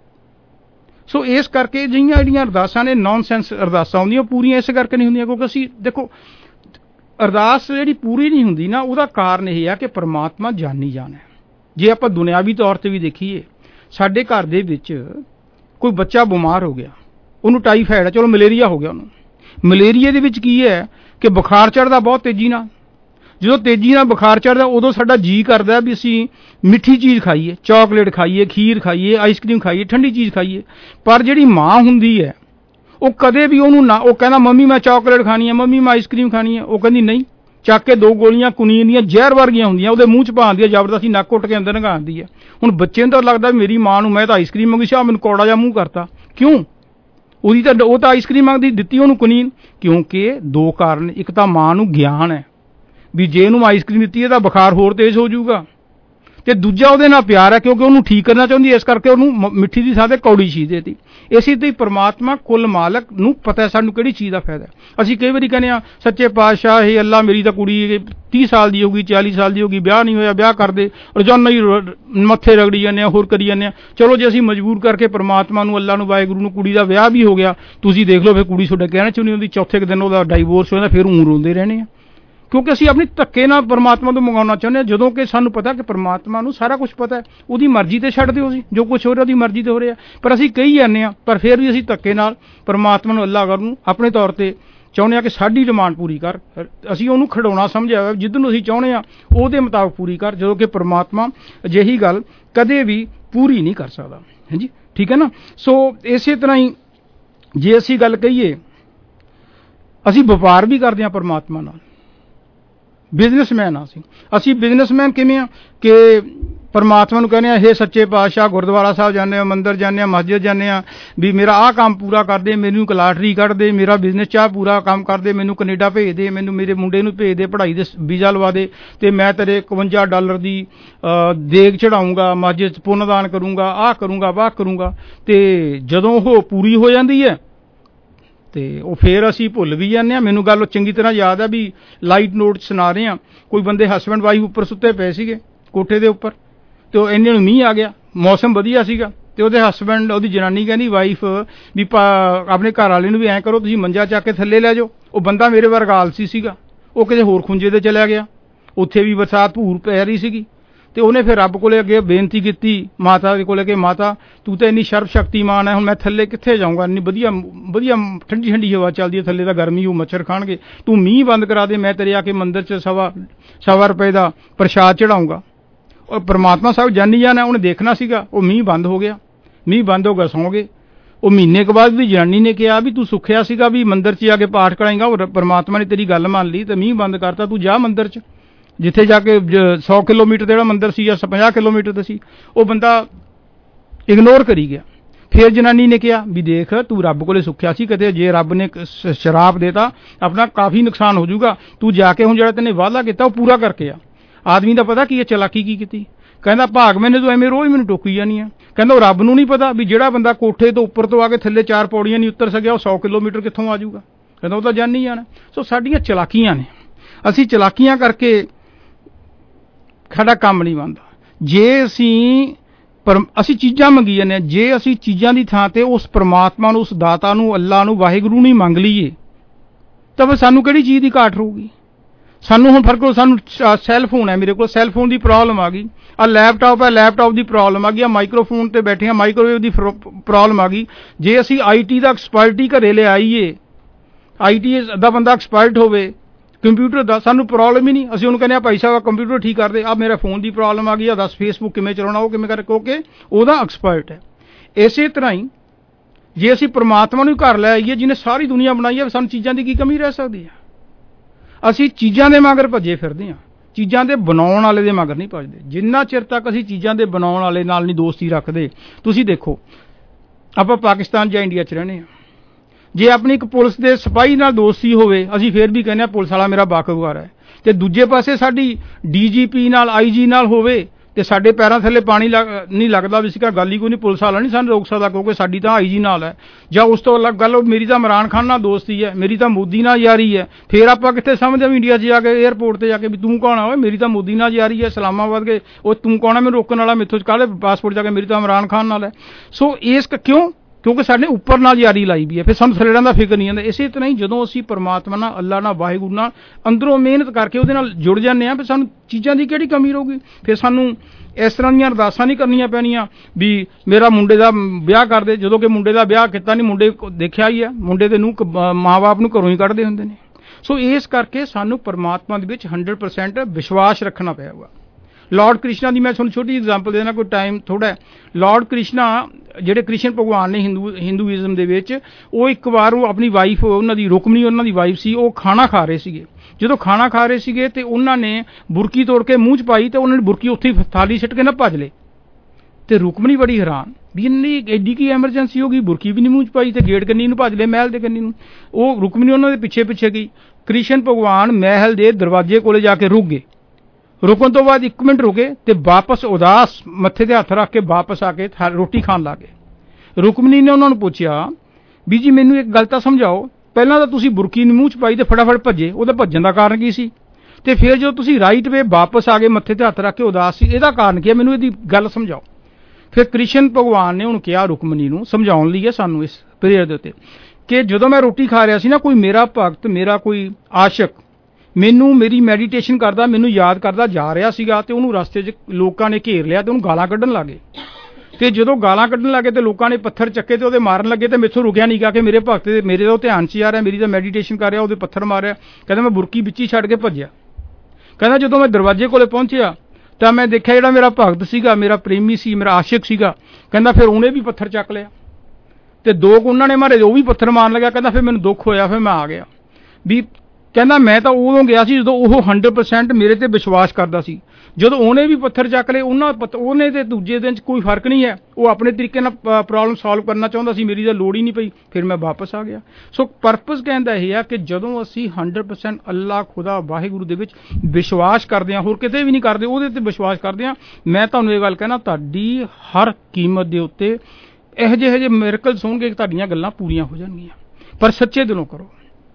ਸੋ ਇਸ ਕਰਕੇ ਜਿਹੀਆਂ ਜਿਹੜੀਆਂ ਅਰਦਾਸਾਂ ਨੇ ਨੌਨ ਸੈਂਸ ਅਰਦਾਸਾਂ ਹੁੰਦੀਆਂ, ਪੂਰੀਆਂ ਇਸ ਕਰਕੇ ਨਹੀਂ ਹੁੰਦੀਆਂ ਕਿਉਂਕਿ ਅਸੀਂ ਦੇਖੋ ਅਰਦਾਸ ਜਿਹੜੀ ਪੂਰੀ ਨਹੀਂ ਹੁੰਦੀ ਨਾ, ਉਹਦਾ ਕਾਰਨ ਇਹ ਆ ਕਿ ਪਰਮਾਤਮਾ ਜਾਨੀ ਜਾਣਾ। ਜੇ ਆਪਾਂ ਦੁਨਿਆਵੀ ਤੌਰ 'ਤੇ ਵੀ ਦੇਖੀਏ, ਸਾਡੇ ਘਰ ਦੇ ਵਿੱਚ ਕੋਈ ਬੱਚਾ ਬਿਮਾਰ ਹੋ ਗਿਆ, ਉਹਨੂੰ ਟਾਈਫਾਈਡ ਹੈ, ਚਲੋ ਮਲੇਰੀਆ ਹੋ ਗਿਆ ਉਹਨੂੰ। ਮਲੇਰੀਏ ਦੇ ਵਿੱਚ ਕੀ ਹੈ ਕਿ ਬੁਖਾਰ ਚੜ੍ਹਦਾ ਬਹੁਤ ਤੇਜ਼ੀ ਨਾਲ। ਜਦੋਂ ਤੇਜ਼ੀ ਨਾਲ ਬੁਖਾਰ ਚੜ੍ਹਦਾ ਉਦੋਂ ਸਾਡਾ ਜੀਅ ਕਰਦਾ ਵੀ ਅਸੀਂ ਮਿੱਠੀ ਚੀਜ਼ ਖਾਈਏ, ਚਾਕਲੇਟ ਖਾਈਏ, ਖੀਰ ਖਾਈਏ, ਆਈਸਕ੍ਰੀਮ ਖਾਈਏ, ਠੰਡੀ ਚੀਜ਼ ਖਾਈਏ। ਪਰ ਜਿਹੜੀ ਮਾਂ ਹੁੰਦੀ ਹੈ ਉਹ ਕਦੇ ਵੀ ਉਹਨੂੰ ਨਾ, ਉਹ ਕਹਿੰਦਾ ਮੰਮੀ ਮੈਂ ਚਾਕਲੇਟ ਖਾਣੀ ਹੈ, ਮੰਮੀ ਮੈਂ ਆਈਸਕ੍ਰੀਮ ਖਾਣੀ ਹੈ, ਉਹ ਕਹਿੰਦੀ ਨਹੀਂ, ਚੱਕ ਕੇ ਦੋ ਗੋਲੀਆਂ ਕੁਨੀਨ ਦੀਆਂ ਜ਼ਹਿਰ ਵਰਗੀਆਂ ਹੁੰਦੀਆਂ ਉਹਦੇ ਮੂੰਹ 'ਚ ਪਾਉਂਦੀ ਹੈ, ਜ਼ਬਰਦਸਤੀ ਨੱਕ ਘੁੱਟ ਕੇ ਅੰਦਰ ਲੰਘਾਉਂਦੀ ਹੈ। ਹੁਣ ਬੱਚੇ ਨੂੰ ਤਾਂ ਲੱਗਦਾ ਮੇਰੀ ਮਾਂ ਨੂੰ ਮੈਂ ਤਾਂ ਆਈਸਕ੍ਰੀਮ ਮੰਗੀ ਸੀ, ਆ ਮੈਨੂੰ ਕੌੜਾ ਜਿਹਾ ਮੂੰਹ ਕਰਤਾ। ਕਿਉਂ? ਉਹਦੀ ਤਾਂ ਉਹ ਤਾਂ ਆਈਸਕ੍ਰੀਮ ਮੰਗਦੀ, ਦਿੱਤੀ ਉਹਨੂੰ ਕੁਨੀਨ। ਕਿਉਂਕਿ ਦੋ ਕਾਰਨ, ਇੱਕ ਤਾਂ ਮਾਂ ਨੂੰ ਗਿਆਨ ਹੈ, ਵੀ ਜੇ ਇਹਨੂੰ ਆਈਸਕ੍ਰੀਮ ਦਿੱਤੀ ਹੈ ਤਾਂ ਬੁਖਾਰ ਹੋਰ ਤੇਜ਼ ਹੋ ਜਾਊਗਾ, ਤੇ ਦੂਜਾ ਉਹਦੇ ਨਾਲ ਪਿਆਰ ਹੈ ਕਿਉਂਕਿ ਉਹਨੂੰ ਠੀਕ ਕਰਨਾ ਚਾਹੁੰਦੀ, ਇਸ ਕਰਕੇ ਉਹਨੂੰ ਮਿੱਠੀ ਦੀ ਥਾਂ ਤੇ ਕੌੜੀ ਚੀਜ਼ ਦੇਤੀ। ਇਸੇ ਤਰ੍ਹਾਂ ਪਰਮਾਤਮਾ ਕੁੱਲ ਮਾਲਕ ਨੂੰ ਪਤਾ ਸਾਨੂੰ ਕਿਹੜੀ ਚੀਜ਼ ਦਾ ਫਾਇਦਾ। ਅਸੀਂ ਕਈ ਵਾਰੀ ਕਹਿੰਦੇ ਹਾਂ ਸੱਚੇ ਪਾਤਸ਼ਾਹ ਇਹ ਅੱਲਾ ਮੇਰੀ ਤਾਂ ਕੁੜੀ ਤੀਹ ਸਾਲ ਦੀ ਹੋਊਗੀ, ਚਾਲੀ ਸਾਲ ਦੀ ਹੋਊਗੀ, ਵਿਆਹ ਨਹੀਂ ਹੋਇਆ, ਵਿਆਹ ਕਰ ਦੇ, ਰੋਜ਼ਾਨਾ ਹੀ ਮੱਥੇ ਰਗੜੀ ਜਾਂਦੇ ਹਾਂ, ਹੋਰ ਕਰੀ ਜਾਂਦੇ ਹਾਂ। ਚਲੋ ਜੇ ਅਸੀਂ ਮਜਬੂਰ ਕਰਕੇ ਪਰਮਾਤਮਾ ਨੂੰ, ਅੱਲਾ ਨੂੰ, ਵਾਹਿਗੁਰੂ ਨੂੰ ਕੁੜੀ ਦਾ ਵਿਆਹ ਵੀ ਹੋ ਗਿਆ, ਤੁਸੀਂ ਦੇਖ ਲਓ ਫਿਰ ਕੁੜੀ ਤੁਹਾਡੇ ਕਹਿਣਾ ਚ ਨਹੀਂ ਹੁੰਦੀ, ਚੌਥੇ ਕੁ ਦਿਨ ਉਹਦਾ ਡਾਈਵੋਰਸ ਹੋ ਜਾਂਦਾ, ਫਿਰ ਊਂ ਰੋਂਦੇ ਰਹਿਣੇ ਆ ਕਿਉਂਕਿ ਅਸੀਂ ਆਪਣੀ ਧੱਕੇ ਨਾਲ ਪਰਮਾਤਮਾ ਤੋਂ ਮੰਗਾਉਣਾ ਚਾਹੁੰਦੇ ਹਾਂ, ਜਦੋਂ ਕਿ ਸਾਨੂੰ ਪਤਾ ਕਿ ਪਰਮਾਤਮਾ ਨੂੰ ਸਾਰਾ ਕੁਝ ਪਤਾ ਹੈ, ਉਹਦੀ ਮਰਜ਼ੀ ਤੇ ਛੱਡ ਦਿਓ, ਅਸੀਂ ਜੋ ਕੁਝ ਹੋ ਰਿਹਾ ਉਹਦੀ ਮਰਜ਼ੀ ਤੇ ਹੋ ਰਿਹਾ। ਪਰ ਅਸੀਂ ਕਹੀ ਜਾਂਦੇ ਹਾਂ, ਪਰ ਫਿਰ ਵੀ ਅਸੀਂ ਧੱਕੇ ਨਾਲ ਪਰਮਾਤਮਾ ਨੂੰ, ਅੱਲਾ ਨੂੰ ਆਪਣੇ ਤੌਰ ਤੇ ਚਾਹੁੰਦੇ ਹਾਂ ਕਿ ਸਾਡੀ ਡਿਮਾਂਡ ਪੂਰੀ ਕਰ। ਅਸੀਂ ਉਹਨੂੰ ਖਿਡੌਣਾ ਸਮਝਿਆ ਹੋਇਆ, ਜਿੱਦ ਨੂੰ ਅਸੀਂ ਚਾਹੁੰਦੇ ਹਾਂ ਉਹਦੇ ਮੁਤਾਬਕ ਪੂਰੀ ਕਰ, ਜਦੋਂ ਕਿ ਪਰਮਾਤਮਾ ਅਜਿਹੀ ਗੱਲ ਕਦੇ ਵੀ ਪੂਰੀ ਨਹੀਂ ਕਰ ਸਕਦਾ। ਹਾਂਜੀ, ਠੀਕ ਹੈ ਨਾ। ਸੋ ਇਸੇ ਤਰ੍ਹਾਂ ਹੀ ਜੇ ਅਸੀਂ ਗੱਲ ਕਹੀਏ, ਅਸੀਂ ਵਪਾਰ ਵੀ ਕਰਦੇ ਹਾਂ ਪਰਮਾਤਮਾ ਨਾਲ, ਬਿਜ਼ਨਸਮੈਨ ਆ ਅਸੀਂ ਅਸੀਂ ਬਿਜ਼ਨਸਮੈਨ ਕਿਵੇਂ ਆ ਕਿ ਪਰਮਾਤਮਾ ਨੂੰ ਕਹਿੰਦੇ ਆ ਇਹ ਸੱਚੇ ਪਾਤਸ਼ਾਹ ਗੁਰਦੁਆਰਾ ਸਾਹਿਬ ਜਾਂਦੇ ਆ, ਮੰਦਿਰ ਜਾਂਦੇ ਆ, ਮਸਜਿਦ ਜਾਂਦੇ ਆ, ਵੀ ਮੇਰਾ ਆਹ ਕੰਮ ਪੂਰਾ ਕਰ ਦੇ, ਮੈਨੂੰ ਇੱਕ ਲਾਟਰੀ ਕੱਢ ਦੇ, ਮੇਰਾ ਬਿਜ਼ਨਸ ਚਾਹ ਪੂਰਾ ਕੰਮ ਕਰ ਦੇ, ਮੈਨੂੰ ਕੈਨੇਡਾ ਭੇਜ ਦੇ, ਮੈਨੂੰ ਮੇਰੇ ਮੁੰਡੇ ਨੂੰ ਭੇਜ ਦੇ, ਪੜ੍ਹਾਈ ਦੇ ਵੀਜ਼ਾ ਲਵਾ ਦੇ, ਤੇ ਮੈਂ ਤੇਰੇ ਇਕਵੰਜਾ ਡਾਲਰ ਦੀ ਦੇਗ ਚੜਾਊਂਗਾ, ਮਸਜਿਦ ਪੁੰਨਦਾਨ ਕਰੂੰਗਾ, ਆਹ ਕਰੂੰਗਾ, ਵਾਹ ਕਰੂੰਗਾ। ਤੇ ਜਦੋਂ ਉਹ ਪੂਰੀ ਹੋ ਜਾਂਦੀ ਹੈ ਤੇ ਉਹ ਫਿਰ ਅਸੀਂ ਭੁੱਲ ਵੀ ਜਾਂਦੇ ਹਾਂ। ਮੈਨੂੰ ਗੱਲ ਚੰਗੀ ਤਰ੍ਹਾਂ ਯਾਦ ਹੈ ਵੀ ਲਾਈਟ ਨੋਟ ਸੁਣਾ ਰਹੇ ਹਾਂ, ਕੋਈ ਬੰਦੇ ਹਸਬੈਂਡ ਵਾਈਫ ਉੱਪਰ ਸੁੱਤੇ ਪਏ ਸੀਗੇ ਕੋਠੇ ਦੇ ਉੱਪਰ, ਤੇ ਉਹ ਇੰਨੇ ਨੂੰ ਮੀਂਹ ਆ ਗਿਆ, ਮੌਸਮ ਵਧੀਆ ਸੀਗਾ, ਤੇ ਉਹਦੇ ਹਸਬੈਂਡ, ਉਹਦੀ ਜਨਾਨੀ ਕਹਿੰਦੀ ਵਾਈਫ ਵੀ ਆਪਣੇ ਘਰ ਵਾਲੇ ਨੂੰ ਵੀ ਐਂ ਕਰੋ ਤੁਸੀਂ ਮੰਜਾ ਚੱਕ ਕੇ ਥੱਲੇ ਲੈ ਜਾਓ। ਉਹ ਬੰਦਾ ਮੇਰੇ ਵਰਗਾ ਆਲਸੀ ਸੀਗਾ, ਉਹ ਕਿਸੇ ਹੋਰ ਖੁੰਝੇ ਤੇ ਚਲਿਆ ਗਿਆ, ਉੱਥੇ ਵੀ ਬਰਸਾਤ ਭੂਰ ਪੈ ਰਹੀ ਸੀਗੀ, ਤੇ ਉਹਨੇ ਫਿਰ ਰੱਬ ਕੋਲੇ ਅੱਗੇ ਬੇਨਤੀ ਕੀਤੀ ਮਾਤਾ ਦੇ ਕੋਲੇ ਕਿ ਮਾਤਾ ਤੂੰ ਤਾਂ ਇੰਨੀ ਸਰਬ ਸ਼ਕਤੀਮਾਨ ਹੈ, ਹੁਣ ਮੈਂ ਥੱਲੇ ਕਿੱਥੇ ਜਾਊਂਗਾ, ਇੰਨੀ ਵਧੀਆ ਵਧੀਆ ਠੰਡੀ ਠੰਡੀ ਹਵਾ ਚੱਲਦੀ ਹੈ ਥੱਲੇ, ਤਾਂ ਗਰਮੀ ਉਹ ਮੱਛਰ ਖਾਣਗੇ, ਤੂੰ ਮੀਂਹ ਬੰਦ ਕਰਾ ਦੇ, ਮੈਂ ਤੇਰੇ ਆ ਕੇ ਮੰਦਿਰ 'ਚ ਸਵਾ ਸਵਾ ਰੁਪਏ ਦਾ ਪ੍ਰਸ਼ਾਦ ਚੜਾਊਂਗਾ। ਔਰ ਪਰਮਾਤਮਾ ਸਾਹਿਬ ਜਾਨੀ ਜਾਣਾ, ਉਹਨੇ ਦੇਖਣਾ ਸੀਗਾ, ਉਹ ਮੀਂਹ ਬੰਦ ਹੋ ਗਿਆ, ਮੀਂਹ ਬੰਦ ਹੋ ਗਿਆ, ਸੌਂ ਗਏ। ਉਹ ਮਹੀਨੇ ਕੁ ਬਾਅਦ ਵੀ ਜਨਾਨੀ ਨੇ ਕਿਹਾ ਵੀ ਤੂੰ ਸੁੱਖਿਆ ਸੀਗਾ ਵੀ ਮੰਦਿਰ 'ਚ ਜਾ ਕੇ ਪਾਠ ਕਰਾਏਂਗਾ, ਉਹ ਪਰਮਾਤਮਾ ਨੇ ਤੇਰੀ ਗੱਲ ਮੰਨ ਲਈ ਤੇ ਮੀਂਹ ਬੰਦ ਕਰਤਾ, ਤੂੰ ਜਾ ਮੰਦਿਰ 'ਚ, ਜਿੱਥੇ ਜਾ ਕੇ ਸੌ ਕਿਲੋਮੀਟਰ ਦਾ ਜਿਹੜਾ ਮੰਦਿਰ ਸੀ ਜਾਂ ਪੰਜਾਹ ਕਿਲੋਮੀਟਰ ਦਾ ਸੀ। ਉਹ ਬੰਦਾ ਇਗਨੋਰ ਕਰੀ ਗਿਆ। ਫਿਰ ਜਨਾਨੀ ਨੇ ਕਿਹਾ ਵੀ ਦੇਖ ਤੂੰ ਰੱਬ ਕੋਲੇ ਸੁੱਖਿਆ ਸੀ, ਕਿਤੇ ਜੇ ਰੱਬ ਨੇ ਸ਼ਰਾਪ ਦੇਤਾ ਆਪਣਾ ਕਾਫੀ ਨੁਕਸਾਨ ਹੋ ਜਾਊਗਾ, ਤੂੰ ਜਾ ਕੇ ਹੁਣ ਜਿਹੜਾ ਤੈਨੇ ਵਾਅਦਾ ਕੀਤਾ ਉਹ ਪੂਰਾ ਕਰਕੇ ਆ। ਆਦਮੀ ਦਾ ਪਤਾ ਕੀ ਹੈ ਚਲਾਕੀ ਕੀ ਕੀਤੀ, ਕਹਿੰਦਾ ਭਾਗ ਮੈਨੇ ਤੂੰ ਐਵੇਂ ਰੋਜ਼ ਮੈਨੂੰ ਟੋਕੀ ਜਾਨੀ ਆ। ਕਹਿੰਦਾ ਉਹ ਰੱਬ ਨੂੰ ਨਹੀਂ ਪਤਾ ਵੀ ਜਿਹੜਾ ਬੰਦਾ ਕੋਠੇ ਤੋਂ ਉੱਪਰ ਤੋਂ ਆ ਕੇ ਥੱਲੇ ਚਾਰ ਪੌੜੀਆਂ ਨਹੀਂ ਉਤਰ ਸਕਿਆ ਉਹ ਸੌ ਕਿਲੋਮੀਟਰ ਕਿੱਥੋਂ ਆ ਜਾਊਗਾ। ਕਹਿੰਦਾ ਉਹ ਤਾਂ ਜਾਣੀ ਜਾਣਾ। ਸੋ ਸਾਡੀਆਂ ਚਲਾਕੀਆਂ ਨੇ, ਅਸੀਂ ਚਲਾਕੀਆਂ ਕਰਕੇ ਸਾਡਾ ਕੰਮ ਨਹੀਂ ਬਣਦਾ। ਜੇ ਅਸੀਂ ਪਰ ਅਸੀਂ ਚੀਜ਼ਾਂ ਮੰਗੀ ਜਾਂਦੇ ਹਾਂ, ਜੇ ਅਸੀਂ ਚੀਜ਼ਾਂ ਦੀ ਥਾਂ ਤੇ ਉਸ ਪਰਮਾਤਮਾ ਨੂੰ, ਉਸ ਦਾਤਾ ਨੂੰ, ਅੱਲਾ ਨੂੰ, ਵਾਹਿਗੁਰੂ ਨੂੰ ਹੀ ਮੰਗ ਲਈਏ ਤਾਂ ਫਿਰ ਸਾਨੂੰ ਕਿਹੜੀ ਚੀਜ਼ ਦੀ ਘਾਟ ਰਹੂਗੀ। ਸਾਨੂੰ ਹੁਣ ਫਰਕ ਲਓ, ਸਾਨੂੰ ਸੈੱਲ ਫੋਨ ਹੈ, ਮੇਰੇ ਕੋਲ ਸੈੱਲ ਫੋਨ ਦੀ ਪ੍ਰੋਬਲਮ ਆ ਗਈ, ਆ ਲੈਪਟਾਪ ਹੈ ਲੈਪਟਾਪ ਦੀ ਪ੍ਰੋਬਲਮ ਆ ਗਈ, ਆ ਮਾਈਕਰੋਫੋਨ ਤੇ ਬੈਠੇ ਆ ਮਾਈਕ੍ਰੋਵੇਵ ਦੀ ਪ੍ਰੋਬਲਮ ਆ ਗਈ। ਜੇ ਅਸੀਂ ਆਈ ਟੀ ਦਾ ਐਕਸਪਰਟੀ ਘਰੇ ਲੈ ਆਈਏ, ਆਈ ਟੀ ਦਾ ਬੰਦਾ ਐਕਸਪਰਟ ਹੋਵੇ ਕੰਪਿਊਟਰ ਦਾ, ਸਾਨੂੰ ਪ੍ਰੋਬਲਮ ਹੀ ਨਹੀਂ, ਅਸੀਂ ਉਹਨੂੰ ਕਹਿੰਦੇ ਆ ਭਾਈ ਸਾਹਿਬ ਕੰਪਿਊਟਰ ਠੀਕ ਕਰਦੇ, ਆ ਮੇਰਾ ਫੋਨ ਦੀ ਪ੍ਰੋਬਲਮ ਆ ਗਈ, ਆ ਦੱਸ ਫੇਸਬੁੱਕ ਕਿਵੇਂ ਚਲਾਉਣਾ, ਉਹ ਕਿਵੇਂ ਕਰ, ਕਿਉਂਕਿ ਉਹਦਾ ਐਕਸਪਰਟ ਹੈ। ਇਸੇ ਤਰ੍ਹਾਂ ਹੀ ਜੇ ਅਸੀਂ ਪਰਮਾਤਮਾ ਨੂੰ ਘਰ ਲੈ ਆਈਏ ਜਿਹਨੇ ਸਾਰੀ ਦੁਨੀਆ ਬਣਾਈ ਹੈ, ਸਾਨੂੰ ਚੀਜ਼ਾਂ ਦੀ ਕੀ ਕਮੀ ਰਹਿ ਸਕਦੀ ਹੈ। ਅਸੀਂ ਚੀਜ਼ਾਂ ਦੇ ਮਗਰ ਭੱਜੇ ਫਿਰਦੇ ਹਾਂ, ਚੀਜ਼ਾਂ ਦੇ ਬਣਾਉਣ ਵਾਲੇ ਦੇ ਮਗਰ ਨਹੀਂ ਭੱਜਦੇ। ਜਿੰਨਾ ਚਿਰ ਤੱਕ ਅਸੀਂ ਚੀਜ਼ਾਂ ਦੇ ਬਣਾਉਣ ਵਾਲੇ ਨਾਲ ਨਹੀਂ ਦੋਸਤੀ ਰੱਖਦੇ, ਤੁਸੀਂ ਦੇਖੋ ਆਪਾਂ ਪਾਕਿਸਤਾਨ ਜਾਂ ਇੰਡੀਆ 'ਚ ਰਹਿੰਦੇ ਹਾਂ, ਜੇ ਆਪਣੀ ਇੱਕ ਪੁਲਿਸ ਦੇ ਸਿਪਾਹੀ ਨਾਲ ਦੋਸਤੀ ਹੋਵੇ ਅਸੀਂ ਫਿਰ ਵੀ ਕਹਿੰਦੇ ਹਾਂ ਪੁਲਿਸ ਵਾਲਾ ਮੇਰਾ ਬਾਖੂਗਾਰ ਹੈ, ਤੇ ਦੂਜੇ ਪਾਸੇ ਸਾਡੀ ਡੀ ਜੀ ਪੀ ਨਾਲ, ਆਈ ਜੀ ਨਾਲ ਹੋਵੇ ਤੇ ਸਾਡੇ ਪੈਰਾਂ ਥੱਲੇ ਪਾਣੀ ਨਹੀਂ ਲੱਗਦਾ ਵੀ ਸੀਗਾ, ਗੱਲ ਹੀ ਕੋਈ ਨਹੀਂ, ਪੁਲਿਸ ਵਾਲਾ ਨਹੀਂ ਸਾਨੂੰ ਰੋਕ ਸਕਦਾ ਕਿਉਂਕਿ ਸਾਡੀ ਤਾਂ ਆਈ ਜੀ ਨਾਲ ਹੈ। ਜਾਂ ਉਸ ਤੋਂ ਅਲੱਗ ਗੱਲ, ਮੇਰੀ ਤਾਂ ਇਮਰਾਨ ਖਾਨ ਨਾਲ ਦੋਸਤੀ ਹੈ, ਮੇਰੀ ਤਾਂ ਮੋਦੀ ਨਾਲ ਯਾਰੀ ਹੈ, ਫਿਰ ਆਪਾਂ ਕਿੱਥੇ ਸਮਝਦੇ ਹਾਂ ਇੰਡੀਆ 'ਚ ਜਾ ਕੇ ਏਅਰਪੋਰਟ ਤੇ ਜਾ ਕੇ ਵੀ ਤੂੰ ਕੌਣ ਆ, ਓਏ ਮੇਰੀ ਤਾਂ ਮੋਦੀ ਨਾਲ ਯਾਰੀ ਹੈ, ਇਸਲਾਮਾਬਾਦ ਗਏ ਉਹ ਤੂੰ ਕੌਣ ਆ ਮੈਨੂੰ ਰੋਕਣ ਵਾਲਾ, ਮੈਥੋਂ ਕਾਹਲੇ ਪਾਸਪੋਰਟ ਜਾ ਕੇ ਮੇਰੀ ਤਾਂ ਇਮਰਾਨ ਖਾਨ ਨਾਲ ਹੈ। ਸੋ ਇਸ ਕਿਉਂ, ਕਿਉਂਕਿ ਸਾਡੇ ਉੱਪਰ ਨਾਲ ਯਾਰੀ ਲਾਈ ਵੀ ਹੈ, ਫਿਰ ਸਾਨੂੰ ਥੱਲੇੜਾਂ ਦਾ ਫਿਕਰ ਨਹੀਂ ਆਉਂਦਾ। ਇਸੇ ਤਰ੍ਹਾਂ ਹੀ ਜਦੋਂ ਅਸੀਂ ਪਰਮਾਤਮਾ ਨਾਲ, ਅੱਲਾ ਨਾਲ, ਵਾਹਿਗੁਰੂ ਨਾਲ ਅੰਦਰੋਂ ਮਿਹਨਤ ਕਰਕੇ ਉਹਦੇ ਨਾਲ ਜੁੜ ਜਾਂਦੇ ਹਾਂ, ਫਿਰ ਸਾਨੂੰ ਚੀਜ਼ਾਂ ਦੀ ਕਿਹੜੀ ਕਮੀ ਰਹੂਗੀ। ਫਿਰ ਸਾਨੂੰ ਇਸ ਤਰ੍ਹਾਂ ਦੀਆਂ ਅਰਦਾਸਾਂ ਨਹੀਂ ਕਰਨੀਆਂ ਪੈਣੀਆਂ ਵੀ ਮੇਰਾ ਮੁੰਡੇ ਦਾ ਵਿਆਹ ਕਰ ਦੇ, ਜਦੋਂ ਕਿ ਮੁੰਡੇ ਦਾ ਵਿਆਹ ਕੀਤਾ ਨਹੀਂ, ਮੁੰਡੇ ਦੇਖਿਆ ਹੀ ਹੈ, ਮੁੰਡੇ ਦੇ ਨੂੰ ਮਾਂ ਬਾਪ ਨੂੰ ਘਰੋਂ ਹੀ ਕੱਢਦੇ ਹੁੰਦੇ ਨੇ। ਸੋ ਇਸ ਕਰਕੇ ਸਾਨੂੰ ਪਰਮਾਤਮਾ ਦੇ ਵਿੱਚ ਹੰਡਰਡ ਪਰਸੈਂਟ ਵਿਸ਼ਵਾਸ ਰੱਖਣਾ ਪਏਗਾ। ਲਾਰਡ ਕ੍ਰਿਸ਼ਨਾ ਦੀ ਮੈਂ ਤੁਹਾਨੂੰ ਛੋਟੀ ਐਗਜ਼ਾਮਪਲ ਦੇਣਾ, ਕੋਈ ਟਾਈਮ ਥੋੜ੍ਹਾ ਹੈ। ਲਾਰਡ ਕ੍ਰਿਸ਼ਨਾ ਜਿਹੜੇ ਕ੍ਰਿਸ਼ਨ ਭਗਵਾਨ ਨੇ ਹਿੰਦੂ ਹਿੰਦੂਇਜ਼ਮ ਦੇ ਵਿੱਚ, ਉਹ ਇੱਕ ਵਾਰ ਉਹ ਆਪਣੀ ਵਾਈਫ, ਉਹਨਾਂ ਦੀ ਰੁਕਮਣੀ ਉਹਨਾਂ ਦੀ ਵਾਈਫ ਸੀ, ਉਹ ਖਾਣਾ ਖਾ ਰਹੇ ਸੀਗੇ। ਜਦੋਂ ਖਾਣਾ ਖਾ ਰਹੇ ਸੀਗੇ ਤੇ ਉਹਨਾਂ ਨੇ ਬੁਰਕੀ ਤੋੜ ਕੇ ਮੂੰਹ 'ਚ ਪਾਈ ਤੇ ਉਹਨਾਂ ਨੇ ਬੁਰਕੀ ਉੱਥੇ ਹੀ ਥਾਲੀ ਸਿੱਟ ਕੇ ਨਾ ਭੱਜ ਲਏ। ਤੇ ਰੁਕਮਣੀ ਬੜੀ ਹੈਰਾਨ ਵੀ ਇੰਨੀ ਐਡੀ ਕੀ ਐਮਰਜੈਂਸੀ ਹੋ ਗਈ, ਬੁਰਕੀ ਵੀ ਨਹੀਂ ਮੂੰਹ 'ਚ ਪਾਈ ਤੇ ਗੇਟ ਕੰਨੀ ਨੂੰ ਭੱਜ ਲਏ, ਮਹਿਲ ਦੇ ਕੰਨੀ ਨੂੰ। ਉਹ ਰੁਕਮਣੀ ਉਹਨਾਂ ਦੇ ਪਿੱਛੇ ਪਿੱਛੇ ਗਈ। ਕ੍ਰਿਸ਼ਨ ਭਗਵਾਨ ਮਹਿਲ ਦੇ ਦਰਵਾਜ਼ੇ ਕੋਲੇ ਜਾ ਕੇ ਰੁਕ ਗਏ। ਰੁਕਣ ਤੋਂ ਬਾਅਦ ਇੱਕ ਮਿੰਟ ਰੁਕੇ ਤੇ ਵਾਪਸ ਉਦਾਸ ਮੱਥੇ ਤੇ ਹੱਥ ਰੱਖ ਕੇ ਵਾਪਸ ਆ ਕੇ ਰੋਟੀ ਖਾਣ ਲੱਗ ਗਏ। ਰੁਕਮਣੀ ਨੇ ਉਹਨਾਂ ਨੂੰ ਪੁੱਛਿਆ ਵੀ ਜੀ ਮੈਨੂੰ ਇੱਕ ਗੱਲ ਤਾਂ ਸਮਝਾਓ, ਪਹਿਲਾਂ ਤਾਂ ਤੁਸੀਂ ਬੁਰਕੀ ਨੂੰ ਮੂੰਹ 'ਚ ਪਾਈ ਤੇ ਫਟਾਫਟ ਭੱਜੇ, ਉਹਦਾ ਭੱਜਣ ਦਾ ਕਾਰਨ ਕੀ ਸੀ? ਤੇ ਫਿਰ ਜਦੋਂ ਤੁਸੀਂ ਰਾਈਟ ਵੇ ਵਾਪਸ ਆ ਗਏ ਮੱਥੇ ਤੇ ਹੱਥ ਰੱਖ ਕੇ ਉਦਾਸ ਸੀ, ਇਹਦਾ ਕਾਰਨ ਕੀ ਹੈ? ਮੈਨੂੰ ਇਹਦੀ ਗੱਲ ਸਮਝਾਓ। ਫਿਰ ਕ੍ਰਿਸ਼ਨ ਭਗਵਾਨ ਨੇ ਉਹਨੂੰ ਕਿਹਾ ਰੁਕਮਣੀ ਨੂੰ ਸਮਝਾਉਣ ਲਈ ਹੈ ਸਾਨੂੰ ਇਸ ਪ੍ਰੇਅਰ ਦੇ ਉੱਤੇ ਕਿ ਜਦੋਂ ਮੈਂ ਰੋਟੀ ਖਾ ਰਿਹਾ ਸੀ ਨਾ, ਕੋਈ ਮੇਰਾ ਭਗਤ, ਮੇਰਾ ਕੋਈ ਆਸ਼ਕ ਮੈਨੂੰ ਮੇਰੀ ਮੈਡੀਟੇਸ਼ਨ ਕਰਦਾ, ਮੈਨੂੰ ਯਾਦ ਕਰਦਾ ਜਾ ਰਿਹਾ ਸੀਗਾ ਤੇ ਉਹਨੂੰ ਰਸਤੇ 'ਚ ਲੋਕਾਂ ਨੇ ਘੇਰ ਲਿਆ ਤੇ ਉਹਨੂੰ ਗਾਲਾਂ ਕੱਢਣ ਲੱਗੇ। ਤੇ ਜਦੋਂ ਗਾਲਾਂ ਕੱਢਣ ਲੱਗੇ ਤੇ ਲੋਕਾਂ ਨੇ ਪੱਥਰ ਚੱਕੇ ਤੇ ਉਹਦੇ ਮਾਰਨ ਲੱਗੇ ਤੇ ਮੈਥੋਂ ਰੁਕਿਆ ਨਹੀਂ ਗਾ ਕਿ ਮੇਰੇ ਭਗਤ ਦੇ ਮੇਰੇ ਦਾ ਧਿਆਨ 'ਚ ਆ ਰਿਹਾ, ਮੇਰੀ ਤਾਂ ਮੈਡੀਟੇਸ਼ਨ ਕਰ ਰਿਹਾ, ਉਹਦੇ ਪੱਥਰ ਮਾਰਿਆ। ਕਹਿੰਦਾ ਮੈਂ ਬੁਰਕੀ ਵਿੱਚ ਹੀ ਛੱਡ ਕੇ ਭੱਜਿਆ। ਕਹਿੰਦਾ ਜਦੋਂ ਮੈਂ ਦਰਵਾਜ਼ੇ ਕੋਲੇ ਪਹੁੰਚਿਆ ਤਾਂ ਮੈਂ ਦੇਖਿਆ ਜਿਹੜਾ ਮੇਰਾ ਭਗਤ ਸੀਗਾ, ਮੇਰਾ ਪ੍ਰੇਮੀ ਸੀ, ਮੇਰਾ ਆਸ਼ਿਕ ਸੀਗਾ, ਕਹਿੰਦਾ ਫਿਰ ਉਹਨੇ ਵੀ ਪੱਥਰ ਚੱਕ ਲਿਆ ਤੇ ਦੋ ਕੁ ਉਹਨਾਂ ਨੇ ਮਾਰੇ, ਉਹ ਵੀ ਪੱਥਰ ਮਾਰਨ ਲੱਗਾ। ਕਹਿੰਦਾ ਫਿਰ ਮੈਨੂੰ ਦੁੱਖ ਹੋਇਆ, ਫਿਰ ਮੈਂ ਆ ਗਿਆ। ਵੀ ਕਹਿੰਦਾ ਮੈਂ ਤਾਂ ਉਦੋਂ ਗਿਆ ਸੀ ਜਦੋਂ ਉਹ ਹੰਡਰਡ ਪਰਸੈਂਟ ਮੇਰੇ ਤੇ ਵਿਸ਼ਵਾਸ ਕਰਦਾ ਸੀ। ਜਦੋਂ ਉਹਨੇ ਵੀ ਪੱਥਰ ਚੱਕ ਲਏ, ਉਹਨਾਂ ਉਹਨੇ ਤੇ ਦੂਜੇ ਦਿਨ 'ਚ ਕੋਈ ਫਰਕ ਨਹੀਂ ਹੈ, ਉਹ ਆਪਣੇ ਤਰੀਕੇ ਨਾਲ ਪ੍ਰੋਬਲਮ ਸੋਲਵ ਕਰਨਾ ਚਾਹੁੰਦਾ ਸੀ, ਮੇਰੀ ਤਾਂ ਲੋੜ ਹੀ ਨਹੀਂ ਪਈ, ਫਿਰ ਮੈਂ ਵਾਪਸ ਆ ਗਿਆ। ਸੋ ਪਰਪਸ ਕਹਿੰਦਾ ਇਹ ਆ ਕਿ ਜਦੋਂ ਅਸੀਂ ਹੰਡਰਡ ਪਰਸੈਂਟ ਅੱਲਾ, ਖੁਦਾ, ਵਾਹਿਗੁਰੂ ਦੇ ਵਿੱਚ ਵਿਸ਼ਵਾਸ ਕਰਦੇ ਹਾਂ, ਹੋਰ ਕਿਤੇ ਵੀ ਨਹੀਂ ਕਰਦੇ, ਉਹਦੇ ਤੇ ਵਿਸ਼ਵਾਸ ਕਰਦੇ ਹਾਂ, ਮੈਂ ਤੁਹਾਨੂੰ ਇਹ ਗੱਲ ਕਹਿਣਾ, ਤੁਹਾਡੀ ਹਰ ਕੀਮਤ ਦੇ ਉੱਤੇ ਇਹੋ ਜਿਹੇ ਜਿਹੇ ਮਿਰਕਲ ਹੋਣਗੇ ਕਿ ਤੁਹਾਡੀਆਂ ਗੱਲਾਂ ਪੂਰੀਆਂ ਹੋ ਜਾਣਗੀਆਂ, ਪਰ ਸੱਚੇ ਦਿਲੋਂ ਕਰੋ।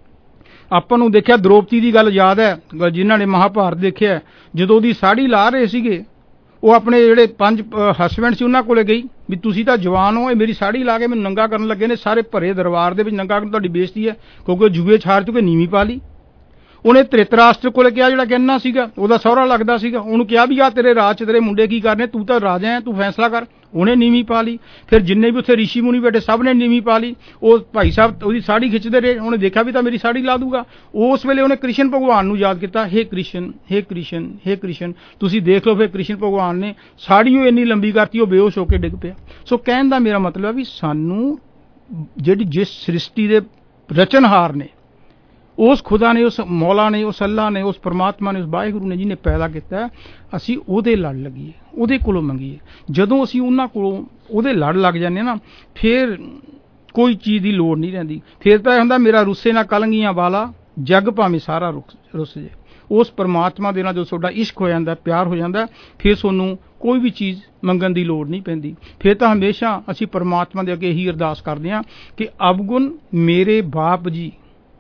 ਆਪਾਂ ਨੂੰ ਦੇਖਿਆ ਦ੍ਰੋਪਦੀ ਦੀ ਗੱਲ ਯਾਦ ਹੈ, ਜਿਨ੍ਹਾਂ ਨੇ ਮਹਾਭਾਰਤ ਦੇਖਿਆ, ਜਦੋਂ ਉਹਦੀ ਸਾੜੀ ਲਾ ਰਹੇ ਸੀਗੇ, ਉਹ ਆਪਣੇ ਜਿਹੜੇ ਪੰਜ ਹਸਬੈਂਡ ਸੀ ਉਹਨਾਂ ਕੋਲੇ ਗਈ ਵੀ ਤੁਸੀਂ ਤਾਂ ਜਵਾਨ ਹੋ, ਇਹ ਮੇਰੀ ਸਾੜੀ ਲਾ ਕੇ ਮੈਨੂੰ ਨੰਗਾ ਕਰਨ ਲੱਗੇ ਨੇ, ਸਾਰੇ ਭਰੇ ਦਰਬਾਰ ਦੇ ਵਿੱਚ ਨੰਗਾ ਕਰਨ, ਤੁਹਾਡੀ ਬੇਇੱਜ਼ਤੀ ਹੈ, ਕਿਉਂਕਿ ਜੂਏ 'ਚ ਹਾਰ ਚੁੱਕੇ, ਨੀਵੀਂ ਪਾ ਲਈ। ਉਹਨੇ ਧ੍ਰਿਤਰਾਸ਼ਟਰ ਕੋਲੇ ਕਿਹਾ, ਜਿਹੜਾ ਕਹਿੰਨਾ ਸੀਗਾ, ਉਹਦਾ ਸਹੁਰਾ ਲੱਗਦਾ ਸੀਗਾ, ਉਹਨੂੰ ਕਿਹਾ ਵੀ ਆ ਤੇਰੇ ਰਾਜ 'ਚ ਤੇਰੇ ਮੁੰਡੇ ਕੀ ਕਰਨੇ, ਤੂੰ ਤਾਂ ਰਾਜਾ ਹੈ, ਤੂੰ ਫੈਸਲਾ ਕਰ। ਉਹਨੇ ਨੀਵੀਂ ਪਾ ਲਈ। ਫਿਰ ਜਿੰਨੇ ਵੀ ਉੱਥੇ ਰਿਸ਼ੀ ਮੁਨੀ ਬੈਠੇ ਸਭ ਨੇ ਨੀਵੀਂ ਪਾ ਲਈ। ਉਹ ਭਾਈ ਸਾਹਿਬ ਉਹਦੀ ਸਾੜੀ ਖਿੱਚਦੇ ਰਹੇ, ਉਹਨੇ ਦੇਖਿਆ ਵੀ ਤਾਂ ਮੇਰੀ ਸਾੜੀ ਲਾ ਦੂਗਾ। ਉਸ ਵੇਲੇ ਉਹਨੇ ਕ੍ਰਿਸ਼ਨ ਭਗਵਾਨ ਨੂੰ ਯਾਦ ਕੀਤਾ, ਹੇ ਕ੍ਰਿਸ਼ਨ, ਹੇ ਕ੍ਰਿਸ਼ਨ, ਹੇ ਕ੍ਰਿਸ਼ਨ। ਤੁਸੀਂ ਦੇਖ ਲਓ ਫਿਰ ਕ੍ਰਿਸ਼ਨ ਭਗਵਾਨ ਨੇ ਸਾੜੀ ਉਹ ਇੰਨੀ ਲੰਬੀ ਕਰਤੀ, ਉਹ ਬੇਹੋਸ਼ ਹੋ ਕੇ ਡਿੱਗ ਪਿਆ। ਸੋ ਕਹਿਣ ਦਾ ਮੇਰਾ ਮਤਲਬ ਹੈ ਵੀ ਸਾਨੂੰ ਜਿਹੜੀ ਜਿਸ ਸ੍ਰਿਸ਼ਟੀ ਦੇ ਰਚਨਹਾਰ ਨੇ, ਉਸ ਖੁਦਾ ਨੇ, ਉਸ ਮੌਲਾ ਨੇ, ਉਸ ਅੱਲਾ ਨੇ, ਉਸ ਪਰਮਾਤਮਾ ਨੇ, ਉਸ ਵਾਹਿਗੁਰੂ ਨੇ ਜਿਹਨੇ ਪੈਦਾ ਕੀਤਾ, ਅਸੀਂ ਉਹਦੇ ਲੜ ਲੱਗੀਏ, ਉਹਦੇ ਕੋਲੋਂ ਮੰਗੀਏ। ਜਦੋਂ ਅਸੀਂ ਉਹਨਾਂ ਕੋਲੋਂ ਉਹਦੇ ਲੜ ਲੱਗ ਜਾਂਦੇ ਨਾ, ਫਿਰ ਕੋਈ ਚੀਜ਼ ਦੀ ਲੋੜ ਨਹੀਂ ਰਹਿੰਦੀ। ਫਿਰ ਤਾਂ ਇਹ ਹੁੰਦਾ ਮੇਰਾ ਰੁੱਸੇ ਨਾ ਕਲੰਗੀਆਂ ਵਾਲਾ, ਜੱਗ ਭਾਵੇਂ ਸਾਰਾ ਰੁੱਸ ਜੇ। ਉਸ ਪਰਮਾਤਮਾ ਦੇ ਨਾਲ ਜੋ ਤੁਹਾਡਾ ਇਸ਼ਕ ਹੋ ਜਾਂਦਾ, ਪਿਆਰ ਹੋ ਜਾਂਦਾ, ਫਿਰ ਤੁਹਾਨੂੰ ਕੋਈ ਵੀ ਚੀਜ਼ ਮੰਗਣ ਦੀ ਲੋੜ ਨਹੀਂ ਪੈਂਦੀ। ਫਿਰ ਤਾਂ ਹਮੇਸ਼ਾ ਅਸੀਂ ਪਰਮਾਤਮਾ ਦੇ ਅੱਗੇ ਇਹੀ ਅਰਦਾਸ ਕਰਦੇ ਹਾਂ ਕਿ ਅਵਗੁਣ ਮੇਰੇ ਬਾਪ ਜੀ,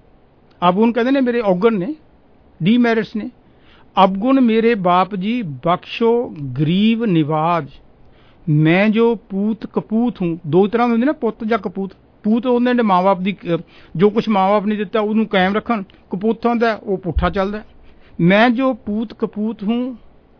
ਅਵਗੁਣ ਕਹਿੰਦੇ ਨੇ ਮੇਰੇ ਔਗਣ ਨੇ, ਡੀਮੈਰਿਟਸ ਨੇ, ਅਵਗੁਣ ਮੇਰੇ ਬਾਪ ਜੀ ਬਖਸ਼ੋ ਗਰੀਬ ਨਿਵਾਜ, ਮੈਂ ਜੋ ਪੂਤ ਕਪੂਤ ਹੂੰ। ਦੋ ਤਰ੍ਹਾਂ ਦੇ ਹੁੰਦੇ ਨਾ, ਪੁੱਤ ਜਾਂ ਕਪੂਤ। ਪੂਤ ਹੁੰਦੇ ਨੇ ਮਾਂ ਬਾਪ ਦੀ, ਜੋ ਕੁਛ ਮਾਂ ਬਾਪ ਨੇ ਦਿੱਤਾ ਉਹਨੂੰ ਕਾਇਮ ਰੱਖਣ। ਕਪੂਤ ਹੁੰਦਾ ਉਹ ਪੁੱਠਾ ਚੱਲਦਾ। ਮੈਂ ਜੋ ਪੂਤ ਕਪੂਤ ਹੂੰ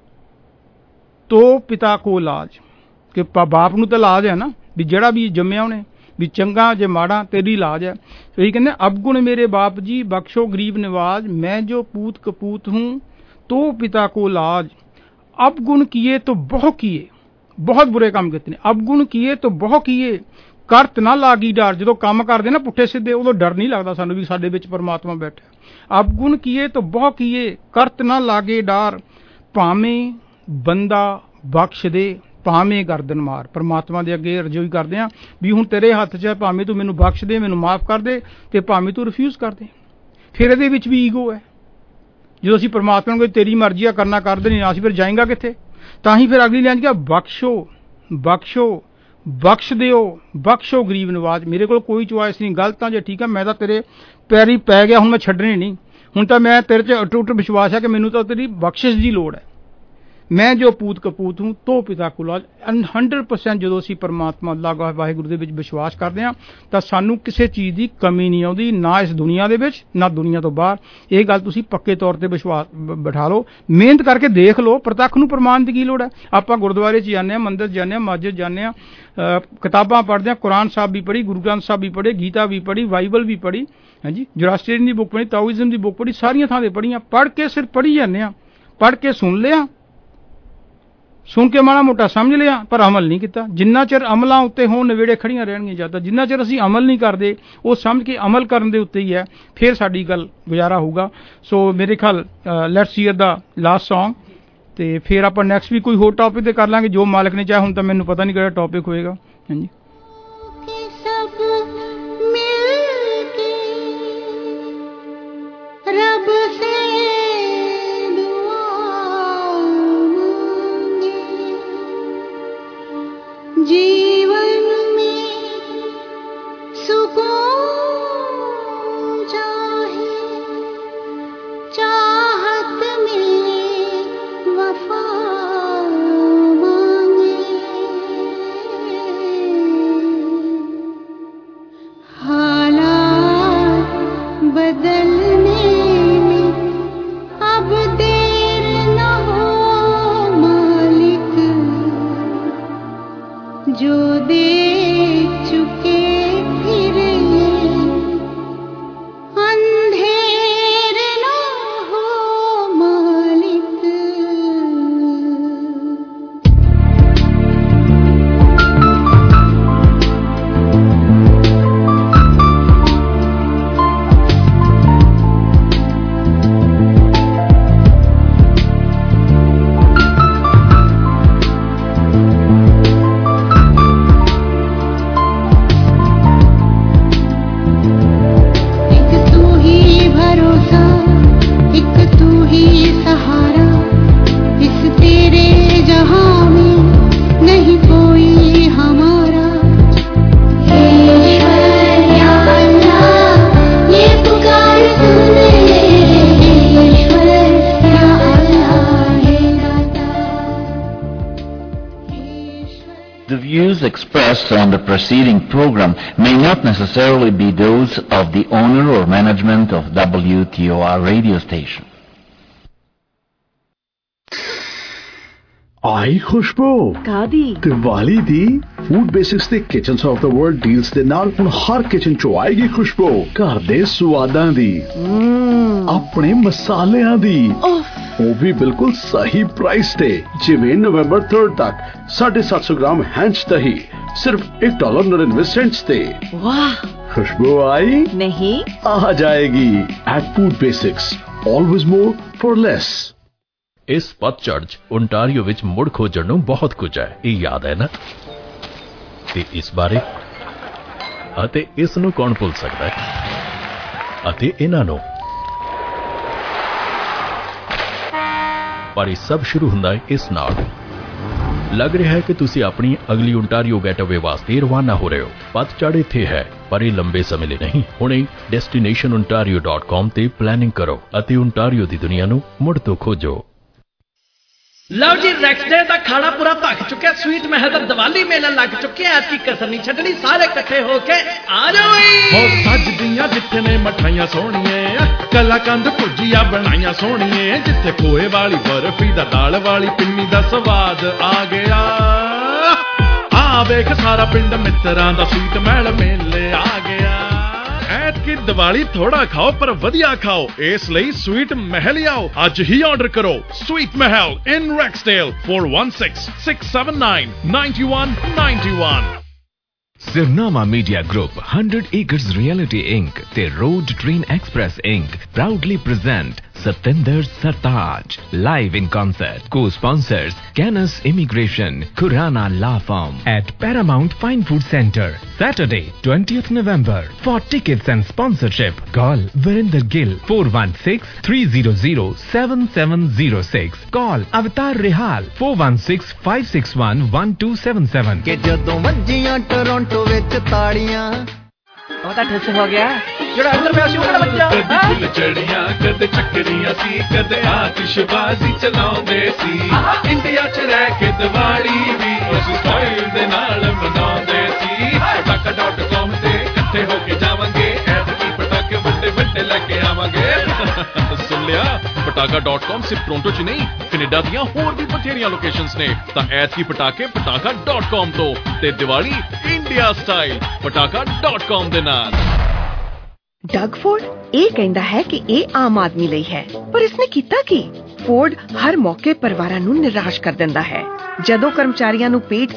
ਤੋ ਪਿਤਾ ਕੋ ਲਾਜ, ਕਿ ਬਾਪ ਨੂੰ ਤਾਂ ਲਾਜ ਹੈ ਨਾ, ਵੀ ਜਿਹੜਾ ਵੀ ਜੰਮਿਆ ਉਹਨੇ, ਵੀ ਚੰਗਾ ਜੇ ਮਾੜਾ ਤੇਰੀ ਲਾਜ ਹੈ। ਇਹੀ ਕਹਿੰਦੇ ਅਵਗੁਣ ਮੇਰੇ ਬਾਪ ਜੀ ਬਖਸ਼ੋ ਗਰੀਬ ਨਿਵਾਜ, ਮੈਂ ਜੋ ਪੂਤ ਕਪੂਤ ਹੂੰ ਤੋ ਪਿਤਾ ਕੋ ਲਾਜ। ਅਵਗੁਣ ਕੀਏ ਤੋ ਬਹੁ ਕੀਏ, ਬਹੁਤ ਬੁਰੇ ਕੰਮ ਕੀਤੇ ਨੇ। ਅਵਗੁਣ ਕੀਏ ਤੋ ਬਹੁ ਕੀਏ, ਕਰਤ ਨਾ ਲਾਗੀ ਡਰ। ਜਦੋਂ ਕੰਮ ਕਰਦੇ ਨਾ ਪੁੱਠੇ ਸਿੱਧੇ, ਉਦੋਂ ਡਰ ਨਹੀਂ ਲੱਗਦਾ ਸਾਨੂੰ ਵੀ ਸਾਡੇ ਵਿੱਚ ਪਰਮਾਤਮਾ ਬੈਠਾ। ਅਵਗੁਣ ਕੀਏ ਤੋ ਬਹੁ ਕੀਏ, ਕਰਤ ਨਾ ਲਾਗੇ ਡਰ, ਭਾਵੇਂ ਬੰਦਾ ਬਖਸ਼ ਦੇ, ਭਾਵੇਂ ਗਰਦਨ ਮਾਰ। ਪਰਮਾਤਮਾ ਦੇ ਅੱਗੇ ਅਰਜ਼ੋਈ ਕਰਦੇ ਹਾਂ ਵੀ ਹੁਣ ਤੇਰੇ ਹੱਥ 'ਚ ਹੈ, ਭਾਵੇਂ ਤੂੰ ਮੈਨੂੰ ਬਖਸ਼ ਦੇ, ਮੈਨੂੰ ਮਾਫ ਕਰ ਦੇ, ਤੇ ਭਾਵੇਂ ਤੂੰ ਰਿਫਿਊਜ਼ ਕਰ ਦੇ। ਫਿਰ ਇਹਦੇ ਵਿੱਚ ਵੀ ਈਗੋ ਹੈ। ਜਦੋਂ ਅਸੀਂ ਪਰਮਾਤਮਾ ਨੂੰ ਕੋਈ ਤੇਰੀ ਮਰਜ਼ੀ ਆ ਕਰਨਾ ਕਰਦੇ ਨਹੀਂ, ਅਸੀਂ ਫਿਰ ਜਾਏਗਾ ਕਿੱਥੇ? ਤਾਂ ਹੀ ਫਿਰ ਅਗਲੀ ਲਾਈਨ 'ਚ ਕਿਹਾ ਬਖਸ਼ੋ, ਬਖਸ਼ੋ, ਬਖਸ਼ ਦਿਓ, ਬਖਸ਼ੋ ਗਰੀਬ ਨਵਾਜ। ਮੇਰੇ ਕੋਲ ਕੋਈ ਚੁਆਇਸ ਨਹੀਂ, ਗਲਤ ਆ ਜੇ ਠੀਕ ਆ, ਮੈਂ ਤਾਂ ਤੇਰੇ ਪੈਰੀ ਪੈ ਗਿਆ, ਹੁਣ ਮੈਂ ਛੱਡਣੀ ਨਹੀਂ। ਹੁਣ ਤਾਂ ਮੈਂ ਤੇਰੇ 'ਚ ਅਟੁੱਟ ਵਿਸ਼ਵਾਸ ਹੈ ਕਿ ਮੈਨੂੰ ਤਾਂ ਤੇਰੀ ਬਖਸ਼ਿਸ਼ ਦੀ ਲੋੜ ਹੈ। ਮੈਂ ਜੋ ਪੂਤ ਕਪੂਤ ਹੂੰ ਤੋ ਪਿਤਾ ਕੋ ਲਾਜ। ਹੰਡਰਡ ਪਰਸੈਂਟ ਜਦੋਂ ਅਸੀਂ ਪਰਮਾਤਮਾ ਅੱਲਾ ਵਾਹਿਗੁਰੂ ਦੇ ਵਿੱਚ ਵਿਸ਼ਵਾਸ ਕਰਦੇ ਹਾਂ ਤਾਂ ਸਾਨੂੰ ਕਿਸੇ ਚੀਜ਼ ਦੀ ਕਮੀ ਨਹੀਂ ਆਉਂਦੀ, ਨਾ ਇਸ ਦੁਨੀਆ ਦੇ ਵਿੱਚ ਨਾ ਦੁਨੀਆ ਤੋਂ ਬਾਹਰ। ਇਹ ਗੱਲ ਤੁਸੀਂ ਪੱਕੇ ਤੌਰ ਤੇ ਵਿਸ਼ਵਾਸ ਬਿਠਾ ਲਓ, ਮਿਹਨਤ ਕਰਕੇ ਦੇਖ ਲਓ। ਪ੍ਰਤੱਖ ਨੂੰ ਪ੍ਰਮਾਣ ਦੀ ਕੀ ਲੋੜ ਹੈ? ਆਪਾਂ ਗੁਰਦੁਆਰੇ 'ਚ ਜਾਂਦੇ ਹਾਂ, ਮੰਦਿਰ ਜਾਂਦੇ ਹਾਂ, ਮਸਜਿਦ ਜਾਂਦੇ ਹਾਂ, ਕਿਤਾਬਾਂ ਪੜ੍ਹਦੇ ਹਾਂ, ਕੁਰਾਨ ਸਾਹਿਬ ਵੀ ਪੜ੍ਹੀ, ਗੁਰੂ ਗ੍ਰੰਥ ਸਾਹਿਬ ਵੀ ਪੜ੍ਹੇ, ਗੀਤਾ ਵੀ ਪੜ੍ਹੀ, ਬਾਈਬਲ ਵੀ ਪੜ੍ਹੀ, ਹਾਂਜੀ, ਜ਼ੋਰਾਸਟਰੀਅਨ ਦੀ ਬੁੱਕ ਪੜ੍ਹੀ, ਤਾਓਇਜ਼ਮ ਦੀ ਬੁੱਕ ਪੜ੍ਹੀ, ਸਾਰੀਆਂ ਥਾਂ 'ਤੇ ਪੜ੍ਹੀਆਂ। ਪੜ੍ਹ ਕੇ ਸਿਰਫ ਪੜ੍ਹੀ ਜਾਂਦੇ ਹਾਂ, ਪੜ੍ਹ ਕੇ ਸੁਣ ਲਿਆ, ਸੁਣ ਕੇ ਮਾੜਾ ਮੋਟਾ ਸਮਝ ਲਿਆ, ਪਰ ਅਮਲ ਨਹੀਂ ਕੀਤਾ। ਜਿੰਨਾ ਚਿਰ ਅਮਲਾਂ ਉੱਤੇ ਹੋਣ ਨਵੇੜੇ ਖੜੀਆਂ ਰਹਿਣਗੀਆਂ ਜ਼ਿਆਦਾ, ਜਿੰਨਾ ਚਿਰ ਅਸੀਂ ਅਮਲ ਨਹੀਂ ਕਰਦੇ, ਉਹ ਸਮਝ ਕੇ ਅਮਲ ਕਰਨ ਦੇ ਉੱਤੇ ਹੀ ਹੈ, ਫਿਰ ਸਾਡੀ ਗੱਲ ਗੁਜ਼ਾਰਾ ਹੋਊਗਾ। ਸੋ ਮੇਰੇ ਖਿਆਲ let's hear the last song ਤੇ ਫਿਰ ਆਪਾਂ ਨੈਕਸਟ ਵੀ ਕੋਈ ਹੋਰ ਟੌਪਿਕ ਤੇ ਕਰ ਲਾਂਗੇ ਜੋ ਮਾਲਕ ਨੇ ਚਾਹਿਆ। ਹੁਣ ਤਾਂ ਮੈਨੂੰ ਪਤਾ ਨਹੀਂ ਕਿਹੜਾ ਟੌਪਿਕ ਹੋਏਗਾ। ਹਾਂਜੀ रब से दुआ मांगे, जीवन में सुकून चाहे, चाहत में वफा मांगे, हालात बदलने अब देर न हो मालिक, जो देख चुके फिर अंधेर न हो मालिक। The views expressed on the preceding program may not necessarily be those of the owner or management of W T O R radio station. आई खुशबू ਕਾਦੀ ਦੀਵਾਲੀ ਦੀ ਫੂਡ ਬੇਸਿਕਸ ਤੇ Kitchens of the World deals ਦੇ ਨਾਲ ਹੁਣ ਹਰ ਕਿਚਨ ਚ ਆਏਗੀ ਖੁਸ਼ਬੂ ਘਰ ਦੇ ਸਵਾਦਾਂ ਦੀ ਆਪਣੇ ਮਸਾਲਿਆਂ ਦੀ ਉਹ ਵੀ ਬਿਲਕੁਲ ਸਹੀ ਪ੍ਰਾਈਸ ਤੇ ਜਿਵੇਂ ਨਵੰਬਰ third ਤੱਕ ਸਾਢੇ ਸੱਤ ਸੌ ਗ੍ਰਾਮ ਹੈਂਚ ਦਹੀਂ ਸਿਰਫ ਇੱਕ ਡਾਲਰ ਨੜਿਨਵੇਂ ਸੈਂਟਸ ਤੇ। ਵਾਹ खुशबू आई नहीं आ जाएगी at Food Basics always more for less. ਇਸ ਪਤਝੜ 'ਚ ਓਨਟਾਰੀਓ ਵਿੱਚ ਮੁੜ ਖੋਜਣ ਨੂੰ ਬਹੁਤ ਕੁਝ ਹੈ, ਇਹ ਯਾਦ ਹੈ ਨਾ? ਤੇ ਇਸ ਬਾਰੇ ਅਤੇ ਇਸ ਨੂੰ ਕੌਣ ਭੁੱਲ ਸਕਦਾ ਹੈ? ਅਤੇ ਇਹਨਾਂ ਨੂੰ ਪਰ ਇਹ ਸਭ ਸ਼ੁਰੂ ਹੁੰਦਾ ਹੈ ਇਸ ਨਾਲ। ਲੱਗ ਰਿਹਾ ਹੈ ਕਿ ਤੁਸੀਂ ਆਪਣੀ ਅਗਲੀ ਓਨਟਾਰੀਓ ਗੈਟਅਵੇ ਵਾਸਤੇ ਰਵਾਨਾ ਹੋ ਰਹੇ ਹੋ। ਪਤਝੜ ਇੱਥੇ ਹੈ ਪਰ ਇਹ ਲੰਬੇ ਸਮੇਂ ਲਈ ਨਹੀਂ। ਹੁਣੇ ਡੈਸਟੀਨੇਸ਼ਨ ਓਨਟਾਰੀਓ ਡਾਟ ਕਾਮ ਤੇ ਪਲੈਨਿੰਗ ਕਰੋ ਅਤੇ ਓਨਟਾਰੀਓ ਦੀ ਦੁਨੀਆ ਨੂੰ ਮੁੜ ਤੋਂ ਖੋਜੋ। ਲਓ ਜੀ ਰੈਕਸਡੇ ਦਾ ਖਾਣਾ ਪੂਰਾ ਭੱਖ ਚੁੱਕਿਆ। ਸਵੀਟ ਮਹਿਲ ਦਾ ਦੀਵਾਲੀ ਮੇਲਾ ਲੱਗ ਚੁੱਕਿਆ। ਐਤਕੀ ਕਸਰ ਨਹੀਂ ਛੱਡਣੀ, ਸਾਰੇ ਇਕੱਠੇ ਹੋ ਕੇ ਆ ਜਾਓ ਈ। ਹੋ ਸੱਜਦੀਆਂ ਜਿੱਥੇ ਨੇ ਮਠਾਈਆਂ ਸੋਹਣੀਏ, ਕਲਾਕੰਦ ਭੁਜੀਆ ਬਣਾਈਆਂ ਸੋਹਣੀਏ, ਜਿੱਥੇ ਖੋਏ ਵਾਲੀ ਬਰਫੀ ਦਾ ਦਾਲ ਵਾਲੀ ਪਿੰਨੀ ਦਾ ਸਵਾਦ ਆ ਗਿਆ। ਆ ਵੇਖ ਸਾਰਾ ਪਿੰਡ ਮਿੱਤਰਾਂ ਦਾ ਸਵੀਟ ਮਹਿਲ ਮੇਲੇ ਆ ਗਿਆ। ਐਤਕੀ ਦੀਵਾਲੀ ਥੋੜਾ ਖਾਓ ਪਰ ਵਧੀਆ ਖਾਓ, ਇਸ ਲਈ ਸਵੀਟ ਮਹਿਲ ਆਓ। ਅੱਜ ਹੀ ਆਰਡਰ ਕਰੋ Sweet Mahal in Rexdale four one six six seven nine nine one nine one। Sirnama Media Group, one hundred Acres Reality Incorporated ਤੇ Road Train Express Incorporated proudly present Satinder Sartaj live in concert. Co-sponsors Canis Immigration, Khurana Law Firm at Paramount Fine Food Center. Saturday, twentieth November. For tickets and sponsorship, call Virender Gill four one six three zero zero seven seven zero six. Call Avatar Rehal four one six five six one one two seven seven. ਕਿ ਜਦੋਂ ਵੱਜੀਆਂ ਟੋਰਾਂਟੋ ਵਿੱਚ ਤਾੜੀਆਂ ਉਹ ਤਾਂ ਠੱਸ ਹੋ ਗਿਆ ਜਿਹੜਾ ਅੰਦਰ ਪਿਆ ਸੀ ਉਹ ਕਿਹੜਾ ਬੱਚਾ। ਕਦੇ ਫੁੱਲ ਚੜੀਆਂ ਕਦੇ ਚੱਕਰੀਆਂ ਸੀ, ਕਦੇ ਆਤਿਸ਼ਬਾਜ਼ੀ ਚਲਾਉਂਦੇ ਸੀ। ਇੰਡੀਆ 'ਚ ਰਹਿ ਕੇ ਦੀਵਾਲੀ ਵੀ ਅਸੀਂ ਸਟਾਈਲ ਦੇ ਨਾਲ ਮਨਾਉਂਦੇ ਸੀ। ਪਟਾਕਾ ਡਾਟ ਕਾਮ ਤੇ ਇਕੱਠੇ ਹੋ ਕੇ ਜਾਵਾਂਗੇ, ਐਤਕੀ ਪਟਾਕੇ ਵੱਡੇ ਵੱਡੇ ਲੈ ਕੇ ਆਵਾਂਗੇ। ਸੁਣ ਲਿਆ, ਪਟਾਕਾ ਡਾਟ ਕਾਮ ਸਿਰਫ ਟੋਰਾਂਟੋ 'ਚ ਨਹੀਂ, ਕੈਨੇਡਾ ਦੀਆਂ ਹੋਰ ਵੀ ਬਥੇਰੀਆਂ ਲੋਕੇਸ਼ਨਸ ਨੇ। ਤਾਂ ਐਤਕੀ ਪਟਾਕੇ ਪਟਾਕਾ ਡਾਟ ਕਾਮ ਤੋਂ ਤੇ Diwali India style Pataka dot com ਦੇ ਨਾਲ। ਡਗ ਫੋਰਡ ਇਹ ਕਹਿੰਦਾ ਹੈ ਕਿ ਇਹ ਆਮ ਆਦਮੀ ਲਈ ਹੈ, ਪਰ ਇਸਨੇ ਕੀਤਾ ਕੀ? ਫੋਰਡ ਹਰ ਮੌਕੇ ਪਰਿਵਾਰਾਂ ਨੂੰ ਨਿਰਾਸ਼ ਕਰ ਦਿੰਦਾ ਹੈ। ਜਦੋਂ ਕਰਮਚਾਰੀਆਂ ਨੂੰ ਪੇਡ